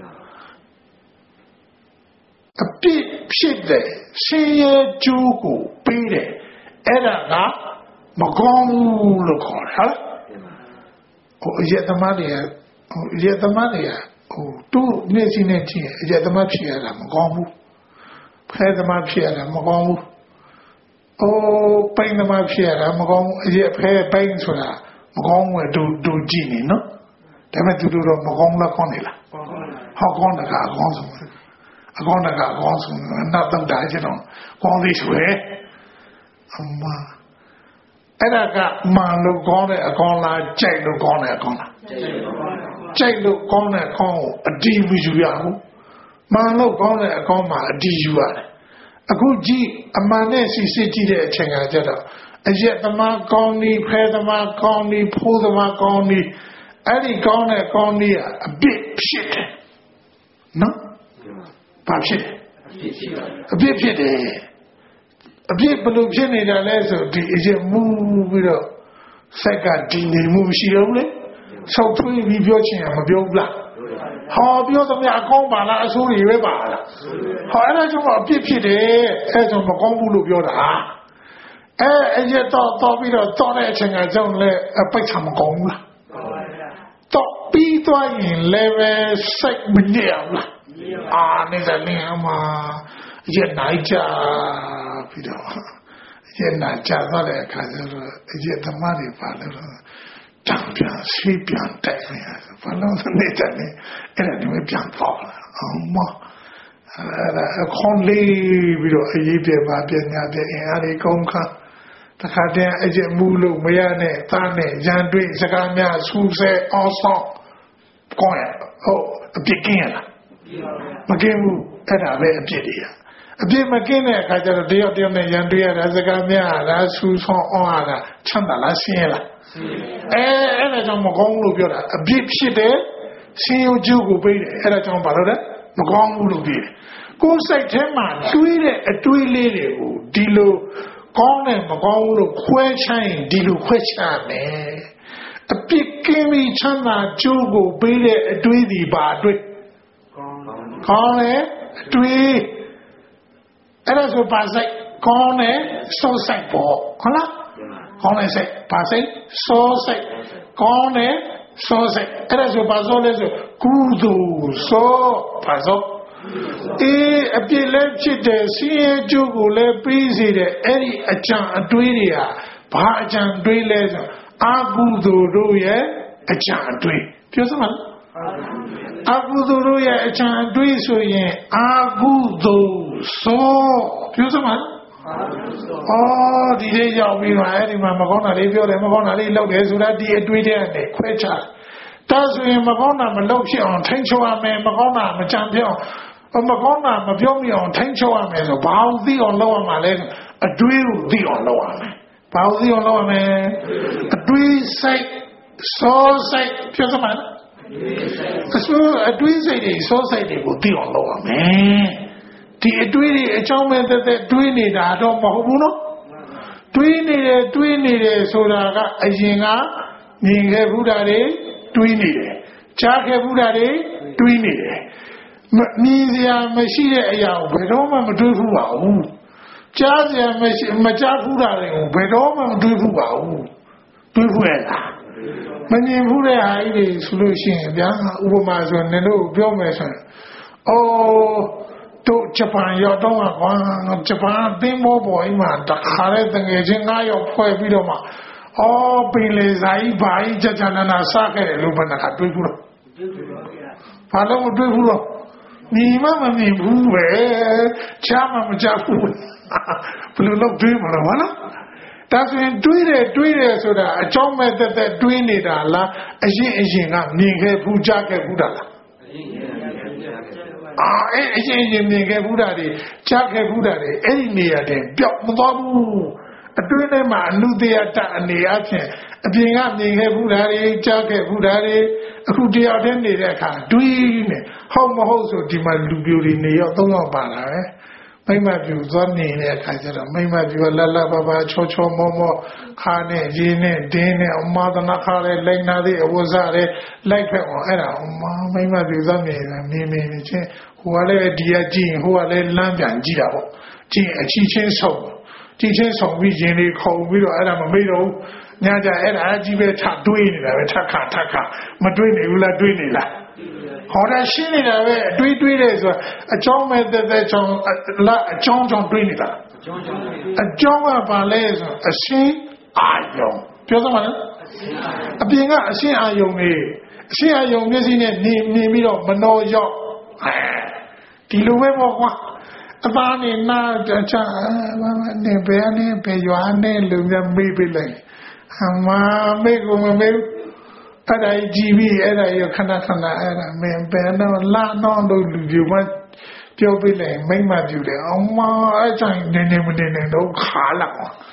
အပြစ်ဖြစ်တယ်ရှင်ရဲ့ကျိုးကိုပေးတယ်အဲ့ဒါကမကောင်းဘူးလို့ခေါ်တယ်ဟုတ်ဟိုရသမားတွေကဟိုရသမားတွေကဟိုသူ့မျက်စိနဲ့ကြည့်ရင်ရသမားဖြစ်ရတာမကောင်းဘူးဖဲသမားဖြစ်ရတာမကောင်းဘူးဟိုပိန်သမားဖြစ်ရတာမကောင်းဘူးအရက်ဖဲပိန်ဆိုတာမကောင်းဘူးတူတူကြည့်နေနော်ဒါပေမဲ့သူတို့တော့မကောင်းလားကောင်းနေလားဟောကောင်းတာကအကောင်းဆုံးအကောင်းတာကအကောင်းဆုံးနောက်တော့တာကျတော့ကောင်းသေးဆွဲအမအဲ့ဒါကမှန်လို့ကောင်းတဲ့အကောင်းလားကြိုက်လို့ကောင်းတဲ့အကောင်းလားကြိုက်လို့ကောင်းတဲ့အကောင်းကိုအတီးမယူရဘူးမှန်လို့ကောင်းတဲ့အကောင်းမှာအတီးယူရတယ်အခုကြည့်အမှန်နဲ့စီစစ်ကြည့်တဲ့အချိန်ကကျတော့အရက်သမားကောင်းဒီဖဲသမားကောင်းဒီဖိုးသမားကောင်းဒီအဲ့ဒီကောင်းတဲ့ကောင်းဒီကအပြစ်ဖြစ်တယ်နော်ဘာဖြစ်အပြစ်ဖြစ်တယ်အပြစ်ဘယ်လိုဖြစ်နေတာလဲဆိုဒီအရက်မူပြီးတော့စက်ကတည်နေမှုမရှိတော့ဘူးလေဆောက်ထွေးပြီးပြောချင်ရင်မပြောဘူးလားဟောပြောသမျှအကောင်းပါလားအဆိုးတွေပဲပါလားဟောအဲ့ဒါကြောင့်အပြစ်ဖြစ်တယ်အဲ့ဒါကြောင့်မကောင်းဘူးလို့ပြောတာအဲအရက်တော့တော့ပြီးတော့တော့တဲ့အချိန်ကကြောင့်လည်းအပိတ်ချမကောင်းဘူးလားတော့ပြီးသွားရင်လည်းပဲစိတ်မညစ်အောင်လားအာနေတဲ့လင်းအမရက်နိုင်ကြပြီးတော့ရက်နိုင်ကြသွားတဲ့အခါကျတော့အရက်သမားတွေပါလို့တံပြန်ဆွေးပြန်တိုက်နေရတယ်ဘာလို့လဲနေတဲ့နေအဲ့ဒါတွေပြန်ပေါ့လားအမအဲ့ဒါခေါင်းလေးပြီးတော့အရေးပြပါပြညာပြအင်အားတွေကောင်းခါတခါတည်းအကျက်မူလို့မရနဲ့သားနဲ့ရန်တွေ့စကားများဆူဆဲအောင်ဆောင်ကောင်းရဟုတ်အပြစ်ကင်းရလားမကင်းဘူးအဲ့ဒါပဲအပြစ်တွေရအပြစ်မကင်းတဲ့အခါကျတော့တယောက်တယောက်နဲ့ရန်တွေ့ရတာစကားများလားဆူဆောင်အောင်ရတာချမ်းသာလားရှင်းရလားအဲအဲ့ဒါကြောင့်မကောင်းဘူးလို့ပြောတာအပြစ်ဖြစ်တယ်ရှင်ရုပ်ကျုပ်ကိုပေးတယ်အဲ့ဒါကြောင့်ဘာလို့လဲမကောင်းဘူးလို့ပြောတယ်ကိုယ်စိတ်ထဲမှာတွေးတဲ့အတွေးလေးတွေကိုဒီလိုကောင်းတယ်မကောင်းဘူးလို့ခွဲခြားရင်ဒီလိုခွဲခြားမယ်အပြစ်ကင်းပြီးချမ်းသာကျိုးကိုပေးတဲ့အတွေးဒီပါအတွေးကောင်းတယ်အတွေးအဲ့ဒါဆိုပါစိတ်ကောင်းတယ်စိုးစိတ်ပေါ့ဟုတ်လားကောင်းတယ်စိတ်ပါစိတ်စိုးစိတ်ကောင်းတယ်စိုးစိတ်အဲ့ဒါဆိုပါစိုးလဲဆိုကုသိုလ်စိုးပါစိုးအေးအပြစ်လည်းဖြစ်တယ်ဆင်းရဲကြိုးကိုလည်းပြီးစေတယ်အဲ့ဒီအကြံအတွေးတွေဟာဘာအကြံတွေးလဲဆိုအာကုသိုလ်တို့ရဲ့အကြံအတွေးပြောစမ်းပါအာကုသိုလ်တို့ရဲ့အကြံအတွေးဆိုရင်အာကုသိုလ်ဆိုပြောစမ်းပါအော်ဒီလေးရောက်ပြီးတော့အဲ့ဒီမှာမကောင်းတာလေးပြောတယ်မကောင်းတာလေးလုပ်တယ်ဆိုတာဒီအတွေးတဲ့နဲ့ခွဲခြားဒါဆိုရင်မကောင်းတာမလုပ်ဖြစ်အောင်ထိန်းချုပ်ရမယ်မကောင်းတာမကြံပြအောင်မကောင်းတာမပြောမိအောင်ထိန်းချုပ်ရမယ်ဆိုဘာလို့သိအောင်လုပ်ရမှာလဲအတွေးကိုသိအောင်လုပ်ရမယ်ဘာလို့သိအောင်လုပ်ရမလဲအတွေးစိတ်စိုးစိတ်ပြောစမ်းပါအစိုးအတွေးစိတ်တွေစိုးစိတ်တွေကိုသိအောင်လုပ်ရမယ်ဒီအတွေးတွေအကြောင်းမဲ့သက်သက်တွေးနေတာတော့မဟုတ်ဘူးနော်တွေးနေတယ်တွေးနေတယ်ဆိုတာကအရင်ကမြင်ခဲ့ဘူးတာတွေတွေးနေတယ်ကြားခဲ့ဘူးတာတွေတွေးနေတယ်မြင်စရာမရှိတဲ့အရာကိုဘယ်တော့မှမတွေးဘူးပါဘူးကြားစရာမရှိမကြားဘူးတာတွေကိုဘယ်တော့မှမတွေးဘူးပါဘူးတွေးဘူးရလားမမြင်ဘူးတဲ့ဟာကြီးတွေဆိုလို့ရှိရင်ဗျာဥပမာဆိုနင်တို့ပြောမယ်ဆိုရင်အော်တို့ဂျပန်ရောက်တော့ကွာဂျပန်သင်္ဘောပေါ်အိမ်မှာတခါလဲတငယ်ချင်း၅ယောက်ဖွဲ့ပြီးတော့မှအော်ပင်လေစာကြီးဘာကြီးကြာကြာနာနာစားခဲ့တယ်လို့ဘယ်နှခါတွေးဘူးလို့ဘာလို့မတွေးဘူးလို့မြင်မှမမြင်ဘူးပဲချားမှမချားဘူးဘယ်လိုလုပ်တွေးမလဲမလားဒါဆိုရင်တွေးတယ်တွေးတယ်ဆိုတာအကြောင်းမဲ့သက်သက်တွေးနေတာလားအရင်အရင်ကမြင်ခဲ့ဘူးကြားခဲ့ဘူးတာလားအာအဲ့အရင်ရင်မြင်ခဲ့ဘူးတာတွေကြားခဲ့ဘူးတာတွေအဲ့ဒီနေရာတင်ပျောက်မသွားဘူးအတွင်းထဲမှာအနုတ္တယတအနေအချင်းအပြင်ကမြင်ခဲ့ဘူးတာတွေကြားခဲ့ဘူးတာတွေအခုတယောက်တည်းနေတဲ့အခါတွေးနေဟုတ်မဟုတ်ဆိုဒီမှာလူပြိုတွေနေရောသုံးယောက်ပါလာတယ်မိမပြူသွားနေတဲ့အခါကျတော့မိမပြူလလဘဘချောချောမောမောခါနဲ့ရင်းနဲ့ဒင်းနဲ့အမသနာခါနဲ့လိန်နာသေးအဝဇရဲလိုက်ဖက်အောင်အဲ့ဒါအမမိမပြူသွားနေတယ်နေနေချင်းဟိုကလည်းဒီကကြည့်ဟိုကလည်းလမ်းပြန်ကြည့်တာပေါ့ကြည့်အချီချင်းဆုံးကြည့်ချင်းဆုံးပြီးရင်လေးခုံပြီးတော့အဲ့ဒါမမေ့တော့ဘူးညကြအဲ့ဒါအကြီးပဲထတွေးနေတာပဲထခါထခါမတွေးနေဘူးလားတွေးနေလားဟောတာရှင်းနေတာပဲအတွေးတွေးတယ်ဆိုတာအကြောင်းမဲ့တဲ့တဲ့ကြောင့်လာအကြောင်းကြောင့်တွေးနေတာအကြောင်းကြောင့်အကြောင်းကဘာလဲဆိုအရှင်းအာယုံပြောသမှာနော်အပြင်ကအရှင်းအာယုံနေအရှင်းအာယုံမျက်စိနဲ့နေမြင်ပြီးတော့မနှောရောက်ဒီလိုပဲပေါ့ကွာအသားနဲ့နာချာနေဘယ်နဲ့ဘယ်ရွာနဲ့လူမျိုးမေးပြလိုက်အမမေးကိုမမေးအဲ့ဒါကြည့်ပြီးအဲ့ဒါရခဏခဏအဲ့ဒါမင်းဘယ်တော့လာတော့လို့လူပြမပြောပြလိုက်မိမပြူတယ်အမအဲ့တိုင်းနေနေမနေနေတော့ခါလာ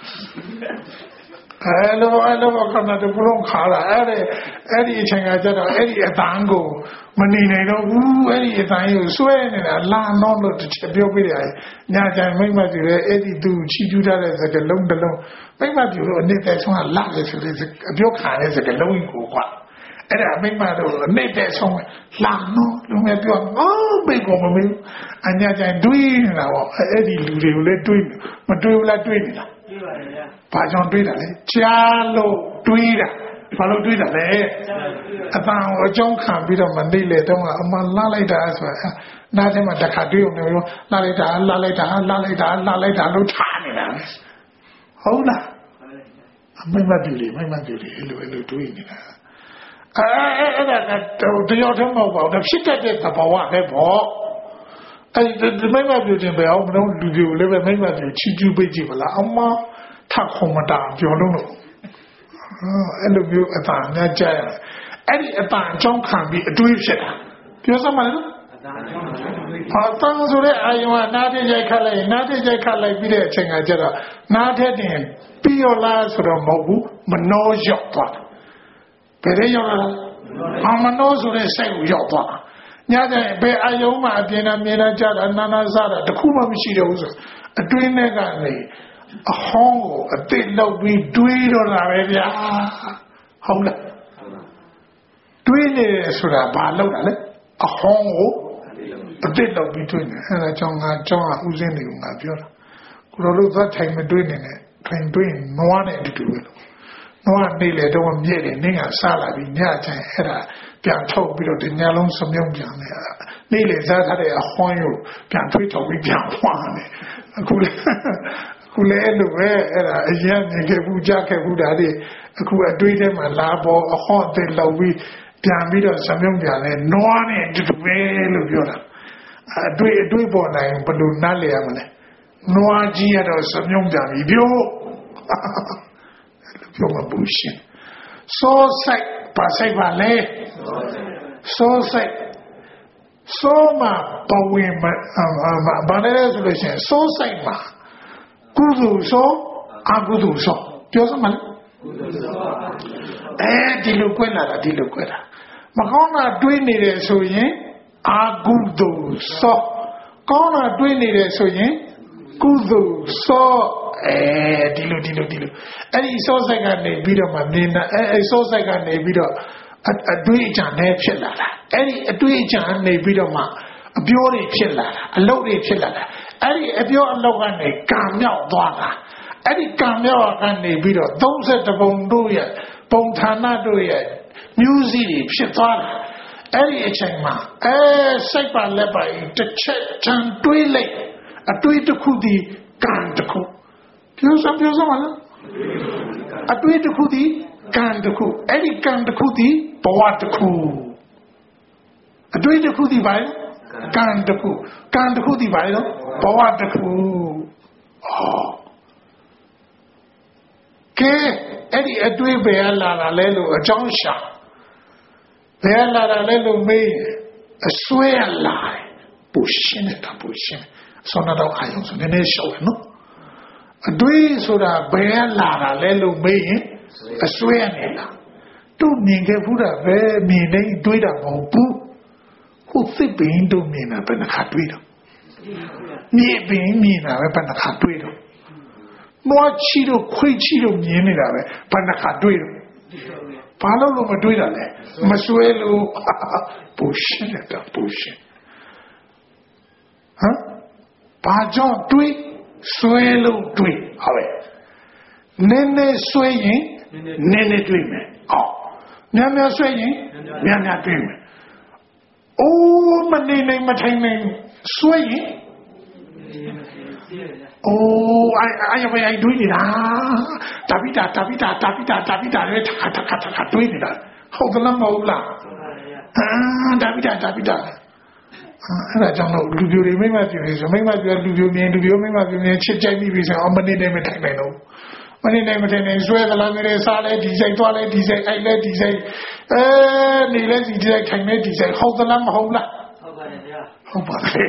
အဲ့လိုအဲ့လိုခဏတပလုံးခါလာအဲ့ဒီအဲ့ဒီအချိန်ကကျတော့အဲ့ဒီအတန်းကိုမနေနိုင်တော့ဘူးအဲ့ဒီအတန်းကိုဆွဲနေတာလာတော့လို့တစ်ချက်ပြောပြတယ်ညာကြိုင်မိမပြူတယ်အဲ့ဒီသူချီကျူးထားတဲ့စကလုံးတစ်လုံးမိမပြူတော့နေတဲ့ဆုံးကလာလေဆိုတဲ့အပြောခံတဲ့စကလုံးကိုကွာအဲ့ဒါမိမတို့နေတဲ့ဆုံးလာတော့လူငယ်ပြောအော်ဘေကောမမေးအညာကြိုင်တွေးနေတာပေါ့အဲ့ဒီလူတွေကိုလည်းတွေးမတွေးဘူးလားတွေးနေတာတွေးပါလေဗျာဘာကြောင့်တွေးတာလဲကြားလို့တွေးတာဘာလို့တွေးတာလဲအပန်းကိုအကြောင်းခံပြီးတော့မနေလေတော့အမှလာလိုက်တာဆိုတာနားထဲမှာတစ်ခါတွေးအောင်မျိုးလာလိုက်တာလာလိုက်တာလာလိုက်တာလာလိုက်တာလို့ထားနေတာဟုတ်လားအမိမပြူလေမိမပြူလေအဲ့လိုအဲ့လိုတွေးနေတာအဲ့အဲ့ဒါတော့တရားထုံးမဟုတ်ပါဘူးဖြစ်တတ်တဲ့သဘောပဲပေါ့အဲ့ဒီမိမပြူတင်ပဲအောင်မလို့လူပြူလည်းပဲမိမပြူချီကျူးပေးကြည့်ပါလားအမထခုံမတာပြောလို့လို့အဲ့လိုမျိုးအတန်နဲ့ကြားရအဲ့ဒီအတန်အကြောင်းခံပြီးအတွေးဖြစ်တာပြောစမ်းပါလားအတန်အကြောင်းအတန်ဆိုတဲ့အာယုံကနားထဲရိုက်ခတ်လိုက်နားထဲရိုက်ခတ်လိုက်ပြီးတဲ့အချိန်ကကျတော့နားထဲတင်ပြီးရောလားဆိုတော့မဟုတ်ဘူးမနှောရောက်သွားဘယ်ရောက်လာအမနှောဆိုတဲ့စိတ်ကိုရောက်သွားညတဲ့ဘယ်အာယုံမှအပြင်နဲ့မြင်လာကြတာနာနာစားတာတခုမှမရှိတော့ဘူးဆိုအတွင်းထဲကနေအဟောင်းကိုအသိလောက်ပြီးတွေးတော့တာပဲဗျာဟုတ်လားတွေးနေဆိုတာဘာလောက်တာလဲအဟောင်းကိုအသိလောက်ပြီးတွေးနေအဲဒါကြောင့်ငါကြောင်းကဥစဉ်တွေကိုငါပြောတာကိုလိုလို့သွားထိုင်မတွေးနေနဲ့ထိုင်တွေးနွားနဲ့အတူတူပဲလို့နွားနေလေတော့မြဲတယ်နင်းကစားလာပြီးညချင်အဲ့ဒါပြန်ထုတ်ပြီးတော့ဒီညလုံးစမြုံပြန်နေနေလေစားထားတဲ့အဟောင်းကိုပြန်ထွေးထုတ်ပြီးပြန်ဖွာနေအခုလေခုလည်းအဲ့လိုပဲအဲ့ဒါအရင်မြင်ခဲ့ဘူးကြားခဲ့ဘူးဒါတွေအခုအတွေးထဲမှာလာပေါ်အဟော့အသေးလောက်ပြီးပြန်ပြီးတော့စမြုံပြန်လဲနွားနဲ့တူတူပဲလို့ပြောတာအတွေးအတွေးပေါ်နိုင်ဘယ်လိုနားလဲရမလဲနွားကြီးရတော့စမြုံပြန်ပြီးပြောပြောမဘူးရှင်စောစိတ်ပါစိတ်ပါလေစောစိတ်စောမှာပဝင်မဘာလဲဆိုလို့ရှိရင်စောစိတ်မှာကုသိုလ်စောအကုသိုလ်စောပြောစမ်းမလားအဲဒီလိုကွက်လာတာဒီလိုကွက်တာမကောင်းတာတွေးနေတယ်ဆိုရင်အကုသိုလ်စောကောင်းတာတွေးနေတယ်ဆိုရင်ကုသိုလ်စောအဲဒီလိုဒီလိုဒီလိုအဲ့ဒီစောစိတ်ကနေပြီးတော့မှမြင်တာအဲစောစိတ်ကနေပြီးတော့အတွေးအကြံနဲ့ဖြစ်လာတာအဲ့ဒီအတွေးအကြံနေပြီးတော့မှအပြောတွေဖြစ်လာတာအလုပ်တွေဖြစ်လာတာအဲ့ဒီအပြောအလုပ်ကနေကံမြောက်သွားတာအဲ့ဒီကံမြောက်ကနေပြီးတော့သုံးဆယ်တပုံတို့ရဲ့ပုံဌာနတို့ရဲ့မျိုးစီတွေဖြစ်သွားတာအဲ့ဒီအချိန်မှာအဲစိတ်ပါလက်ပါတစ်ချက်ချမ်းတွေးလိုက်အတွေးတစ်ခုဒီကံတစ်ခုပြောစမ်းပြောစမ်းမလားအတွေးတစ်ခုဒီကံတစ်ခုအဲ့ဒီကံတစ်ခုဒီဘဝတစ်ခုအတွေးတစ်ခုဒီပါလေကံတစ်ခုကံတစ်ခုဒီပါလေဘဝတစ်ခုဟောကဲအဲ့ဒီအတွေးဘယ်လာတာလဲလို့အကြောင်းရှာဘယ်လာတာလဲလို့မေးအစွဲလာတယ်ပူရှင်းနေတာပူရှင်းဆောနာတော့အာယုံဆိုနည်းနည်းရှောက်နော်အတွေးဆိုတာဘယ်လာတာလဲလို့မေးရင်အစွဲနေလားတို့မြင်ခဲ့ဘူးတာပဲမြင်နေတွေးတာမဟုတ်ဘူးဟုတ်စစ်ပင်တို့မြင်တာဘယ်နှခါတွေးတော့မြင်ပင်မြင်တာပဲဘယ်နှခါတွေးတော့နွားချီတို့ခွေးချီတို့မြင်နေတာပဲဘယ်နှခါတွေးတော့ဘာလို့လို့မတွေးတာလဲမစွဲလို့ပူရှင်းတာပူရှင်းဟမ်ဘာကြောင့်တွေးစွဲလို့တွေးဟုတ်ပဲနည်းနည်းစွဲရင်နည်းနည်းတွေးမယ်အော်များများဆွဲရင်များများတွေးမယ်။အိုးမနေနိုင်မထိုင်နိုင်ဆွဲရင်အိုးအဲ့အဲ့ဘယ်အိုင်တွေးနေတာတပိတာတပိတာတပိတာတပိတာလည်းတစ်ခါတစ်ခါတစ်ခါတွေးနေတာဟုတ်ကလားမဟုတ်လားအာတပိတာတပိတာအဲ့ဒါကြောင့်လို့လူပြိုတွေမိမပြိုတွေဆိုမိမပြိုလူပြိုမြင်လူပြိုမိမပြိုမြင်ချစ်ကြိုက်ပြီးပြီဆိုအောင်မနေနိုင်မထိုင်နိုင်တော့မနေနိုင်မထိုင်နိုင်ဆွဲသလားမျိုးစားလဲဒီစိတ်သွားလဲဒီစိတ်အိုက်လဲဒီစိတ်အဲနေလဲဒီစိတ်ထိုင်လဲဒီစိတ်ဟုတ်သလားမဟုတ်လားဟုတ်ပါတယ်ဗျာဟုတ်ပါတယ်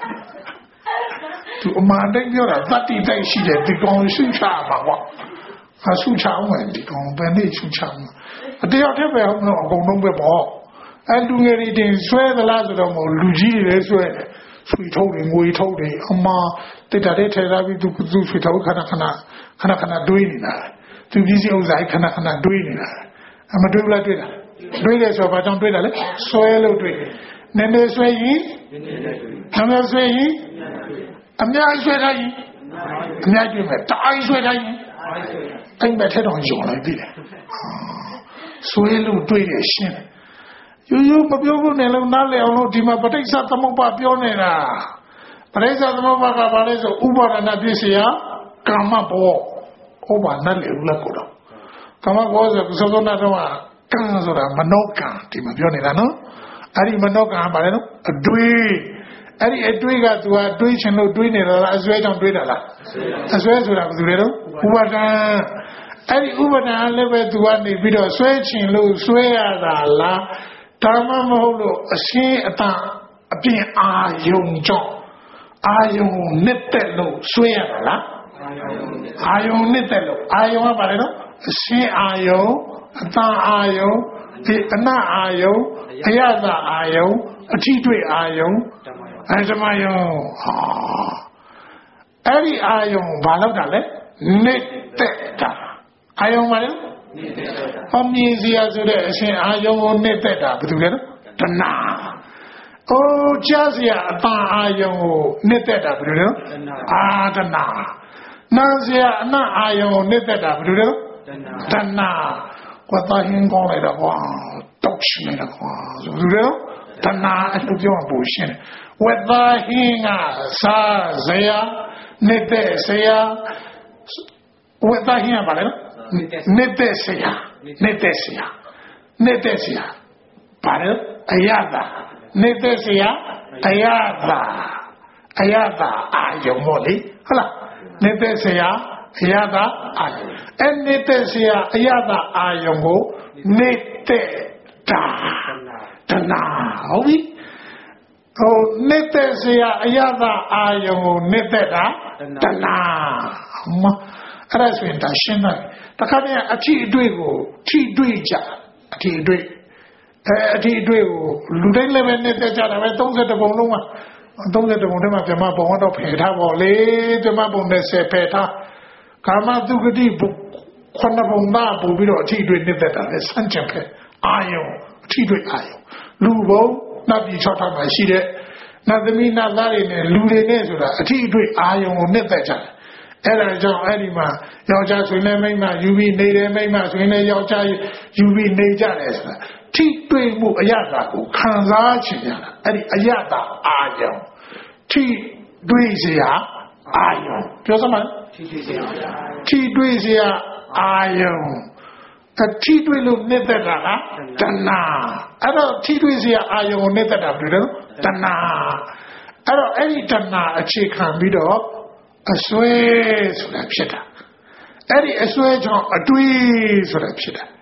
သူအမှန်တိုင်းပြောတာသတ္တိတိုက်ရှိတယ်ဒီကောင်ရှုချမှာကွာအရှုချအောင်မယ်ဒီကောင်ဘယ်နဲ့ရှုချမှာအတယောက်တည်းပဲဟုတ်တော့အကုန်လုံးပဲပေါ့အဲလူငယ်တွေတင်ဆွဲသလားဆိုတော့မဟုတ်လူကြီးတွေလည်းဆွဲတယ်ဆွေထုတ်တယ်ငွေထုတ်တယ်အမှတိတ်တဲ့ထဲလာပြီးသူသူဆွေထုတ်ခဏခဏခဏခဏတွေးနေတာသူကြီးစီဥစ္စာခဏခဏတွေးနေတာအမတွေးလားတွေးတာတွေးတယ်ဆိုတော့ဘာကြောင့်တွေးတာလဲဆွဲလို့တွေးတယ်နည်းနည်းဆွဲရင်နည်းနည်းဆွဲရင်အများဆွဲတိုင်းအများတွေးမယ်တအားဆွဲတိုင်းအဲ့မဲ့ထဲတော့ယုံလိုက်ပြီလေဆွဲလို့တွေးတယ်ရှင်းရိုးရိုးမပြောဘူးနဲ့လုံးနားလည်အောင်လို့ဒီမှာပဋိစ္စသမုပ္ပါပြောနေတာပဋိစ္စသမုပ္ပါကဘာလဲဆိုဥပါဒနာပြည့်စရာကာမဘောဥပါဒနာလေဦးလားကိုတော့ကာမဘောဆိုစောစောနာတော့ကံဆိုတာမနောကံဒီမှာပြောနေတာနော်အဲ့ဒီမနောကံဘာလဲနော်အတွေးအဲ့ဒီအတွေးကသူကတွေးချင်လို့တွေးနေတာလားအစွဲကြောင့်တွေးတာလားအစွဲဆိုတာဘယ်သူလဲတော့ဥပါဒနာအဲ့ဒီဥပါဒနာလည်းပဲသူကနေပြီးတော့စွဲချင်လို့စွဲရတာလားဒါမှမဟုတ်လို့အရှင်းအတန်အပြင်အာယုံကြောင့်အာယုံနှစ်သက်လို့ဆွဲရတာလားအာယုံနှစ်သက်လို့အာယုံကဘာလဲနော်အရှင်းအာယုံအတန်အာယုံဒီအနအာယုံအယတအာယုံအထိတွေ့အာယုံအဲဓမ္မယုံဟာအဲ့ဒီအာယုံဘာလို့တာလဲနှစ်သက်တာအာယုံဘာလဲဟောမြင်စရာဆိုတဲ့အရှင်အာယုံကိုနှစ်သက်တာဘာလို့လဲနော်တဏှာအိုးကြားစရာအတန်အာယုံကိုနှစ်သက်တာဘာလို့လဲနော်အာတဏှာနာစရာအနတ်အာယုံကိုနှစ်သက်တာဘာလို့လဲနော်တဏှာကွာသားဟင်းကောင်းလိုက်တော့ကွာတောက်ရှင်နေတာကွာဆိုဘာလို့လဲနော်တဏှာအဲ့လိုပြောမှပူရှင်းတယ်ဝတ်သားဟင်းကစားစရာနှစ်သက်စရာဝတ်သားဟင်းကဘာလဲနော်နေတဲ့ဆရာနေတဲ့ဆရာနေတဲ့ဆရာဘာလဲအယတာနေတဲ့ဆရာအယတာအယတာအာယုံမို့လေဟုတ်လားနေတဲ့ဆရာအယတာအာယုံအဲ့နေတဲ့ဆရာအယတာအာယုံကိုနေတဲ့တာတနာဟုတ်ပြီဟိုနေတဲ့ဆရာအယတာအာယုံကိုနေတဲ့တာတနာမအဲ့ဒါဆိုရင်ဒါရှင်းတယ်တခါတည်းအထီအတွေ့ကိုထိတွေ့ကြအထီအတွေ့အဲအထီအတွေ့ကိုလူတိုင်းလည်းပဲနေတဲ့ကြတာပဲသုံးဆယ်ပုံလုံးမှာသုံးဆယ်ပုံထဲမှာပြမပုံတော့ဖယ်ထားပါလေပြမပုံနဲ့ဆယ်ဖယ်ထားကာမတုဂတိဘုခုနပုံသားပို့ပြီးတော့အထီအတွေ့နေတဲ့တာလေစမ်းချင်ဖယ်အာယုံအထီအတွေ့အာယုံလူဘုံနတ်ပြည်၆ထောင်မှာရှိတဲ့နတ်သမီးနတ်သားတွေနဲ့လူတွေနဲ့ဆိုတာအထီအတွေ့အာယုံကိုနေတဲ့ကြတယ်အဲ့ဒါကြောင့်အဲ့ဒီမှာယောက်ျားဆိုရင်လည်းမိန်းမယူပြီးနေတယ်မိန်းမဆိုရင်လည်းယောက်ျားယူပြီးနေကြတယ်ဆိုတာထိတွေ့မှုအယတာကိုခံစားချင်ကြတာအဲ့ဒီအယတာအာယုံထိတွေ့စရာအာယုံပြောစမ်းပါထိတွေ့စရာထိတွေ့စရာအာယုံအထိတွေ့လို့နှစ်သက်တာလားတဏှာအဲ့တော့ထိတွေ့စရာအာယုံကိုနှစ်သက်တာဘယ်လိုလဲတဏှာအဲ့တော့အဲ့ဒီတဏှာအခြေခံပြီးတော့အစွဲဆိုတာဖြစ်တာအဲ့ဒီအစွဲကြောင့်အတွေးဆိုတာဖြစ်တာ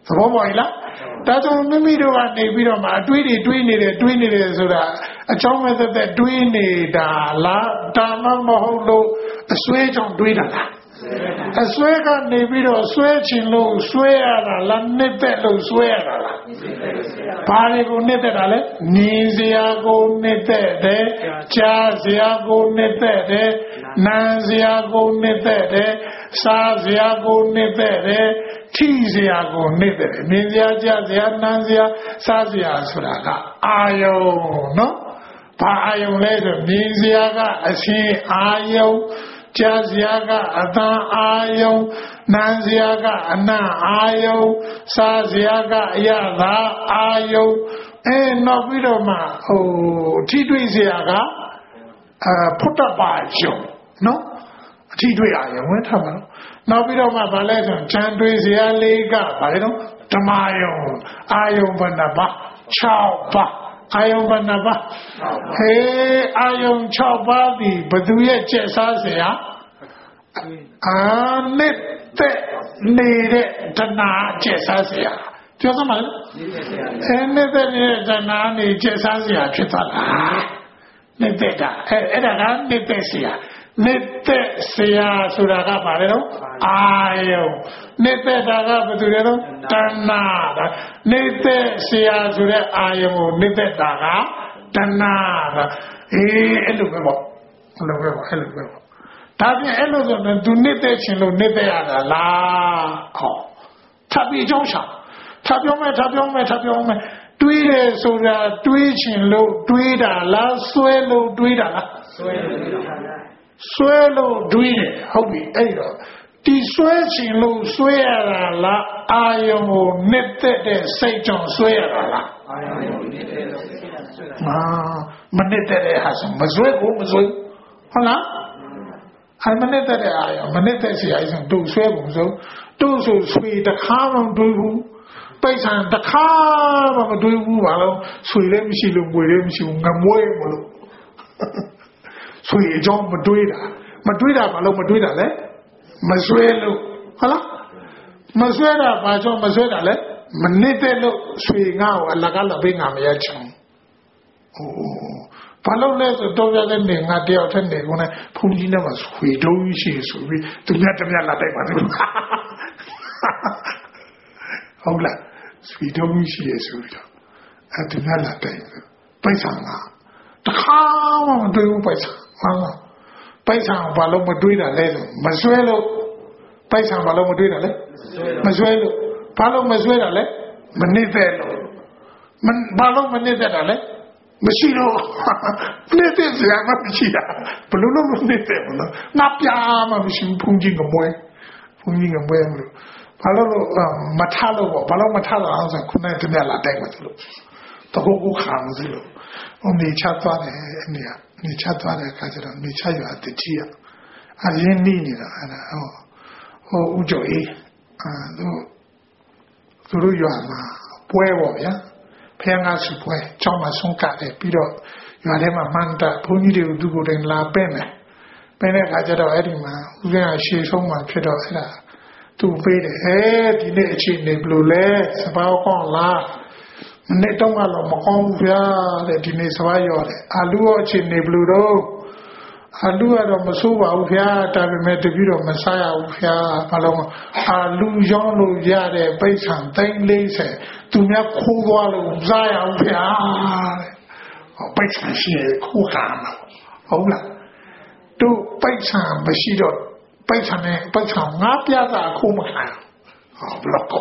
သဘောပေါက်လားဒါကြောင့်မိမိတို့ကနေပြီးတော့မှအတွေးတွေတွေးနေတယ်တွေးနေတယ်ဆိုတာအကြောင်းမဲ့သက်တွေးနေတာလားဒါမှမဟုတ်လို့အစွဲကြောင့်တွေးတာလားအစွဲကနေပြီးတော့စွဲချင်လို့စွဲရတာလားနှစ်သက်လို့စွဲရတာလားဘာတွေကိုနှစ်သက်တာလဲမြင်စရာကိုနှစ်သက်တယ်ကြားစရာကိုနှစ်သက်တယ်နားစရာကိုနှစ်သက်တယ်စားစရာကိုနှစ်သက်တယ်ထိစရာကိုနှစ်သက်တယ်မြင်စရာကြားစရာနားစရာစားစရာဆိုတာကအာယုံနော်ဘာအာယုံလဲဆိုမြင်စရာကအရှင်အာယုံကြားစရာကအသံအာယုံနားစရာကအနံ့အာယုံစားစရာကအရသာအာယုံအဲနောက်ပြီးတော့မှဟိုထိတွေ့စရာကအာဖုတ္တပါယုံနော်အထိတွေ့အာယုံဝင်ထားပါတော့နောက်ပြီးတော့မှဗာလဲဆိုဂျန်တွေးစရာလေးကဗာလဲတော့ဓမ္မယုံအာယုံဘဏ္ဍပါ၆ပါးအာယုံဘဏ္ဍပါဟေးအာယုံ၆ပါးဒီဘသူရဲ့ကျက်စားစရာအာနှစ်သက်နေတဲ့တဏှာကျက်စားစရာပြောစမ်းပါလားအဲနှစ်သက်နေတဲ့တဏှာနေကျက်စားစရာဖြစ်သွားတာနှစ်သက်တာအဲအဲ့ဒါကနှစ်သက်စရာနှစ်သက်စရာဆိုတာကဘာလဲတော့အာယုံနှစ်သက်တာကဘယ်သူလဲတော့တဏှာဒါနှစ်သက်စရာဆိုတဲ့အာယုံကိုနှစ်သက်တာကတဏှာဒါအေးအဲ့လိုပဲပေါ့အဲ့လိုပဲပေါ့အဲ့လိုပဲပေါ့ဒါပြင်အဲ့လိုဆိုတော့သူနှစ်သက်ခြင်းလို့နှစ်သက်ရတာလားဟောထပ်ပြီးကြောင်းချထပ်ပြောမယ်ထပ်ပြောမယ်ထပ်ပြောမယ်တွေးတယ်ဆိုတာတွေးခြင်းလို့တွေးတာလားစွဲလို့တွေးတာလားစွဲလို့တွေးတာစွဲလို့တွေးတယ်ဟုတ်ပြီအဲ့တော့ဒီစွဲချင်လို့စွဲရတာလားအာယုံကိုနှစ်သက်တဲ့စိတ်ကြောင့်စွဲရတာလားအာယုံကိုနှစ်သက်တဲ့စိတ်ကြောင့်စွဲရတာအာမနှစ်သက်တဲ့ဟာဆိုမစွဲဘူးမစွဲဟုတ်လားအမနှစ်သက်တဲ့အာယုံမနှစ်သက်စီအာယုံတို့စွဲပုံစိုးတို့ဆိုဆွေတခါမှမတွေးဘူးပိတ်ဆံတခါမှမတွေးဘူးဘာလို့ဆွေလည်းမရှိလို့ငွေလည်းမရှိဘူးငမွေးမလို့ဆွေအကြောင်းမတွေးတာမတွေးတာဘာလို့မတွေးတာလဲမဆွဲလို့ဟုတ်လားမဆွဲတာဘာကြောင့်မဆွဲတာလဲမနစ်တဲ့လို့ဆွေငါ့ကိုအလကားလည်းပေးငါမရချင်ဟိုဘာလို့လဲဆိုတော့ရတဲ့နေငါတယောက်ထက်နေကုန်နဲ့ဖုန်ကြီးနဲ့မှဆွေတုံးရှိဆိုပြီးသူများတများလာတိုက်ပါတော့ဟုတ်လားဆွေတုံးရှိရဆိုပြီးတော့အဲသူများလာတိုက်ပိုက်ဆံကတခါမှမတွေ့ဘူးပိုက်ဆံဟုတ်လားပိုက်ဆံဘာလို့မတွေးတာလဲဆိုမဆွဲလို့ပိုက်ဆံဘာလို့မတွေးတာလဲမဆွဲလို့ဘာလို့မဆွဲတာလဲမနစ်သက်လို့မဘာလို့မနစ်သက်တာလဲမရှိတော့နစ်သက်စရာမရှိတာဘလို့လို့မနစ်သက်ဘူးနော်ငါပြာမှမရှိဘူးဖုန်ကြီးကမွဲဖုန်ကြီးကမွဲမလို့ဘာလို့လို့မထလို့ပေါ့ဘာလို့မထတော့အောင်ဆိုခုနကတည်းကလာတိုက်မှလို့တခုခုခံစီလို့ဟိုနေချသွားတယ်အနေကနေချသွားတဲ့အခါကျတော့နေချရအတတိယအရင်နေနေတာအဲ့ဒါဟိုဟိုဥကျော်အေးအာတို့သူတို့ရွာမှာပွဲပေါ့ဗျာဖျံကားစုပွဲကျောင်းမှာဆုံးကတယ်ပြီးတော့ရွာထဲမှာမန္တဘုန်းကြီးတွေသူကိုယ်တိုင်လာပဲ့မယ်ပဲ့တဲ့အခါကျတော့အဲ့ဒီမှာဦးဇင်းကရှေ့ဆုံးမှာဖြစ်တော့အဲ့ဒါသူပေးတယ်ဟဲ့ဒီနေ့အချိန်နေဘလို့လဲစပါးကောင်းလားမနေ့တော့ကတော့မကောင်းဘူးဗျာတဲ့ဒီနေ့စပါးရောတယ်အာလူရောအချိန်နေဘလို့တော့အာလူကတော့မဆိုးပါဘူးဗျာဒါပေမဲ့တပည့်တော်မစားရဘူးဗျာဘာလို့အာလူရောင်းလို့ရတဲ့ပိတ်ဆံသိန်း၄၀သူများခိုးသွားလို့မစားရဘူးဗျာတဲ့ဟောပိတ်ဆံရှိရခိုးခါမှာဟုတ်လားတို့ပိတ်ဆံမရှိတော့ပိတ်ဆံနဲ့ပိတ်ဆံငါပြတာခိုးမခံဟောဘလော့ကော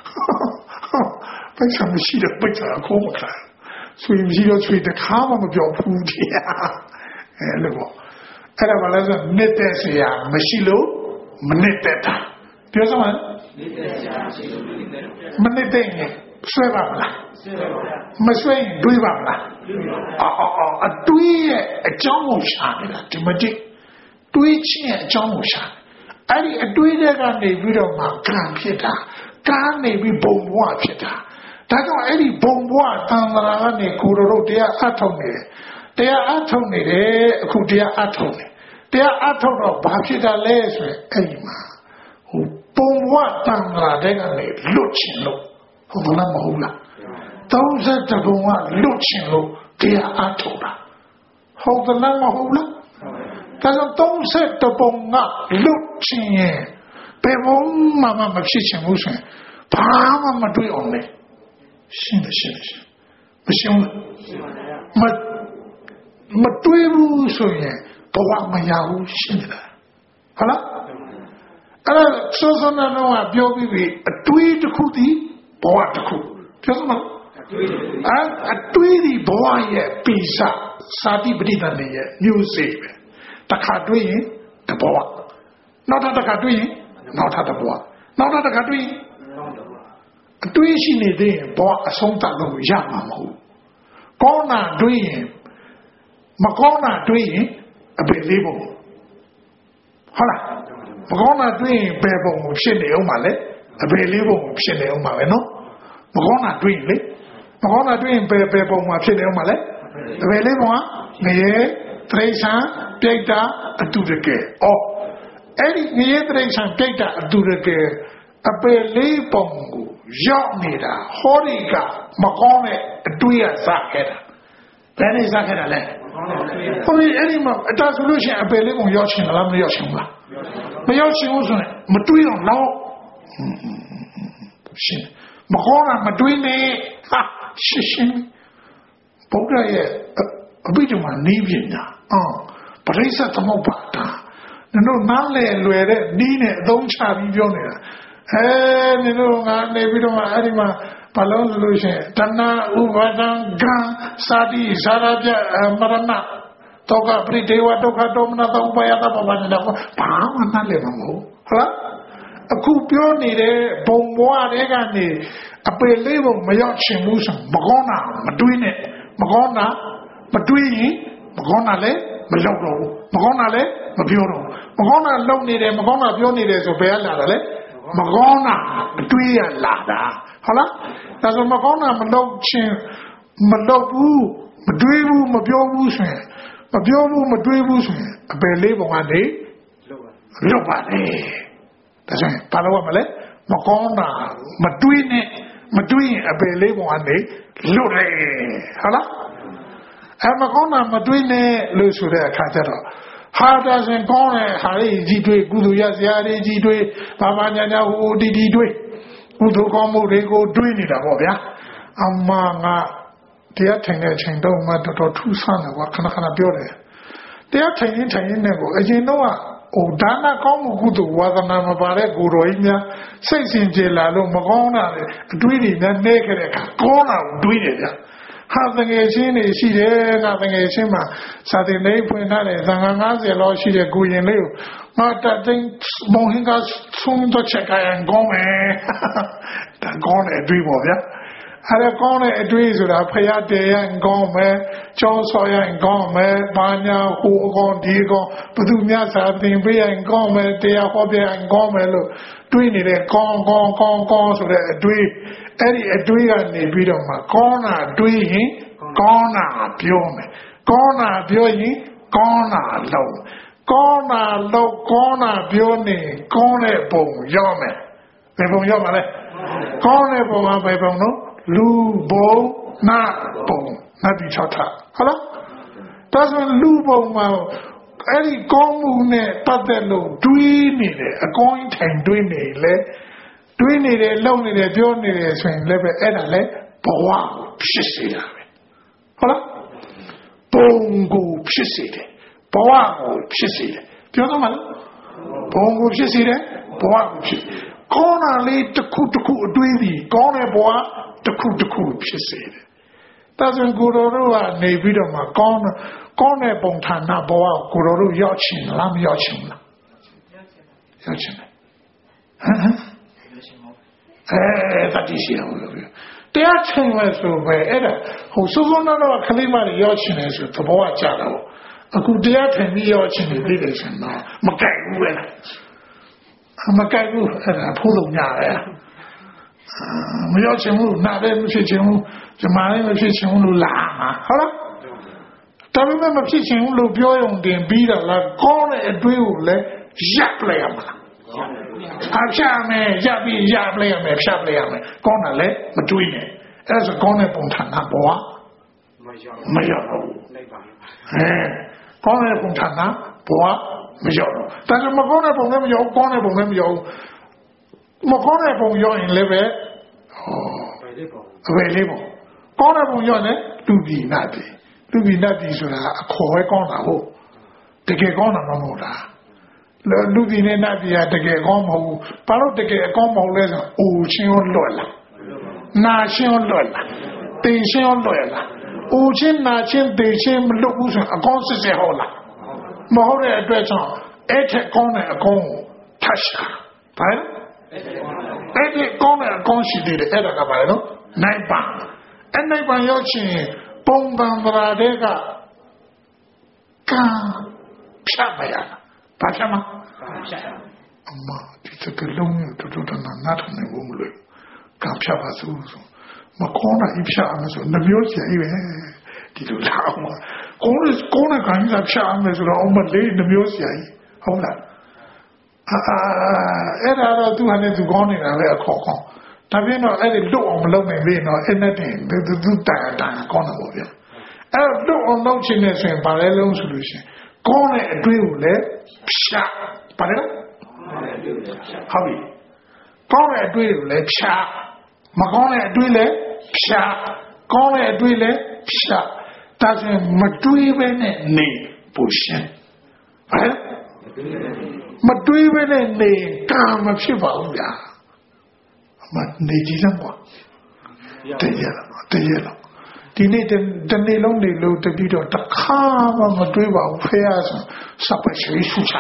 ပိတ်ဆံမရှိတော့ပိတ်ဆံခိုးမခံဆွေမရှိတော့ဆွေတခါမှမပြောဘူးတရားအဲလိုပေါ့အဲ့ဒါဘာလဲဆိုနှစ်သက်စရာမရှိလို့မနှစ်သက်တာပြောစမ်းပါနှစ်သက်စရာမရှိလို့မနှစ်သက်မနှစ်သက်ရင်ဆွဲပါမလားဆွဲပါဗျာမဆွဲရင်တွေးပါမလားတွေးပါဗျာအော်အော်အတွေးရဲ့အကြောင်းကိုရှာနေတာဒီမတိတွေးခြင်းရဲ့အကြောင်းကိုရှာအဲ့ဒီအတွေးတွေကနေပြီးတော့မှကံဖြစ်တာကံနေပြီးဘုံဘဝဖြစ်တာဒါကြောင့်အဲ့ဒီဘုံဘဝသံဃာကနေကိုရတို့တရားအထုတ်နေတယ်တရားအထုတ်နေတယ်အခုတရားအထုတ်နေတရားအထုတ်တော့ဘာဖြစ်တာလဲဆိုရင်အဲ့ဒီမှာဟိုပပုံဘဝတန်လာတဲ့ကနေလွတ်ချင်လို့ဟုတ်မလားမဟုတ်လားသုံးဆယ်တပုံကလွတ်ချင်လို့တရားအားထုတ်တာဟုတ်သလားမဟုတ်လားဒါကြောင့်သုံးဆယ်တပုံကလွတ်ချင်ရင်ဘယ်ဘုံမှမဖြစ်ချင်ဘူးဆိုရင်ဘာမှမတွေ့အောင်လေရှင်းတယ်ရှင်းတယ်မရှင်းဘူးမမတွေ့ဘူးဆိုရင်ဘဝမရဘူးရှင်းတယ်ဟုတ်လားအဲ့ဒါစောစောနာတော့ပြောပြီးပြီအတွေးတစ်ခုတည်းဘဝတစ်ခုပြောစမ်းအဲ့အတွေးဒီဘဝရဲ့ပိစာစာတိပဋိသန္ဓေရဲ့မျိုးစေ့ပဲတစ်ခါတွေးရင်တဘဝနောက်တစ်ခါတွေးရင်နောက်ထပ်တဘဝနောက်တစ်ခါတွေးရင်အတွေးရှိနေသေးရင်ဘဝအဆုံးသတ်လို့ရမှာမဟုတ်ကောင်းတာတွေးရင်မကောင်းတာတွေးရင်အပေလေးပုံဟုတ်လားမကောင်းတာတွေးရင်ဘယ်ပုံကိုဖြစ်နေအောင်ပါလဲအပေလေးပုံကိုဖြစ်နေအောင်ပါပဲနော်မကောင်းတာတွေးရင်လေမကောင်းတာတွေးရင်ဘယ်ဘယ်ပုံမှာဖြစ်နေအောင်ပါလဲအပေလေးပုံကငရေတရိษံပြိတ္တာအတုတကယ်ဩအဲ့ဒီငရေတရိษံပြိတ္တာအတုတကယ်အပေလေးပုံကိုရောက်နေတာဟောဒီကမကောင်းတဲ့အတွေးရစားခဲ့တာဘယ်နဲ့စားခဲ့တာလဲဟိုဒီအဲ့ဒီမှာအတားဆိုလို့ရှိရင်အပေလေးပုံရောက်ချင်လားမရောက်ချင်ဘူးလားမရောက်ချင်ဘူးဆိုရင်မတွေးတော့လောက်ရှင်းမကောင်းတာမတွေးနဲ့ဟာရှင်းရှင်းဘုရားရဲ့အဘိဓမ္မာနီးပြင်တာအော်ပရိစ္ဆေသမုပ္ပါဒာတို့နားလေလွယ်တဲ့နီးနဲ့အသုံးချပြီးပြောနေတာအဲနင်တို့ငါနေပြီးတော့မှအဲ့ဒီမှာဘာလို့လို့ရှိရင်တဏှာဥပါဒံကံစာတိဇာရပြမရဏတောကပရိဒေဝဒုက္ခဒေါမနသဥပယတပပနေတာဘာမှနားလည်မှာမဟုတ်ဟုတ်လားအခုပြောနေတဲ့ဘုံဘွားတွေကနေအပေလေးဘုံမရောက်ချင်ဘူးဆိုမကောင်းတာမတွေးနဲ့မကောင်းတာမတွေးရင်မကောင်းတာလည်းမလုပ်တော့ဘူးမကောင်းတာလည်းမပြောတော့ဘူးမကောင်းတာလုပ်နေတယ်မကောင်းတာပြောနေတယ်ဆိုဘယ်ကလာတာလဲမကောင်းတာအတွေးရလာတာဟုတ်လားဒါဆိုမကောင်းတာမလုပ်ချင်းမလုပ်ဘူးမတွေးဘူးမပြောဘူးဆိုရင်မပြောဘူးမတွေးဘူးဆိုရင်အပယ်လေးပုံကနေလုပ်ပါလေဒါဆိုရင်ဘာလို့မလဲမကောင်းတာမတွေးနဲ့မတွေးရင်အပယ်လေးပုံကနေလွတ်တယ်ဟုတ်လားအဲမကောင်းတာမတွေးနဲ့လို့ဆိုတဲ့အခါကျတော့ဟာဒါဆိုရင်ကောင်းတယ်ဟာလေးကြီးတွေးကုသိုလ်ရစရာလေးကြီးတွေးဘာဘာညာညာဟိုတီတီတွေးကုသိုလ်ကောင်းမှုတွေကိုတွေးနေတာပေါ့ဗျာအမငါတရားထိုင်တဲ့အချိန်တော့မှတော်တော်ထူးဆန်းတယ်ကွာခဏခဏပြောတယ်တရားထိုင်ရင်ထိုင်ရင်နဲ့ကိုအရင်တော့ဟိုဒါနကောင်းမှုကုသိုလ်ဝါသနာမပါတဲ့ကိုတော်ကြီးများစိတ်စင်ကြယ်လာလို့မကောင်းတာလေအတွေးတွေနဲ့နှဲခဲ့တဲ့အခါကောင်းတာကိုတွေးတယ်ဗျာဟာတငယ်ချင်းတွေရှိတယ်ကတငယ်ချင်းမှာစာတင်လေးဖွင့်ထားတယ်သံဃာ၅၀လောက်ရှိတဲ့ကိုရင်လေးကိုငါတသိန်းမုံဟင်ကဆုံးတော့ချက်ခိုင်းကောင်းမယ်ဒါကောင်းတဲ့အတွေးပေါ့ဗျာအဲ့ဒါကောင်းတဲ့အတွေးဆိုတာဖယားတည်ရင်ကောင်းမယ်ကျောင်းဆော်ရင်ကောင်းမယ်ဘာညာဟိုအကောင်ဒီအကောင်ဘသူများစာတင်ပေးရင်ကောင်းမယ်တရားဟောပြရင်ကောင်းမယ်လို့တွေးနေတဲ့ကောင်းကောင်းကောင်းကောင်းဆိုတဲ့အတွေးအဲ့ဒီအတွေးကနေပြီးတော့မှကောင်းတာတွေးရင်ကောင်းတာပြောမယ်ကောင်းတာပြောရင်ကောင်းတာလုပ်ကောင်းတာလုပ်ကောင်းတာပြောနေကောင်းတဲ့ပုံရောက်မယ်ဘယ်ပုံရောက်မှာလဲကောင်းတဲ့ပုံကဘယ်ပုံနော်လူဘုံနာဘုံနတ်ပြည်၆ထဟုတ်လားဒါဆိုလူဘုံမှာအဲ့ဒီကောင်းမှုနဲ့ပတ်သက်လို့တွေးနေတယ်အကောင်းထိုင်တွေးနေလေတွေးနေတယ်လုံနေတယ်ပြောနေတယ်ဆိုရင်လည်းပဲအဲ့ဒါလည်းဘဝဖြစ်စေတာပဲဟုတ်လားဘုံကိုဖြစ်စေတယ်ဘဝကိုဖြစ်စေတယ်ပြောတော့မလားဘုံကိုဖြစ်စေတယ်ဘဝကိုဖြစ်ကောင်းတာလေးတစ်ခုတစ်ခုအတွေးပြီးကောင်းတဲ့ဘဝတစ်ခုတစ်ခုဖြစ်စေတယ်ဒါဆိုရင်ကိုတော်တို့ကနေပြီးတော့မှကောင်းကောင်းတဲ့ပုံဌာနဘဝကိုတော်တို့ရောက်ချင်လားမရောက်ချင်လားရောက်ချင်တယ်ဟမ်အဲတတိရှိအောင်လို့တရားချင်လဲဆိုပဲအဲ့ဒါဟိုစုစုံတော့ခလေးမတွေရောက်ချင်တယ်ဆိုသဘောကျတာပေါ့အခုတရားထိုင်ပြီးရောက်ချင်နေပြီလေဆိုတော့မကြိုက်ဘူးပဲမကြိုက်ဘူးအဲ့ဒါဖိုးလုံးညာပဲမရောက်ချင်ဘူးနားလည်းမဖြစ်ချင်ဘူးဂျမားလည်းမဖြစ်ချင်ဘူးလို့လာမှာဟုတ်လားဒါပေမဲ့မဖြစ်ချင်ဘူးလို့ပြောရုံတင်ပြီးတော့လားကောင်းတဲ့အတွေးကိုလည်းရပ်ပလိုက်ရမှာလားအဖြတ်မယ်ရပြီးရပလိုက်ရမယ်ဖြတ်ပလိုက်ရမယ်ကောင်းတယ်လေမတွေးနဲ့အဲ့ဒါဆိုကောင်းတဲ့ပုံဌာနဘောမရောက်ဘူးဟဲ့ကောင်းတဲ့ပုံဌာနဘောမရောက်တော့ဒါဆိုမကောင်းတဲ့ပုံလည်းမရောက်ကောင်းတဲ့ပုံလည်းမရောက်မကောင်းတဲ့ပုံရောက်ရင်လည်းပဲဟောအဝယ်လေးပေါ့ကောင်းတဲ့ပုံရောက်ရင်လူပြည်နတ်ပြည်လူပြည်နတ်ပြည်ဆိုတာအခေါ်ပဲကောင်းတာဟုတ်တကယ်ကောင်းတာမဟုတ်လားလူပြည်နဲ့နတ်ပြည်ကတကယ်ကောင်းမဟုတ်ဘူးဘာလို့တကယ်အကောင်းမဟုတ်လဲဆိုအိုချင်းရောလွတ်လာနာချင်းရောလွတ်လာတေချင်းရောလွတ်လာအိုချင်းနာချင်းတေချင်းမလွတ်ဘူးဆိုအကောင်းစစ်စစ်ဟုတ်လားမဟုတ်တဲ့အတွက်ကြောင့်အဲ့ထက်ကောင်းတဲ့အကောင်းကိုထပ်ရှာဘာလဲအဲ့ဒီကောင်းတဲ့အကောင်းရှိသေးတယ်အဲ့ဒါကဘာလဲနော်နိုင်ပါအဲ့နိုင်ပါရောက်ချင်းပုံပံပရာတဲ့ကကံဖြတ်မရဘာဖြတ်မဖြတ်အမဒီစကလုံးမျိုးတူတူတနာနားထောင်နေဖို့မလို့ကံဖြတ်ပါစို့ဆိုမကောင်းတာအဖြတ်အောင်ဆိုနှမျိုးစီပဲဒီလိုလာအောင်ကောင်းကောင်းတဲ့ကံကြီးဖြတ်အောင်ဆိုတော့အမလေးနှမျိုးစီဟုတ်လားအာအဲ့ဒါတော့သူဟာနဲ့သူကောင်းနေတာပဲအခေါ်ကောင်းဒါပြင်တော့အဲ့ဒီလွတ်အောင်မလုပ်နိုင်ဘူးနော်အဲ့နဲ့တင်သူသူတန်တန်ကောင်းတယ်ပေါ့ဗျအဲ့လွတ်အောင်လုပ်ချင်နေဆိုရင်ဗာလဲလုံးဆိုလို့ရှိရင်ကောင်းတဲ့အတွေးကိုလည်းဖြတ်ဗာလဲဟုတ်ပြီကောင်းတဲ့အတွေးကိုလည်းဖြတ်မကောင်းတဲ့အတွေးလည်းဖြတ်ကောင်းတဲ့အတွေးလည်းဖြတ်ဒါဆိုရင်မတွေးပဲနဲ့နေပူရှင်ဟဲ့မတွေးပဲနဲ့နေကာမဖြစ်ပါဘူးဗျာအမနေကြည့်စမ်းကွာတည့်ရလားတည့်ရလားဒီနေ့တနေ့လုံးနေလို့တပြီးတော့တခါမှမတွေးပါဘူးဖေရဆိုစပယ်ရှိရှုချ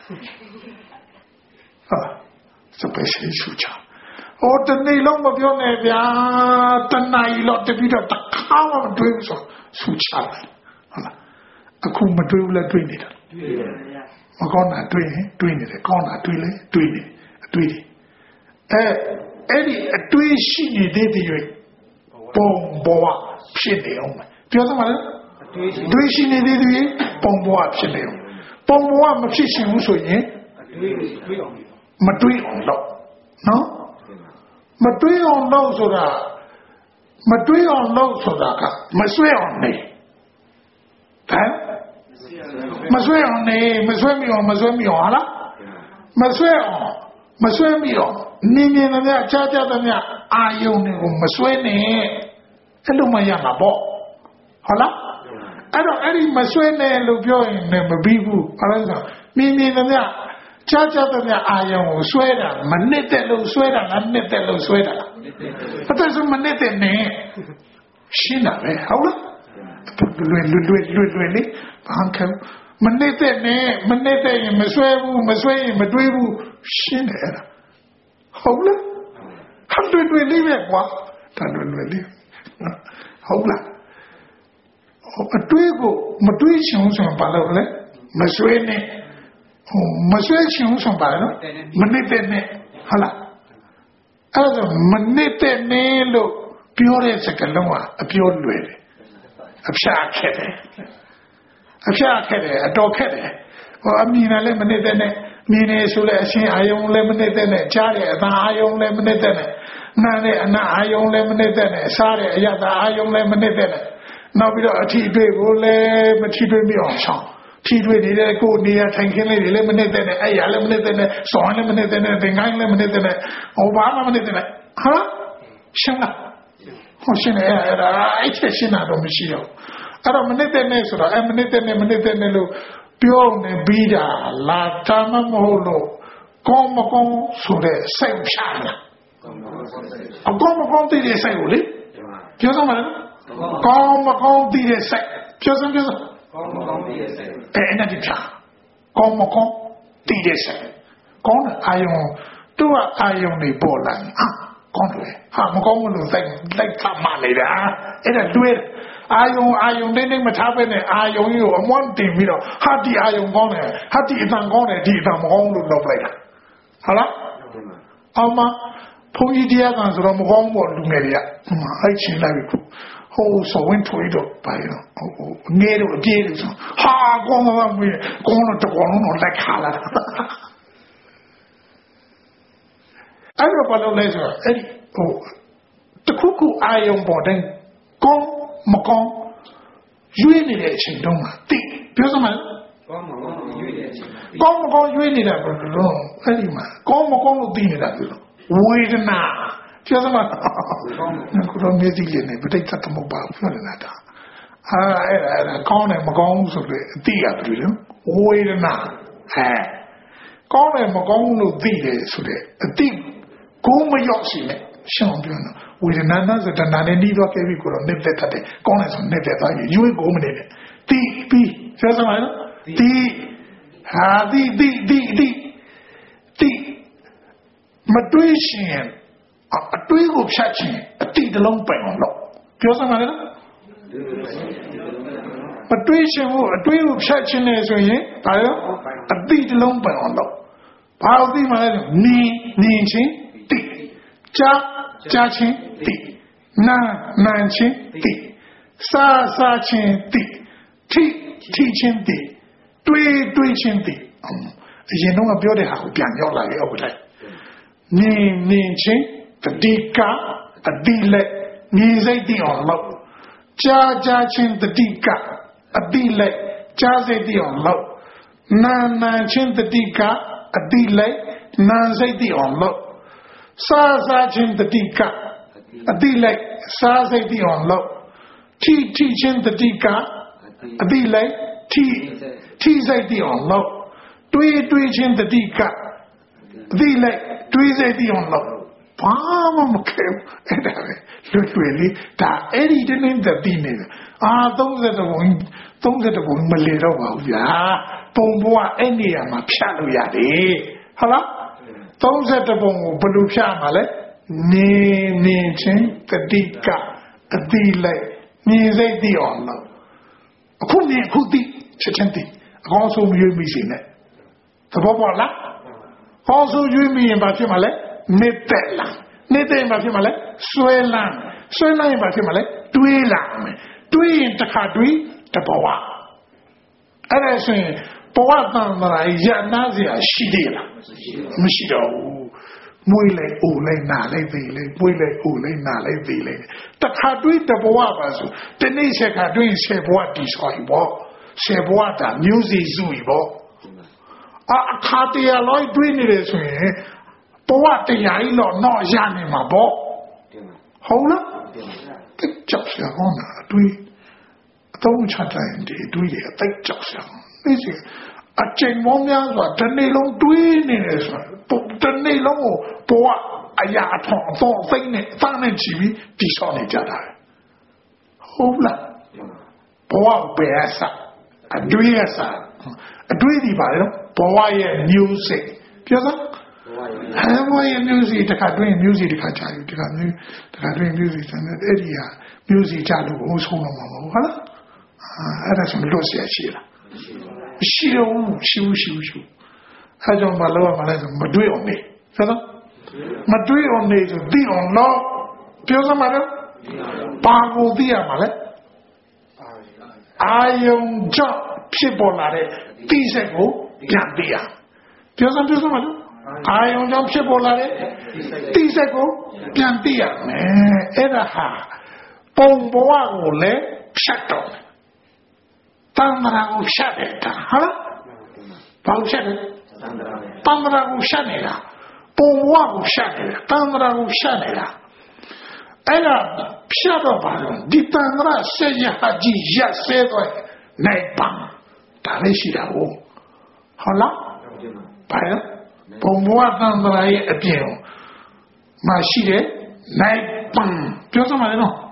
ဟာစပယ်ရှိရှုချဟောတနေ့လုံးမပြောနဲ့ဗျာတနိုင်လို့တပြီးတော့တခါမှမတွေးဘူးဆိုရှုချတယ်ဟုတ်လားအခုမတွေးဘူးလဲတွေးနေတာတွေးတယ်မကောင်းတာတွေးရင်တွေးနေတယ်ကောင်းတာတွေးလဲတွေးနေအတွေးတွေအဲအဲ့ဒီအတွေးရှိနေတဲ့တည်းရွေးပုံပေါ်ဖြစ်နေအောင်ပြောသမှာလဲအတွေးရှိနေတဲ့တည်းပုံပေါ်ဖြစ်နေအောင်ပုံပေါ်မဖြစ်ရှင်ဘူးဆိုရင်အတွေးတွေးအောင်မတွေးအောင်တော့နော်မတွေးအောင်တော့ဆိုတာမတွေးအောင်တော့ဆိုတာကမဆွဲအောင်နေဟမ်မဆွဲအောင်နေမဆွဲမိအောင်မဆွဲမိအောင်ဟာလားမဆွဲအောင်မဆွဲမိအောင်နင်းနေတယ်ကြာကြာတယ်အာယုန်တွေကိုမဆွဲနဲ့အဲ့လိုမှရမှာပေါ့ဟုတ်လားအဲ့တော့အဲ့ဒီမဆွဲနဲ့လို့ပြောရင်လည်းမပြီးဘူးဘာလို့လဲဆိုနင်းနေတယ်ကြာကြာတယ်အာယုန်ကိုဆွဲတာမနစ်တဲ့လို့ဆွဲတာလားနစ်တဲ့လို့ဆွဲတာလားအဲ့ဒါဆိုမနစ်တဲ့နဲ့ရှင်းတာပဲဟုတ်လားလွယ်လွယ်လွယ်လွယ်လွယ်လေးဘာခံမနေတဲ့နဲ့မနေတဲ့ရင်မဆွဲဘူးမဆွဲရင်မတွေးဘူးရှင်းတယ်အဲ့ဒါဟုတ်လားဟန်တွေတွေလေးပဲကွာတန်တွေတွေလေးဟုတ်လားအတွေးကိုမတွေးချင်ဘူးဆိုရင်ဘာလုပ်လဲမဆွဲနဲ့ဟိုမဆွဲချင်ဘူးဆိုရင်ဘာလဲမနေတဲ့နဲ့ဟုတ်လားအဲ့ဒါမနေတဲ့နဲ့လို့ပြောတဲ့စကားလုံးကအပြောလွယ်တယ်အဖြတ်ခက်တယ်အဖြတ်ခက်တယ်အတော်ခက်တယ်ဟောအမြင်လည်းမနေတဲ့နဲ့မြင်နေဆိုလဲအရှင်အာယုံလည်းမနေတဲ့နဲ့ကြားတဲ့အသာအာယုံလည်းမနေတဲ့နဲ့နားတဲ့အနာအာယုံလည်းမနေတဲ့နဲ့စားတဲ့အရသာအာယုံလည်းမနေတဲ့နဲ့နောက်ပြီးတော့အထီတွေ့ကိုလည်းမထီတွေ့မိအောင်ဆောင်ထီတွေ့နေတဲ့ကိုယ်နေရာထိုင်ခင်းလေးတွေလည်းမနေတဲ့နဲ့အဲ့ရလည်းမနေတဲ့နဲ့စောင်းလည်းမနေတဲ့နဲ့သင်္ကိုင်းလည်းမနေတဲ့နဲ့ဟောဘာမှမနေတဲ့နဲ့ဟာရှင်းလားဟောရှင်းတယ်အဲ့ဒါအဲ့ချက်ရှင်းတာတော့မရှိတော့အဲ့တော့မနေတဲ့နဲ့ဆိုတော့အဲ့မနေတဲ့နဲ့မနေတဲ့နဲ့လို့ပြောနေပြီးတာလာတာမမဟုတ်လို့ကောင်းမကောင်းဆိုတဲ့စိတ်ဖြာလားအကောင်းမကောင်းသိတဲ့စိတ်ကိုလေပြောစမ်းပါလားကောင်းမကောင်းသိတဲ့စိတ်ပြောစမ်းပြောစမ်းကောင်းမကောင်းသိတဲ့စိတ်အဲ့အဲ့ဒီဖြာကောင်းမကောင်းသိတဲ့စိတ်ကောင်းတဲ့အာယုံသူကအာယုံတွေပေါ်လာအာကောင်းတယ်ဟာမကောင်းဘူးလို့စိတ်လိုက်သမှနေတာအဲ့ဒါတွေ့အာယုံအာယုံနေနေမထားပဲနဲ့အာယုံကြီးကိုအမွန်းတင်ပြီးတော့ဟာဒီအာယုံကောင်းတယ်ဟာဒီအတန်ကောင်းတယ်ဒီအတန်မကောင်းလို့လုပ်လိုက်တာဟုတ်လားအမဘုန်းကြီးတရားကဆိုတော့မကောင်းဘူးလူငယ်တွေကအဲ့ချင်းလိုက်ပြီဟိုဆိုဝင်ထွေးတော့ပါရောဟိုငယ်တော့အပြေးလို့ဆိုဟာကောင်းတော့မင်းကောင်းတော့တကောင်းလုံးတော့လက်ခါလာဟအဲ့တော့ဘာလို့လဲဆိုတော့အဲ့ဒီဟိုတခုခုအာယုံပေါ်တဲ့ကောင်းမကောင်းရွေးနေတဲ့အချိန်တုန်းမှာတိပြောစမ်းမလားကောင်းမကောင်းရွေးနေတဲ့အချိန်ကောင်းမကောင်းရွေးနေတာဘယ်လိုလဲအဲ့ဒီမှာကောင်းမကောင်းလို့သိနေတာပြောဝေဒနာပြောစမ်းမလားကိုတော့မျက်စိလေးနဲ့ပြိတ္တသမုပ္ပါပြောနေတာဒါအာအဲ့ဒါကောင်းတယ်မကောင်းဘူးဆိုတော့အတိရတယ်လေဝေဒနာဟဲ့ကောင်းတယ်မကောင်းဘူးလို့သိတယ်ဆိုတဲ့အတိကိုမရောက်စီနဲ့ရှောင်းပြောနော်ဝေဒနာနဲ့စတနာနဲ့နှီးတော့ခဲ့ပြီကိုတော့နေတဲ့တတ်တယ်ကောင်းတယ်ဆိုနေတဲ့သွားရွေးကိုမနေနဲ့တိပြီးပြောစမ်းမလားတိဟာတိတိတိတိတိမတွေးရှင်အတွေးကိုဖြတ်ခြင်းအတိတလုံးပိုင်အောင်လို့ပြောစမ်းမလားမတွေးရှင်ဘူးအတွေးကိုဖြတ်ခြင်းနဲ့ဆိုရင်ဒါရောအတိတလုံးပိုင်အောင်လို့ဘာလို့သိမှလဲနေနေချင်းတိကြားကြားချင်းတိနာနာချင်းတိစားစားချင်းတိထိထိချင်းတိတွေးတွေးချင်းတိအရင်တော့ပြောတဲ့ဟာကိုပြန်ရောက်လာပြီဟုတ်လားနေနေချင်းတတိကအတိလက်ညီစိတ်တိအောင်လို့ကြားကြားချင်းတတိကအတိလက်ကြားစိတ်တိအောင်လို့နာနာချင်းတတိကအတိလက်နာစိတ်တိအောင်လို့စားစားချင်းတတိကအတိလက်စားစိတ်တိအောင်လို့ထိထိချင်းတတိကအတိလက်ထိထိစိတ်တိအောင်လို့တွေးတွေးချင်းတတိကအတိလက်တွေးစိတ်တိအောင်လို့ဘာမှမခဲအဲ့ဒါပဲလွတ်လွယ်လေးဒါအဲ့ဒီတနေ့တတိနေအာသုံးဆယ်တဘုံသုံးဆယ်တဘုံမလေတော့ပါဘူးဗျာပုံဘွားအဲ့နေရာမှာဖြတ်လို့ရတယ်ဟုတ်လားသုံးဆယ်တဘုံကိုဘယ်လိုဖြတ်မှာလဲနေနေချင်းတတိကအတိလိုက်မြင်စိတ်သိအောင်လို့အခုမြင်အခုသိချက်ချင်းသိအကောင်းဆုံးရွေးမိစေနဲ့သဘောပေါက်လားဟောဆိုရွေးမိရင်ဘာဖြစ်မှာလဲနေတဲ့လားနေတဲ့ရင်ဘာဖြစ်မှာလဲဆွဲလန်းဆွဲလန်းရင်ဘာဖြစ်မှာလဲတွေးလာမယ်တွေးရင်တစ်ခါတွေးတဘဝအဲ့ဒါဆိုရင်ဘဝတန်ត្រာရနာစရာရှိသေးလားမရှိတော့ဘူးမွေးလိုက်အိုလိုက်နာလိုက်သေးလေမွေးလိုက်အိုလိုက်နာလိုက်သေးလေတခါတွေးတဘဝပါဆိုတနေ့ဆက်ခါတွေးဆယ်ဘဝတည်ဆော်ပြီပေါ့ဆယ်ဘဝတာမျိုးစီစုပြီပေါ့အခါတရလိုက်တွေးနေတယ်ဆိုရင်ဘဝတရားကြီးတော့တော့ရနေမှာပေါ့ဟုတ်လားတိတ်ကြောက်စရာဟောနာတွေးအသုံးချတိုင်းဒီတွေးရတိတ်ကြောက်စရာဒီစီအချိန်မောများစွာတစ်နေ့လုံးတွေးနေတယ်ဆိုတော့တစ်နေ့လုံးကိုဘဝအရာအထောင်အသောသိနေအသားနဲ့ကြည့်ပြီးတည်ဆောက်နေကြတာဟုတ်လားဘဝပဲအစားအတွေးအစားအတွေးဒီပါလေဘဝရဲ့ music ပြောစမ်းအဲဘဝရဲ့ music တခါတွင်း music တခါချာယူတခါမျိုးတခါတွင်း music ဆိုတဲ့အဲ့ဒီဟာ music ချလို့ဟိုဆုံးတော့မှာမဟုတ်လားအဲ့ဒါဆိုလွတ်เสียရှိလားရှိတော့ရှိဘူးရှိဘူးရှိဘူးအဲကြောင့်မလောမလဲဆိုမတွေးအောင်နေဆိုတော့မတွေးအောင်နေဆိုသိအောင်တော့ပြောစမ်းပါတော့ဘာကိုသိရမှာလဲအာယုံကြောင့်ဖြစ်ပေါ်လာတဲ့သိစိတ်ကိုပြန်သိရပြောစမ်းပြောစမ်းပါတော့အာယုံကြောင့်ဖြစ်ပေါ်လာတဲ့သိစိတ်ကိုပြန်သိရမယ်အဲ့ဒါဟာပုံဘဝကိုလည်းဖြတ်တော့တန်ត្រာကိုဖြတ်နေတာဟာဘာလို့ဖြတ်လဲတန်ត្រာကိုဖြတ်နေတာပုံဘဝကိုဖြတ်နေတာတန်ត្រာကိုဖြတ်နေတာအဲ့ဒါဖြတ်တော့ပါတော့ဒီတန်ត្រာဆက်ရဟာကြီးရက်ဆဲတော့နိုင်ပန်းဒါလည်းရှိတာဟုတ်ဟုတ်လားဘာလဲပုံဘဝတန်ត្រာရဲ့အပြင်မရှိတဲ့နိုင်ပန်းပြောစမ်းပါလေနော်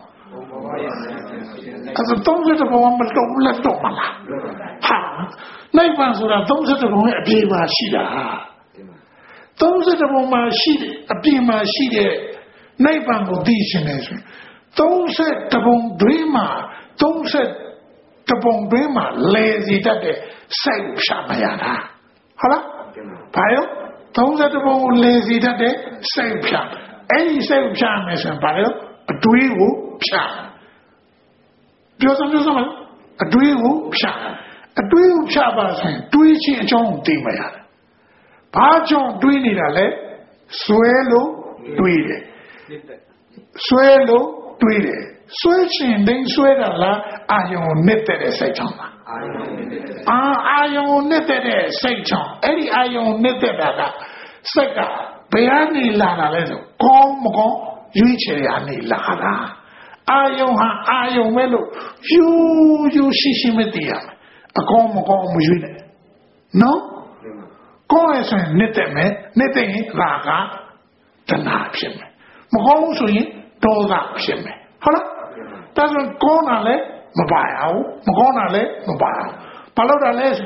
အဲ့ဒါသုံးဆယ်တဘုံမတော့လက်တော့မလားဟာနိုင်ပန်းဆိုတာသုံးဆယ်တဘုံရဲ့အပြင်မှာရှိတာသုံးဆယ်တဘုံမှာရှိတဲ့အပြင်မှာရှိတဲ့နိုင်ပန်းကိုသိရှင်နေဆိုသုံးဆယ်တဘုံတွင်းမှာသုံးဆယ်တဘုံတွင်းမှာလဲစီတတ်တဲ့စိုက်ဖြာမရတာဟုတ်လားဘာရောသုံးဆယ်တဘုံကိုလဲစီတတ်တဲ့စိုက်ဖြာအဲ့ဒီစိုက်ဖြာမယ်ဆိုရင်ဘာလဲအတွေးကိုဖြာပြောစမ်းပြောစမ်းမလားအတွေးကိုဖြာအတွေးကိုဖြာပါဆိုရင်တွေးချင်းအကြောင်းကိုသိမှရတယ်ဘာကြောင့်တွေးနေတာလဲ suelo tuire suelo tuire suelchin din suera la ayon nete seichon ah ayon nete seichon eri ayon nete daga seka bayani la la le so kon mo kon yui che ya ni la la ayon ha ayon me lo yu yu shi shi me ti ya akon mo kon mo yui ne no kon e so nete me nete yin la ga tana phit me mo kon so yin do ga phit me hola ta so kon na le mo ba ya wo mo kon na le mo ba ya ba lo da le so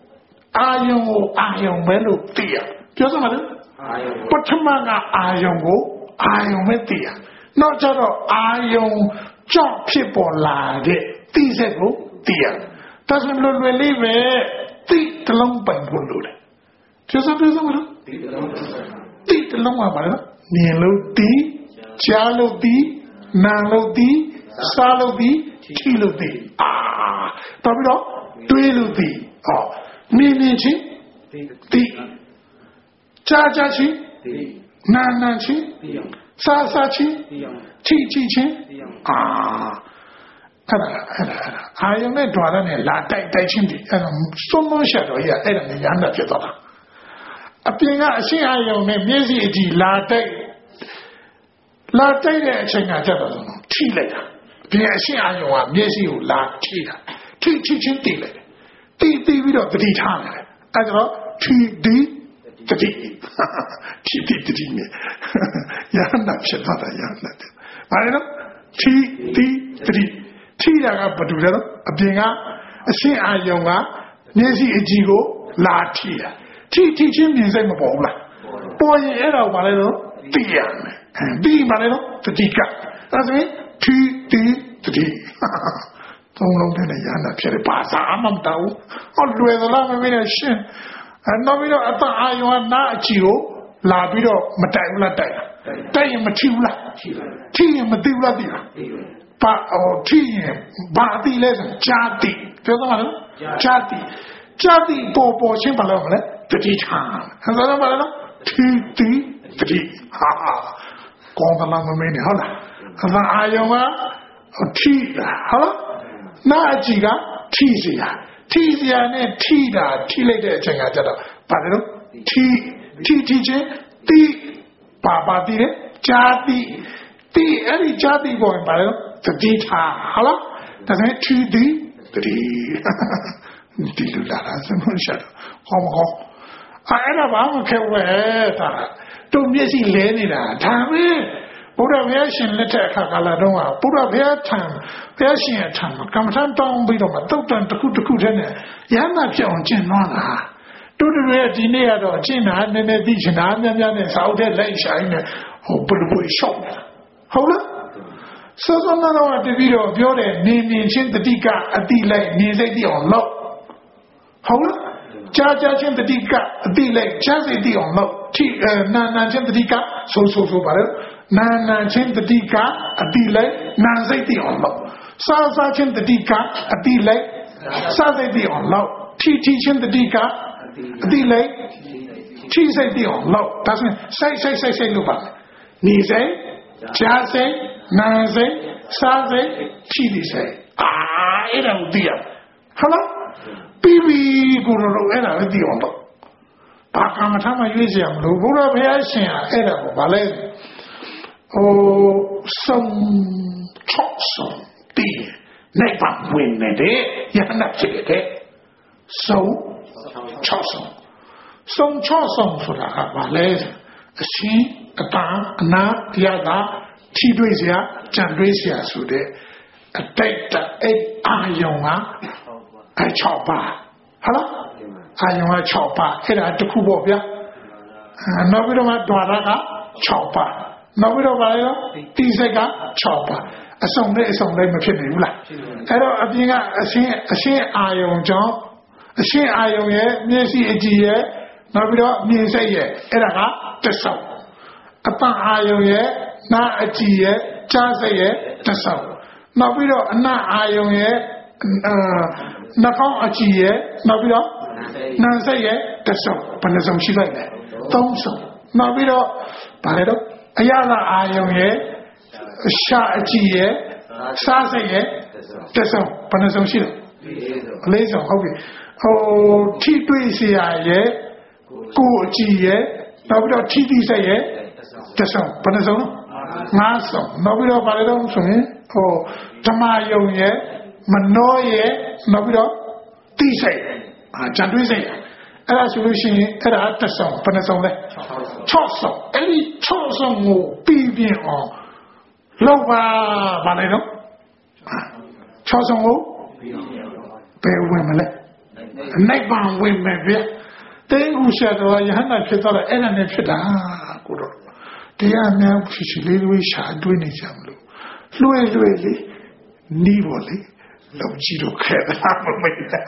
ayon ko ayon me lo ti ya pyo sa ma le pathama ga ayon ko ayon me ti ya no cha do ayonကြောင့်ဖြစ်ပေါ်လာတဲ့သိစက်ကိုသိရတာဒါဆိုလွယ်လွယ်လေးပဲသိတလုံးပိုင်ဖို့လို့တယ်ကျစပြစမလို့သိတလုံးပါပါလားမြင်လို့သိကြားလို့သိနားလို့သိစားလို့သိထိလို့သိအာတော်ပြီးတော့တွေးလို့သိဟောမြင်မြင်ချင်းသိကြားကြားချင်းသိနားနားချင်းသိစားစားချင်းထိထိချင်းအာအဲ့ဒါအဲ့ဒါအာယုံနဲ့ဓာတ်နဲ့လာတိုက်တိုက်ချင်းဒီအဲ့ဒါစွန်းမရှက်တော့ရအဲ့ဒါဉာဏ်နဲ့ဖြစ်သွားတာအပြင်ကအရှင်းအာယုံနဲ့မျက်စိအကြည့်လာတိုက်လာတိုက်တဲ့အချိန်ကကြတော့ထိလိုက်တာအပြင်အရှင်းအာယုံကမျက်စိကိုလာထိတာထိထိချင်းတိလိုက်တယ်တိတိပြီးတော့တတိထားတယ်အဲ့ဒါတော့ထိဒီတတိထိတိတတိနဲ့ဉာဏ်နဲ့ဖြစ်သွားတာဉာဏ်နဲ့ဘာလဲတော့ထိတိတတိထိတာကဘာတူလဲတော့အပြင်ကအရှင်းအာယုံကမျက်စိအကြည့်ကိုလာထိတာထိထိချင်းမြင်စိတ်မပေါ်ဘူးလားပေါ်ရင်အဲ့ဒါကိုဘာလဲတော့သိရမယ်ပြီးမှလည်းတော့တတိကအဲဒါဆိုရင်ထိတိတတိသုံးလုံးနဲ့ရဟနာဖြစ်တယ်ဘာသာအမှမတောင်းဟောလွယ်သလားမမေးနဲ့ရှင်းအဲနောက်ပြီးတော့အတအာယုံကနာအကြည့်ကိုလာပြီးတော့မတိုင်ဘူးလားတိုင်တိုက်ရင်မထိဘူးလားထိရင်မသိဘူးလားသိလားပါအော်ထိရင်ဘာသိလဲဆိုကြားသိပြောသမှာလဲကြားသိကြားသိပေါ်ပေါ်ချင်းဘာလို့မလဲတတိထားဟဲ့ဒါမှလည်းထိတိတတိဟာကောင်းသလားမမင်းနဲ့ဟုတ်လားအသာအာယုံကထိတာဟုတ်နာအကြည့်ကထိစီတာထိစီရနဲ့ထိတာထိလိုက်တဲ့အချိန်ကကြတော့ဘာလဲတော့ထိထိထိချင်းတိပါပါတိလေဂျာတိတိအဲ့ဒီဂျာတိကိုဘာလဲတတိထားဟုတ်လားဒါဆိုရင်ထီတိတတိဒီလိုလာတာစမရှာတော့ဟောမဟောအဲ့ဒါဘာမှခဲဝဲတာတို့မျက်စိလဲနေတာဒါပဲဘုရားဘုရားရှင်လက်ထက်အခါကာလတုန်းကဘုရားဘုရားထံဘုရားရှင်အထံကမ္မထံတောင်းပြီးတော့မှတုတ်တန်တစ်ခုတစ်ခုတည်းနဲ့ရဟနာဖြစ်အောင်ကျင့်သွားတာတို့တွေဒီနေ့ကတော့ကျင့်တာနည်းနည်းသိချင်တာများများနဲ့စာအုပ်ထဲလိုက်ရှာင်းနေဟိုဘယ်လိုရှောက်တာဟုတ်လားစောစောနာတော့တပည့်တော်ပြောတယ်နေနေချင်းတတိကအတိလိုက်နေစိတ်တိအောင်လောက်ဟုတ်လားကြာကြာချင်းတတိကအတိလိုက်ကြာစိတ်တိအောင်လောက်ထိနာနာချင်းတတိကဆိုဆိုဆိုပါလေနာနာချင်းတတိကအတိလိုက်နာစိတ်တိအောင်လောက်စားစားချင်းတတိကအတိလိုက်စားစိတ်တိအောင်လောက်ထိထိချင်းတတိကအတိလိုက်ထိစိတ်တိအောင်လောက်ဒါဆိုရင်စိတ်စိတ်စိတ်စိတ်လို့ပါနေစိတ်ကြာစိတ်နာစိတ်စားစိတ်ထိဒီစိတ်အာအဲ့ဒါကိုသိရဟုတ်လားပြီးပြီကိုလိုလိုအဲ့ဒါပဲသိအောင်တော့ဘာကမ္မထာမရွေးစရာမလိုဘုရားဘုရားရှင်ကအဲ့ဒါကိုဗာလဲဟိုစုံချော့စုံတီးနိုင်ပါဝင်နေတဲ့ယဟနာဖြစ်တဲ့စုံချော့စုံစုံချော့စုံဆိုတာကဗာလဲအရှင်အတာအနာတရားသာထိတွေ့စရာကြံတွေ့စရာဆိုတဲ့အတိတ်တအိတ်အာယုံကအဲ၆ပါးဟုတ်လားအာယုံက၆ပါးအဲ့ဒါတခုပေါ့ဗျာနောက်ပြီးတော့မှဓာရက၆ပါးနောက်ပြီးတော့ဗာလဲတိစိတ်က၆ပါးအစုံနဲ့အစုံနဲ့မဖြစ်နိုင်ဘူးလားအဲ့တော့အပြင်ကအရှင်းအရှင်းအာယုံကြောင့်အရှင်းအာယုံရဲ့မျက်စိအကြည့်ရဲ့နောက်ပြီးတော့မြင်စိတ်ရဲ့အဲ့ဒါကတဆောက်အပအာယုံရဲ့နာအကြည့်ရဲ့ကြားစိတ်ရဲ့တဆောက်နောက်ပြီးတော့အနအာယုံရဲ့နှာခေါင်းအကြည့်ရဲ့နောက်ပြီးတော့နာစိတ်ရဲ့တဆောက်ဘယ်နှစုံရှိလိုက်လဲသုံးစုံနောက်ပြီးတော့ဗါလေတော့အရာသာအာယုံရဲ့ရှာအကြည့်ရဲ့စားစိတ်ရဲ့တက်ဆုံးဘယ်နှဆုံးရှိလဲအလေးဆုံးဟုတ်ပြီဟိုထိတွေ့စရာရဲ့ကိုအကြည့်ရဲ့နောက်ပြီးတော့ထိတိစိတ်ရဲ့တက်ဆုံးဘယ်နှဆုံးငါးဆုံးနောက်ပြီးတော့ဗါလေတော့ဆိုရင်ဟိုဓမ္မယုံရဲ့မနောရဲ့နောက်ပြီးတော့တိစိတ်အာကြံတွေးစိတ်အဲ့ဒါဆိုလို့ရှိရင်အဲ့ဒါတက်ဆုံးဘယ်နှဆုံးလဲ၆ဆုံးအဲ့ဒီ၆ဆုံးကိုပြီးပြင်းအောင်လောက်ပါဗါလေတော့၆ဆုံးကိုဘယ်ဝင်မလဲနိဗ္ဗာန်ဝင်မယ်ဗျတင်းကူရှာတော့ယဟန္တာဖြစ်တော့အဲ့ဒါနဲ့ဖြစ်တာကိုတော့တရားများဖြစ်စီလေးလေးရှာတွေးနေကြမလို့လွှဲလွှဲလေးနီးပေါ်လေလောက်ကြည့်တော့ခဲတာမမေ့တာ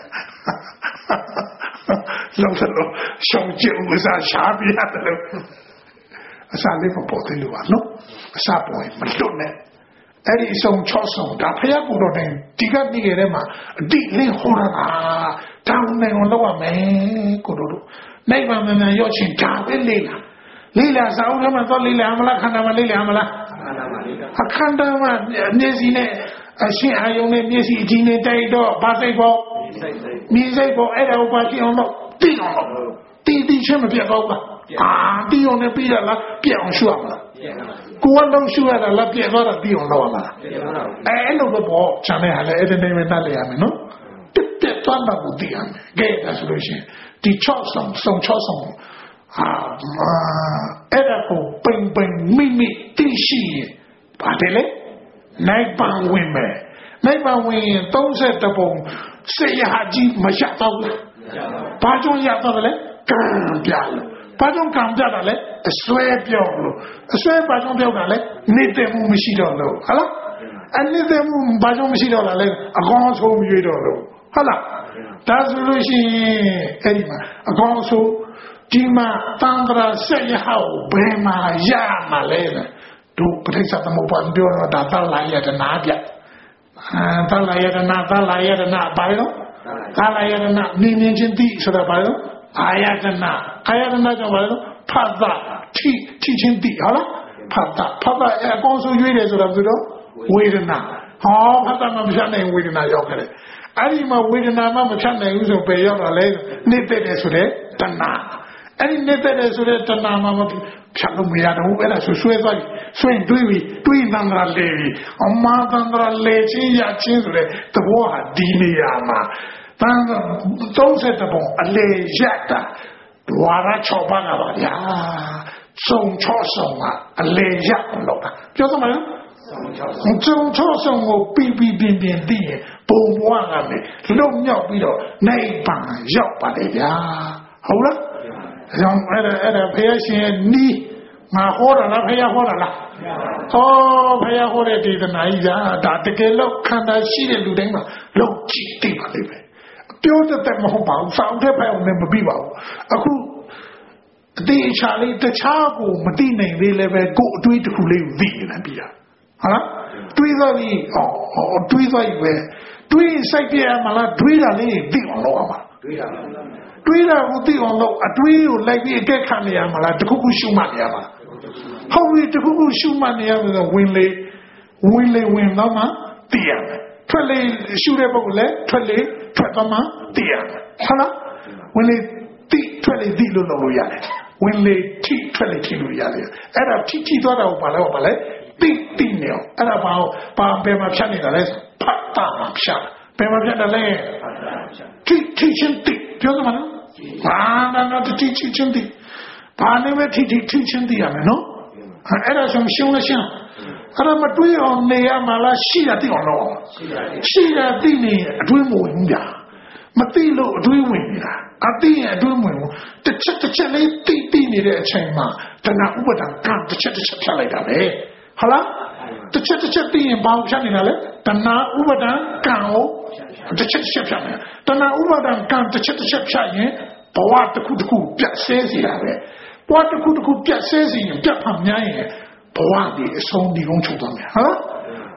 လောက်တော့ရှောင်းကျဥစားရှာပြရတယ်လို့အစားလေးပေါ်တယ်လို့ပါနော်အစားပေါ်မလွတ်နဲ့အဲ့ဒီအဆုံး၆ဆုံးဒါဖယားကိုတော့နေဒီကနေ့ရဲမှာအတိလင်းဟောတာတောင်းနေအောင်လုပ်ရမယ်ကိုတို့နိဗ္ဗာန်မှန်မှန်ရောက်ချင်းဒါပဲလေးလားလေးလားစာအုပ်ထဲမှာတော့လေးလားမလားခန္ဓာမှာလေးလားမလားအခန္ဓာမှာမျက်စိနဲ့အရှင်အာယုံနဲ့မျက်စိအကြည့်နဲ့တိုက်တော့ဘာစိတ်ပေါ့မြင်စိတ်ပေါ့အဲ့ဒါကိုပါကြည့်အောင်တော့သိအောင်လို့တီးတီးချင်းမပြတ်တော့ဘူးအာတီးအောင်နဲ့ပြီးရလားပြတ်အောင်ရှုရမလားကိုယ်ကလုံးရှုရတာလားပြတ်သွားတာတီးအောင်လုပ်ရမလားအဲ့လိုတော့ပေါ့ခြံထဲဟာလည်းအဲ့ဒီနေနဲ့တတ်လိုက်ရမယ်နော်ပြတ်ပြတ်သွားတာကိုသိရမယ်ကဲဒါဆိုလို့ရှိရင်ဒီ၆ဆောင်ဆောင်၆ဆောင်ဟာအဲ့ဒါကိုပင်ပင်မိမိသိရှိရင်ပါတယ်လေနိုင်ပန်ဝင်မယ်နိုင်ပန်ဝင်ရင်၃၁ပုံစေရကြီးမရတော့ဘူးဘာကြောင့်ရတော့လဲကံပြလို့ဘာကြောင့်ကံပြတာလဲအစွဲပြောက်လို့အစွဲဘာကြောင့်ပြောက်တာလဲနေတဲ့မှုမရှိတော့လို့ဟုတ်လားအနေတဲ့မှုဘာကြောင့်မရှိတော့တာလဲအကောင်းဆုံးရွေးတော့လို့ဟုတ်လားဒါဆိုလို့ရှိရင်အဲ့ဒီမှာအကောင်းဆုံးဒီမှာတန်ត្រာဆက်ရဟောဘယ်မှာရမှာလဲတို့ပဋိစ္စသမုပ္ပါဒ်ပြောတော့ဒါသလာယတနာပြအာသလာယတနာသလာယတနာဘာလဲနော်သလာယတနာမြင်မြင်ချင်းသိဆိုတာဘာလဲအာယတနာအာယတနာကြောင့်ဘာလဲဖတ်တာထိထိချင်းသိဟုတ်လားဖတ်တာဖတ်တာအကောင်းဆုံးရွေးတယ်ဆိုတာဆိုတော့ဝေဒနာဟောဖတ်တာမှမဖြတ်နိုင်ဝေဒနာရောက်ကြတယ်အဲ့ဒီမှာဝေဒနာမှမဖြတ်နိုင်ဘူးဆိုပေရောက်တော့လဲနေတဲ့တယ်ဆိုတဲ့တဏှာအဲ့ဒီနေတဲ့တယ်ဆိုတဲ့တဏှာမှမဖြတ်လို့မရတော့ဘူးအဲ့ဒါဆိုဆွဲသွားပြီဆွဲတွေးပြီးတွေးတန်ត្រာလေပြီအမတန်ត្រာလေချင်းရချင်းဆိုတဲ့သဘောဟာဒီနေရာမှာတန်၃၁ပုံအလေရက်တာဒွါရ၆ပါးကပါဗျာစုံ၆ဆောင်ကအလေရက်လို့တာပြောသမားနော်စုံ၆ဆောင်ကိုပြီးပြီးပြင်းပြင်းသိရင်ပုံဘွားကလည်းလုံမြောက်ပြီးတော့နိဗ္ဗာန်ရောက်ပါလေဗျာဟုတ်လားကြောင့်အဲ့ဒါအဲ့ဒါဘုရားရှင်နီးငါဟောတာလားဘုရားဟောတာလားဟောဘုရားဟောတဲ့ဒေသနာကြီးကဒါတကယ်လို့ခန္ဓာရှိတဲ့လူတိုင်းမှာလုံးကြည့်သိပါလိမ့်မယ်ပြောတတ်မဟုတ်ပါဘူးစောင့်တဲ့ဘက်အောင်လည်းမပြီးပါဘူးအခုအတေးချာလေးတခြားကိုမသိနိုင်သေးလည်းပဲကိုယ်အတွေးတစ်ခုလေးကိုသိနေပြီလားဟုတ်လားတွေးသွားပြီဟောတွေးသွားပြီပဲတွေးစိုက်ပြရမလားတွေးတာလေးသိအောင်လုပ်ရမှာတွေးတာတွေးတာကိုသိအောင်လုပ်အတွေးကိုလိုက်ပြီးအကဲခံနေရမှာလားတခုခုရှုမှတ်နေရမှာဟုတ်ပြီတခုခုရှုမှတ်နေရမှာဝင်လေဝင်လေဝင်တော့မှသိရမယ်ထွက်လေရှုတဲ့ပုဂ္ဂိုလ်လည်းထွက်လေထွက်တော့မှသိရမယ်ဟုတ်လားဝင်လေသိထွက်လေသိလို့လုပ်လို့ရတယ်ဝင်လေထိထွက်လေထိလို့ရတယ်အဲ့ဒါထိထိသွားတာကိုဘာလဲဘာလဲသိသိနေအောင်အဲ့ဒါဘာဘာဘယ်မှာဖြတ်နေတာလဲဖတ်တာမှာဖြတ်ဘယ်မှာဖြတ်တယ်လဲထိထိချင်းသိပြောသမားနော်ဘာနာနာထိထိချင်းသိဘာနဲ့ပဲထိထိထိချင်းသိရမယ်နော်အဲ့ဒါဆိုရှုံးလို့ရှင်းအဲ့ဒါမတွေးအောင်နေရမှာလားရှိတာသိအောင်လုပ်ရှိတာသိနေအတွေးမဝင်ဘူးဗျာမသိလို့အတွေးဝင်နေတာအသိရင်အတွေးမဝင်ဘူးတစ်ချက်တစ်ချက်လေးသိသိနေတဲ့အချိန်မှာတဏှာဥပါဒံကံတစ်ချက်တစ်ချက်ဖြတ်လိုက်တာပဲဟုတ်လားတစ်ချက်တစ်ချက်သိရင်ဘာဖြတ်နေတာလဲတဏှာဥပါဒံကံကိုတစ်ချက်တစ်ချက်ဖြတ်နေတာတဏှာဥပါဒံကံတစ်ချက်တစ်ချက်ဖြတ်ရင်ဘဝတစ်ခုတစ်ခုပြတ်ဆဲစီတာပဲဘဝတစ်ခုတစ်ခုပြတ်ဆဲစီရင်ပြတ်ဖန်များရင်ဘဝဒီအဆုံးဒီကုန်းချုပ်သွားမယ်ဟာ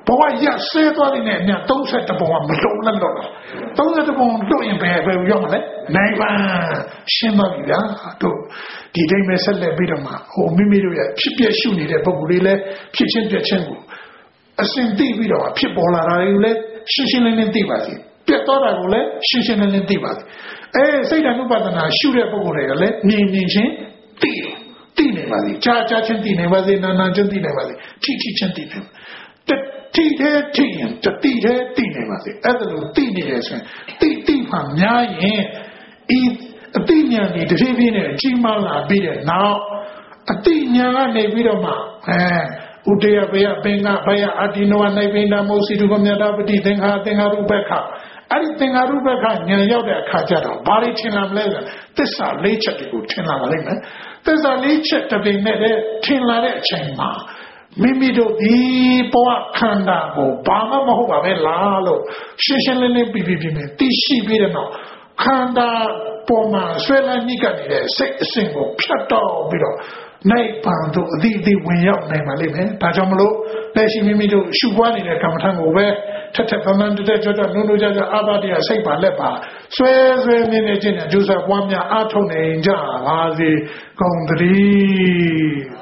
ဘဝရဆဲသွားတဲ့နဲ့အများသုံးဆယ်တပုံကမလုံးနဲ့တော့သုံးဆယ်တပုံလွတ်ရင်ပဲပဲရောက်မလဲနိုင်ပါရှင်းပါပြီဗျာတို့ဒီတိုင်းပဲဆက်လက်ပြီးတော့မှဟိုမိမိတို့ရဲ့ဖြစ်ပျက်ရှုနေတဲ့ပုံကိုယ်လေးလည်းဖြစ်ချင်းပြက်ချင်းကိုအစဉ်သိပြီးတော့ဖြစ်ပေါ်လာတာတွေကိုလည်းရှင်းရှင်းလင်းလင်းသိပါစေပြတ်သွားတာကိုလည်းရှင်းရှင်းလင်းလင်းသိပါစေအဲစိတ်ဓာတ်ဥပဒနာရှုတဲ့ပုံကိုယ်တွေကလည်းမြင်မြင်ချင်းသိတယ်သိနေပါစေကြားကြားချင်းသိနေပါစေနာနာချင်းသိနေပါစေထိထိချင်းသိနေတတိတဲ့ထိရင်တတိတဲ့သိနေပါစေအဲ့ဒါလိုသိနေရဆိုရင်သိသိမှများရင်ဤအတိညာဏ်ဒီတဖြည်းဖြည်းနဲ့ကြီးမားလာပြီးတဲ့နောက်အတိညာကနေပြီးတော့မှအဲဥတယဘေယပင်ကဘယအတိနောနိုင်ပိန္ဒမောစီတုကမြတ်တာပတိသင်္ခါသင်္ခါရုပ္ပခအဲ့ဒီသင်္ခါရုပ္ပခဉာဏ်ရောက်တဲ့အခါကျတော့ဘာလို့ထင်လာမလဲဆိုသစ္စာလေးချက်တွေကိုထင်လာပါလိမ့်မယ်သစ္စာလေးချက်တစ်ပိနဲ့တဲ့ထင်လာတဲ့အချိန်မှာမိမိတို့ဒီဘဝခန္ဓာကိုဘာမှမဟုတ်ပါပဲလားလို့ရှင်းရှင်းလင်းလင်းပြပြပြပြသိရှိပြီးတဲ့နောက်ခန္ဓာပေါ်မှာဆွဲလန်းညှိကပ်နေတဲ့စိတ်အစဉ်ကိုဖြတ်တော့ပြီးတော့နိုင်ပန်တို့အသီးအသီးဝင်ရောက်နိုင်ပါလိမ့်မယ်ဒါကြောင့်မလို့လက်ရှိမိမိတို့ရှုပွားနေတဲ့ကမ္မထံကိုပဲထက်ထက်ပန်းပန်းတက်တက်ကြွကြွနုံနုံကြကြအာဘတိယစိတ်ပါလက်ပါဆွဲဆွဲမြင်းနေခြင်းနဲ့ကျိုးစားပွားများအားထုတ်နေကြပါစေကုန်သတည်း